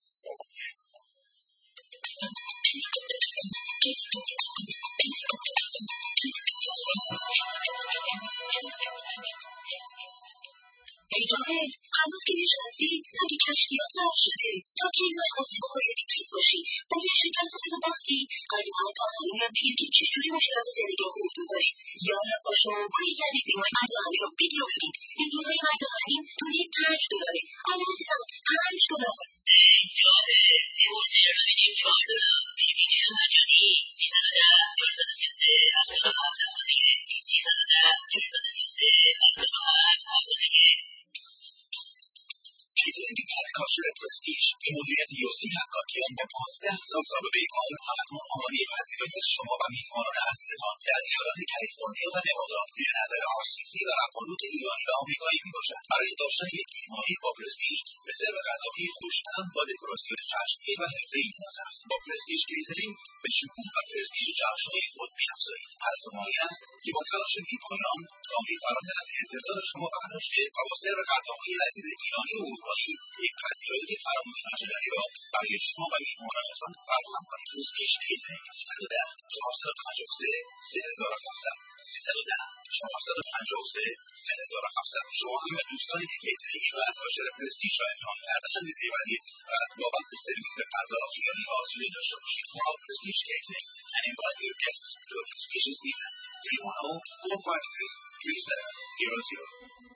ای جاهل هنوز که نشستی اگه کشتیات غرق شده تا که این محاسی بخوری تویز باشی با یه شکست و سیزو باختی قرار باید آخرین هم بگیم که چجوری مشکلات زندگی رو خوب می‌کنی. یادت باشه باید فیلم‌های مرد آهنی رو بگیر و ببین. فیلم‌های مرد آهنی توی پنج دلاره. آره عزیزم پنج دلار. ای جاهل موزه رو بگیم چهار دلار. شیرینی مجانی سیصد و ده چهارصد و سی و سه هفتاد و هفت هفتادیه سیصد و ده چهارصد و سی و سه هفتاد و هفت هفتادیه. کیترینگ پت کاشر پرستیژ به مدیریت یوسی حقاقیان با پانزده سال سابقه کار فقط آماده پذیرایی از شما و میهمانان عزیزتان در ایالات کالیفرنیا و نوادا زیر نظر آر سی سی و رفالوت ایرانی و آمریکایی میباشد. برای داشتن یک بیماری با پرستیژ به سرو غذایی خوش‌طعم با دکوراسیون خشمگین و حرفه‌ای نیاز است. با پرستیژ کیترینگ به شکوه و پرستیژ جشن‌های خود بیفزایید. عرض است که با تلاش بی‌پایان کاری فراتر از انتظار شما برداشته و با سرو غذاهای لذیذ ایرانی و اروپایی یک پذیرایی فراموش‌نشدنی را برای شما و میهمانانتان فراهم کنید. پرستیژ کیترینگ سیصد و ده چهارصد و پنجاه و سه سه هزار و هفتصد سیصد و ده چهارصد و پنجاه و سه سه هزار و هفتصد. شما هم دوستانی که کیترینگ و کاشر پرستیژ را امتحان کرده‌اند بپیوندید و از بابت سرویس غذا خیالی آسوده‌ای داشته باشید. ما پرستیژ کیترینگ and invite your guests to a prestigious event. three one zero four five three three seven zero zero.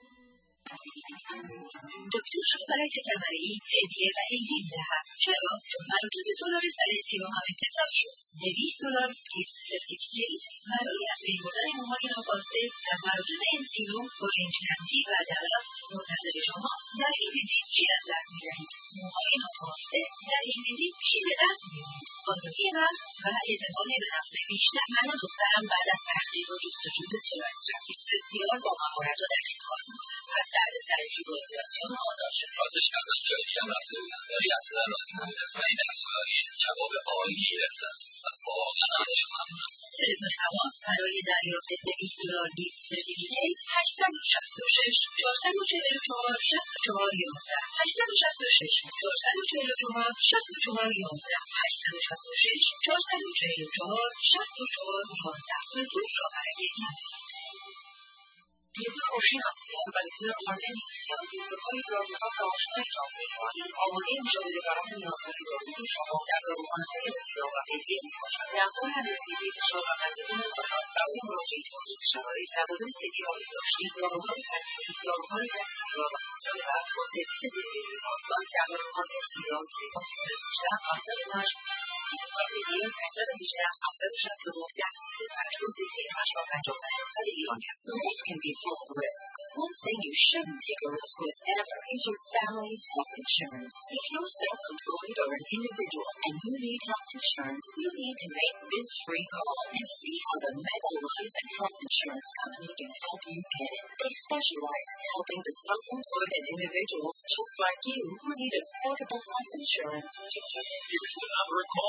دکتر شوهرک کمرئی هدیه و عیدی می‌دهد. چرا؟ چون مراکز سولار سر سیاه هم اتصال شد. دویست دلار گیفت سرتیفیکیت برای از بین بردن موهای ناخواسته در مراکز انسینو، اورنج کانتی و دلاس منتظر شما. در این ویزیت چی از دست می‌دهید؟ موهای ناخواسته. در این ویزیت چی به دست می‌دهید؟ آزادی وقت و اعتماد به نفس بیشتر. من و دخترم بعد از تحقیق و جستجو بسیار استراتژی بسیار با مهارت و دقیق کار می‌کنم. از دردسر ایگولیزاسیون آزاد شد. راستش ازش جایی هم رفته بودم ولی اصلا راضی نبودم و این حسولاری جواب عالی گرفتم و واقعا ازش ممنونم. تلفن تماس برای دریافت دویست دلار گیفت سرتیفیکیت هشت شش شش چهار چهار چهار شش چهار یازده هشت شش شش چهار چهار چهار شش چهار یازده هشت شش شش چهار چهار چهار شش چهار یازده. دکتر شوهرک کمرئی. یکی خوشی هستیم ولی توی آمده نیستیم. یکترهای داروساز آشنای جامعه ایرانی آماده مشاهدهگران نیازهای دارویی شما در داروخانه‌های بسیار و هدیه می‌باشد. نیازهای رسیدگی فشار و قندتون مزاحم برای مراجعه توضیح شرایط لوازم طبی را بهداشتی داروهای ترکیبی داروهای بکتریا و سیستم برق با سرویس دلیوری آنلاین در داروخانه بسیار تلفن صفر هجده هفتصد و هشت هدیه هشتصد و هجده هفتصد و شصت و نه ده سی و پنج روز سی و هشت و پنجاه و پنج ایرانی. Life can be full of risks. One thing you shouldn't take a risk with ever is your family's health insurance. If you're self-employed or an individual and you need health insurance, you need to make this free call and see how the Mega Life and Health Insurance Company can help you get it. They specialize in helping the self-employed and individuals just like you who need affordable health insurance to get it. Here's the number. Call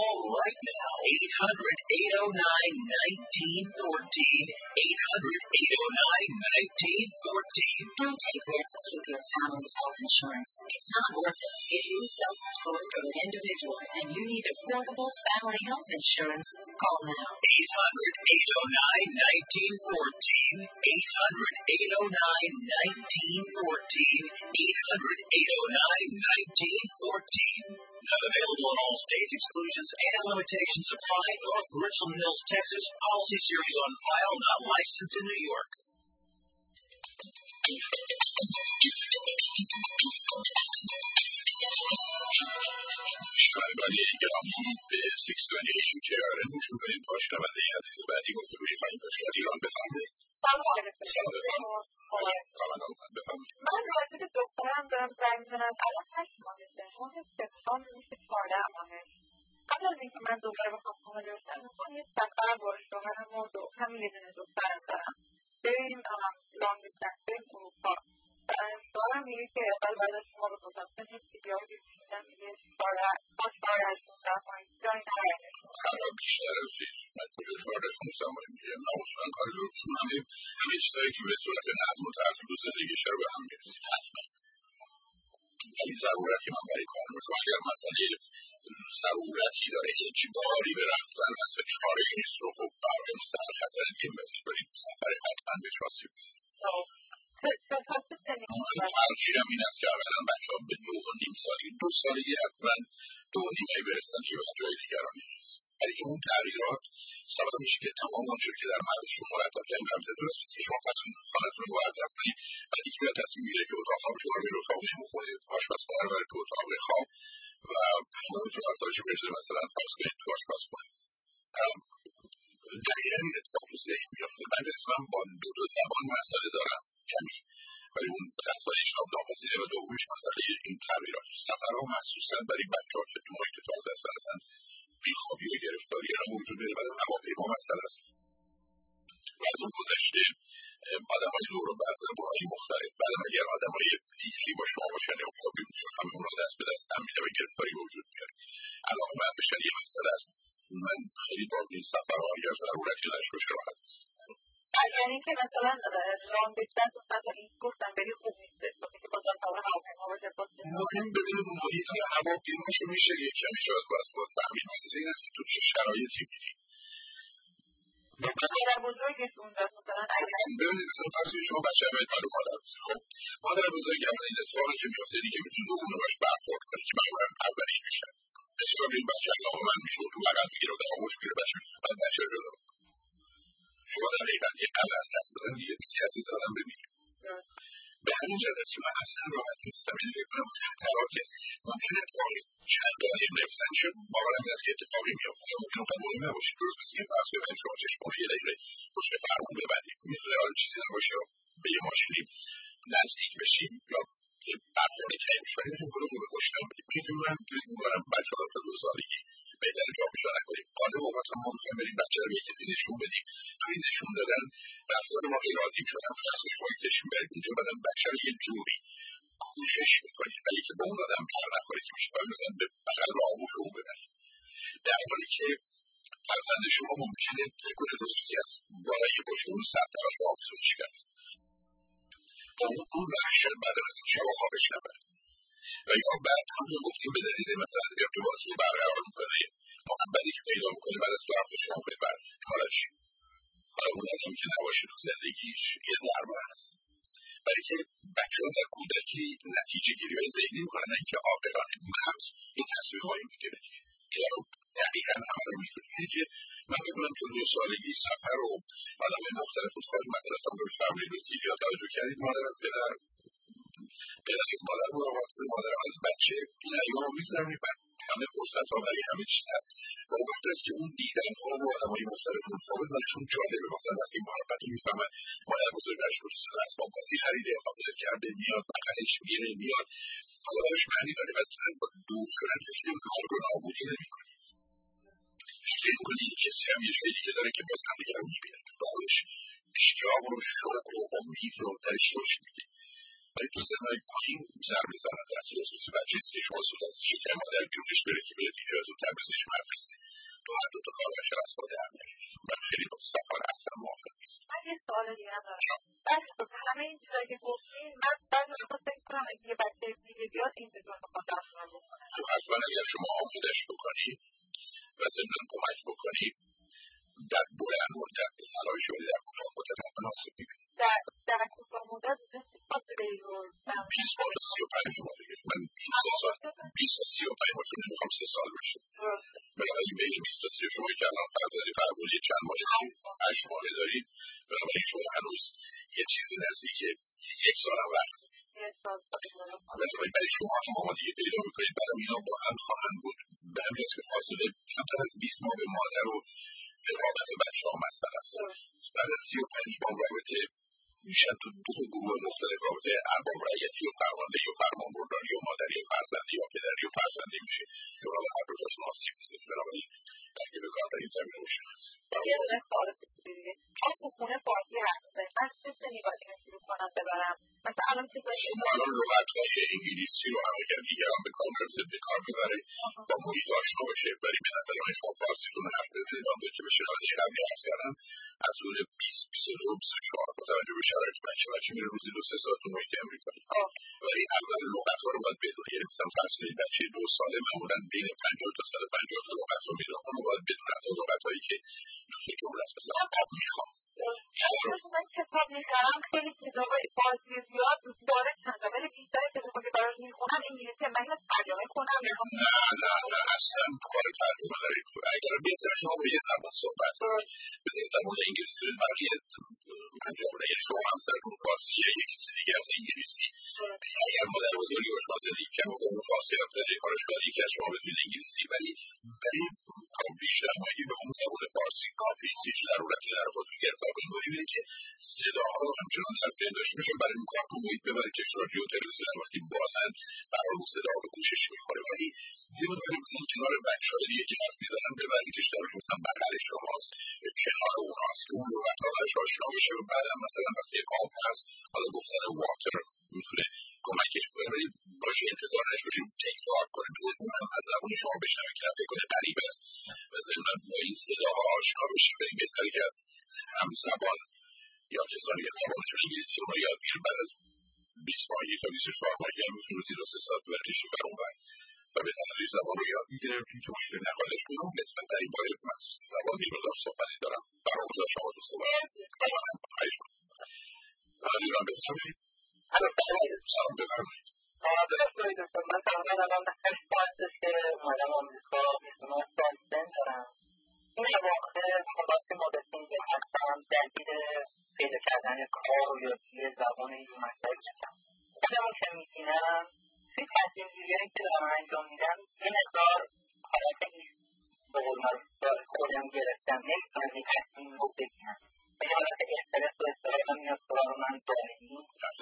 call right now. eight hundred, eight oh nine, nineteen fourteen. eight hundred, eight oh nine, nineteen fourteen. Don't take risks with your family's health insurance. It's not worth it. If you're self-employed or an individual and you need affordable family health insurance, call now. eight hundred, eight oh nine, nineteen fourteen. eight hundred, eight oh nine, nineteen fourteen. eight hundred, eight oh nine, nineteen fourteen. Not available in all states. Exclusions and limitations apply. North Richland Mills, Texas. Policy series on file. Not licensed in New York. شنوندگان گرامی به سیکستانی ایشو که آره گوش میکنید با شنونده عزیز بعدی گفتگوی خواهیم داشت. ایران بفرمایید. سلام آقای بفرمایید. من راجع به دخترم دارم زنگ میزنم. الان هشت ماهشه. ماه سپتامبر میشه چهارده ماهه. قبل از اینکه من دوباره بخوام خونه بشم میخوام یه سفر با شوهرم و دو همین یه دونه دخترم دارم بریم لانگ دیستنس بریم اروپا. شوهرم میگه که اول بعد از شما به خصوصا هیچ چیزیایی بشیدم میگه شوهر با شوهر از شونزده ماهی جایی نرده خراب بیشتر از چیز من کجا شوهر از شونزده ماهی میگه من اصلا کاری رو چون همه همه چیزهایی که به صورت نظم و ترتیب و زندگیش رو به هم میرسید حتما ولی ضرورتی من برای کارم شما اگر مسئله ضرورتی داره اجباری به رفتن از به چاره نیست رو خب برای سر خطر دیگه مثل برید سفر حتما به شاسی بسید من ترجیحم این است که اولا بچه ها به دو و نیم سالگی دو سالگی حتما دو و نیمه برسن که از جای دیگرانی نیست ولی اون تغییرات سبب میشه که تمام آنچه که در مغزشون مرتب کردن رمزه درست نیست که شما فصل خانه‌تون رو مرتب کنید بعد یکی باید تصمیم میگیره که اتاق خواب شما رو به اتاق نمیخونه آشپزخانه رو بره تو اتاق خواب و تو فصلش بریزه مثلا فرض کنید تو آشپزخانه دقیقا این اتفاق تو ذهن میافته من رسما با دو دو زبان مسئله دارم کمی ولی اون رسما اشتاب ناپذیره و دومیش مسئله این تغییرات سفرها مخصوصا برای بچه‌ها که تو محیط تازه هستن اصلا بیخوابی و گرفتاری هم وجود داره بعد هواپیما مسئله است و از اون گذشته آدم‌های دور و بر زبان‌های مختلف بعدم اگر آدم‌های دیگری با شما باشن یا خوابی میشون همه اون را دست به دست هم میده و گرفتاری به وجود میاره علاقه من بشن یه مسئله است من خیلی با این سفرها اگر ضرورتی داشته باشه راحت است یعنی که مثلا لانگ دیستنس و سفر این گفتن بری خوب نیست که با سفر هواپیما باشه مهم ببینید محیط هواپیماشو میشه یک کمی شاید باز با فهمید مسئله این است که تو چه شرایطی میری مادر بزرگتون دست مثلا ببینید مثلا فرض کنید شما بچه همه برای مادر بزرگ خب مادر بزرگ اولین اتفاقی که میفته دیگه میتونید دو گونه باش برخورد کنید که معمولا اولیش میشن بسیار به این بچه علاقه من میشه تو بغل میگیره و در آغوش میگیره بچه بعد بچه جدا شما در حقیقت یه قلعه از دست دادن دیگه کسی زدن ببینید به همین جهت است که من اصلا راحت نیستم یعنی فکر کنم خطرات است ممکن اتفاقی چندانی نفتن شه باورم این است که اتفاقی میافته شما ممکن اونقدر مهم نباشه درست مثل که فرض ببینید شما چشم رو یه دقیقه پشت فرمون ببندید میتونه حالا چیزی نباشه به یه ماشینی نزدیک بشیم یا یه برخورد کمی بشه ولی میتونیم خودمون رو به کشتن بدیم میتونم فکر میکنم بچه ها تا دو سالگی بهتر جابجا نکنیم غالب اوقات ما میخوایم بریم بچه رو به کسی نشون بدیم تو این نشون دادن رفتار ما غیر عادی میشه مثلا فرض کنید شما یک کشیم برید اونجا بعدم بچه رو یه جوری کوشش میکنید ولی که به اون آدم پر نخوره که میشه باید مثلا به بغل به آغوش رو ببرید در حالی که فرزند شما ممکنه فکر کنه دوستی از بالای پشت اون صد طرف آویزونش کرد و اون روشن بعد از این شما خوابش نبرد و یا بعد همون گفتیم به دلیل مثلا ارتباطی رو برقرار میکنه محبتی که پیدا میکنه بعد از دو هفته شما کنید برد حالا چی؟ حالا اون آدم که نباشه تو زندگیش یه ضربه هست برای که بچه ها در کودکی نتیجه گیری های ذهنی میکنن نه اینکه عاقلانه مغز این تصمیم هایی میگیره که دقیقا همه رو میدونید که من بکنم که دو سالگی سفر و آدم مختلف رو خواهد مثلا اصلا به فرمایید به سیبیا توجه کردید مادر از پدر پدر از مادر مراقبت کنید مادر از بچه این ایام رو میگذرونید بعد همه فرصت ها برای همه چیز هست و اون وقت است که اون دیدن ها و آدم های مختلف متفاوت برایشون جالبه مثلا وقتی محبت رو میفهمن مادر بزرگش رو اسباب بازی خریده حاضر کرده میاد بغلش میره میاد حالا براش معنی داره مثلا با دور شدن فکر نمی‌کنه رو نابودی نمی‌کنه فکر می‌کنه یک کسی هم یه جایی دیگه داره که باز هم دیگر رو می‌بینه خودش اشتیاق و شوق و امید رو درش روش میده و ولی تو سنهای پایین سر میزنن در صورت خصوصی بچه ایست که شما سود هستی شکر مادر بیرونش بره که بهت اینجا زودتر بزنش مدرسه تو هر دوتا کارش از با در میاری و خیلی با سفر اصلا موافق نیست. من یه سوال دیگه هم دارم. بس همه این چیزایی که گفتیم من بعضی وقتا فکر کنم اگه یه بچه دیگه بیاد این چیزا رو بخواد درمان بکنه. تو حتما اگر شما آمودش بکنی و ضمن کمک بکنی در بلند مدت به صلاحش ولی در کوتاه مدت حتما آسیب می‌بینی. در در کوتاه مدت چه فاصله ای رو بیست تا سی و پنج ماه دیگه من سه سال بیست تا سی و پنج ماه چون نمیخوام سه سال بشه. بنابراین بین بیست تا سی شما که الان فرض داری فرمولی چند ماه داری هشت ماه داری بنابراین شما هنوز یه چیزی نزدیک یک سال هم وقت بنابراین برای شما که ماما دیگه پیدا میکنید بعدم اینا با هم خواهند بود به همین است که فاصله کمتر از بیست ماه به مادر و رقابت بچه ها مسئله است. بعد از سی و پنج ماه رابطه میشن تو دو گروه مختلف رابطه ارباب رعیتی و فرماندهی و فرمانبرداری و مادری و فرزندی یا پدری و فرزندی میشه که حالا هر دو تاشون آسیب میزنه. بنابراین اگه به کار در این زمینه میشه یه دونه سوال دیگه چون تو خونه فارسی حرف میزنید من چه سنی باید اینو شروع کنم ببرم مثلا الان چه باید شما الان لغت‌های انگلیسی رو هم اگر دیگران به کار برسید به کار ببره با محیط آشنا باشه ولی به نظر من شما فارسیتون حرف بزنید آن که به شنوندگی قبلی عرض کردم از حدود بیست بیست و دو بیست و چهار با توجه به شرایط بچه بچه میره روزی دو سه ساعت تو محیط امریکایی ولی اول لغت‌ها رو باید بدونه. یعنی مثلا فرض کنید بچه دو ساله معمولاً بین پنجاه تا صد و پنجاه تا لغت رو میدونه اون رو باید بدونه تا لغت‌هایی که تو جمله است مثلا آب میخوام من کتاب میخرم خیلی کتابای فارسی زیاد داره چند ولی بیشتر کتابی که براش میخونم انگلیسی من اینو ترجمه کنم نه نه نه اصلا کار ترجمه نداری. اگر بهتر شما به یه زبان صحبت کنید بزنید زبان انگلیسی رو بقیه انجام بده. یعنی شما همسرتون فارسی یا یه کسی دیگه از انگلیسی اگر مادر بزرگی با شما زندگی کنم اون فارسی هم زندگی کارش باید یکی از شما بدونید انگلیسی ولی برای کامپلیش در مایدی به اون زبان فارسی کامپلیش هیچ ضرورتی در خودتون گرفتار کنید ببینید که صداها رو همچنان در ذهن داشته باشه برای این کار تو محیط ببرید که رادیو تلویزیون وقتی بازن برای اون صدا به گوشش میخوره ولی یه مقداری مثلا کنار بچه‌های دیگه که حرف میزنن ببرید که داره مثلا بغل شماست کنار اوناست که اون لغت‌ها براش آشنا بشه و بعدم مثلا وقتی آب هست حالا گفتن واتر میتونه کمکش کنه ولی باشه انتظار نشه باشیم تکرار کنه بذارید اون هم از زبان شما بشنوه که فکر کنه غریب است و ضمن با این صداها آشنا بشه ولی بهتره که از هم زبان یا کسانی که زبانشون انگلیسی رو یاد میگیرن بعد از بیست ماهی تا بیست و چهار ماهی هم میتونه زیر سه ساعت ببرشیم بر اون بر و به تدریج زبان رو یاد میگیرن که مشکل نخواهدش کنم نسبت در این باره مخصوص زبان میمدار صحبتی دارم برای اوزا شما دو صحبت خواهش کنم حالی را بفرمایید سلام بفرمایید درست کنید دکتر من تقریبا الان هشت ساعت است که اومدم آمریکا بیست و نه سال سن دارم این واقعه خلاص مدتی که هستم درگیر پیدا کردن کار و یادگیری زبان این مسائل شدم خودم که میبینم توی تصمیم گیری‌هایی که دارم انجام میدم یه مقدار حالت این به قول معروف خودم گرفتم نمیتونم این تصمیم رو بگیرم به یه حالت استرس و اضطرابم میاد سراغ من دائمی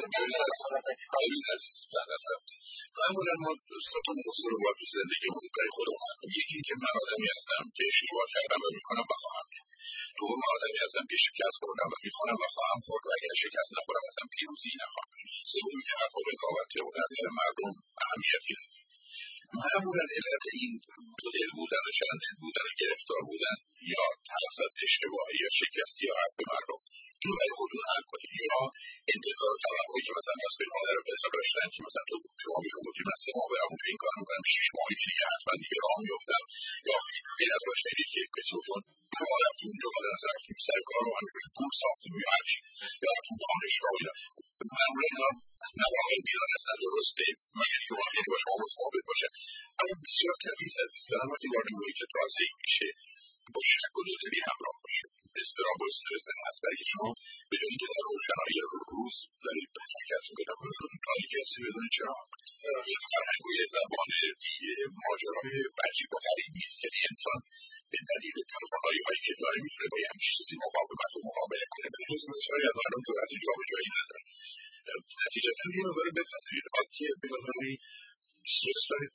خیلی عزیز زن هستم معمولا ما سه تا موضوع رو باید تو زندگیمون برای خودمون کنیم یکی این که من آدمی هستم که اشتباه کردم و میکنم و خواهم کرد دوم آدمی هستم که شکست خوردم و میخوانم و خواهم خورد و اگر شکست نخورم اصلا پیروزی نخواهم سومی که حرف و قضاوت و نظر مردم اهمیتی نداره. معمولا علت این دو دل بودن و چند دل بودن و گرفتار بودن یا ترس از اشتباهی یا شکستی یا حرف مردم اینو برای خودتون حل کنید یا انتظار توقعی که مثلا از بین مادر و پدر داشتن که مثلا تو شما بهشون گفتید من سه ماه برم اونجا این کار میکنم شش ماهی که دیگه حتما دیگه راه میافتم یا خیلی از داشتید که کسی گفتون تو رفتی اونجا مادر از رفتیم سر کار رو همینجوری پول ساختیم یا هرچی یا تو دانشگاه اینا معمولا اینا نواقع بیان اصلا درسته مگر که واقعی با شما متفاوت باشه اما بسیار تمیز عزیز دارم وقتی وارد محیط تازه‌ای میشه با شک و دودلی همراه باشه اضطراب و استرس هم هست برای شما به جایی که در روشنایی روز دارید حرکت میکنم روشون تاریکی هستی بدونید چرا یه فرهنگ و یه زبان ماجرای عجیب و غریبی است یعنی انسان به دلیل توانایی هایی که داره میتونه با یه همچین چیزی مقاومت و مقابله کنه به جز بسیاری از مردم جرأت جابجایی نداره نتیجتا یه مقدار بپذیرید که به مقداری استرس دارید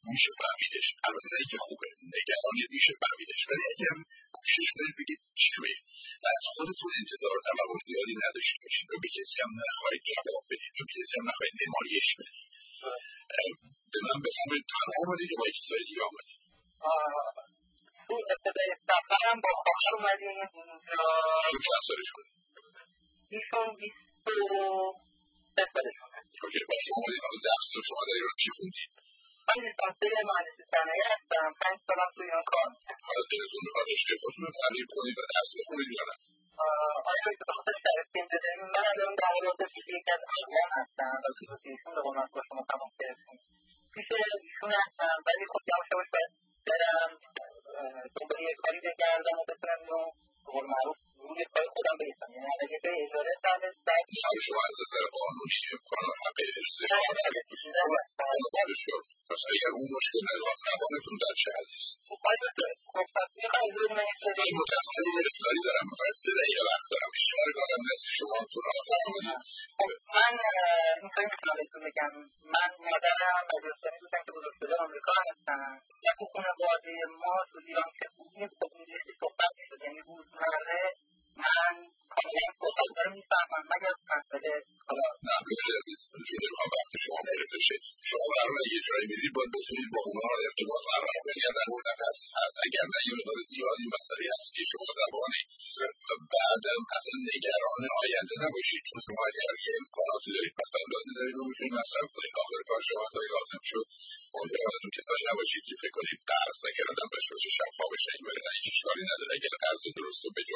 میشه فهمیدش. البته نه که خوبه، نگرانید میشه فهمیدش، ولی اگه هم کوشش کنید بگید چی روی از خودتون انتظار توقع زیادی نداشته باشید و به کسی هم نخواهید جواب بدید و به کسی هم نخواهید نمایش بدید. به من بفهمید تنها آمدید یا با یک کسای دیگه آمدید؟ تو ابتدای سفرم با خواهر اومدیم اینجا. شد چند سالشون؟ ایشون بیست و سه سالشون هست. اوکی، با شما آمدید حالا درس رو شما در ایران چی خوندید؟ من لیسانسیه مهندسی صنایع هستم، پنج سالم تو ایران کار میکنم. حالا دلتون میخواد رشته خودتون رو تعلیم کنید و درس بخونید یا نه؟ آیا به خاطر شرایط که اینجا داریم من الان در حالت پیش یکی از افغان هستم و پیش ایشون به قول با شما تماس گرفتیم. پیش ایشون هستم ولی خب یواش یواش باید برم دنبال یه کاری بگردم و بتونم اینو به قول معروف روی پای خودم بایستم. یعنی اگه به اجاره سرده بعد شما از نظر قانونی امکان حق اجازه قانون شد. پس اگر اون مشکل ندارد زبانتون در چه حدی است؟ خب پس میخوایم روی من یک من متاسفانه یه اختیاری دارم، میخواید سه دقیقه وقت دارم اشتغال کنم نصف شما تو راه کنید. من اینطوری میتونم بهتون بگم من مادرم مجلسانی بودن که بزرگشده آمریکا هستن و تو خانواده ما تو ایران که بودیم خب اینجوری صحبت میشد، یعنی روزمره من کاملا صحبت رو میفهمم مگر مسئله حالا نه بسید عزیز جده میخوام وقت شما معرف بشه. شما برای یه جایی میدید باید بتونید با اونا ارتباط برقرار کنید. اگر در مورد هست هست اگر نه یه مقدار زیادی مسئله هست که شما زبانی و بعدم اصلا نگران آینده نباشید، چون شما اگر یه امکاناتی دارید مثلا اندازی دارید رو میتونید مصرف کنید. آخر کار شما تا لازم شد اونجا ازتون کسانی نباشید که فکر کنید قرض اگر آدم داشته باشه شب خوابش نمیبره. نه هیچ اشکالی نداره اگر قرض درست و بجا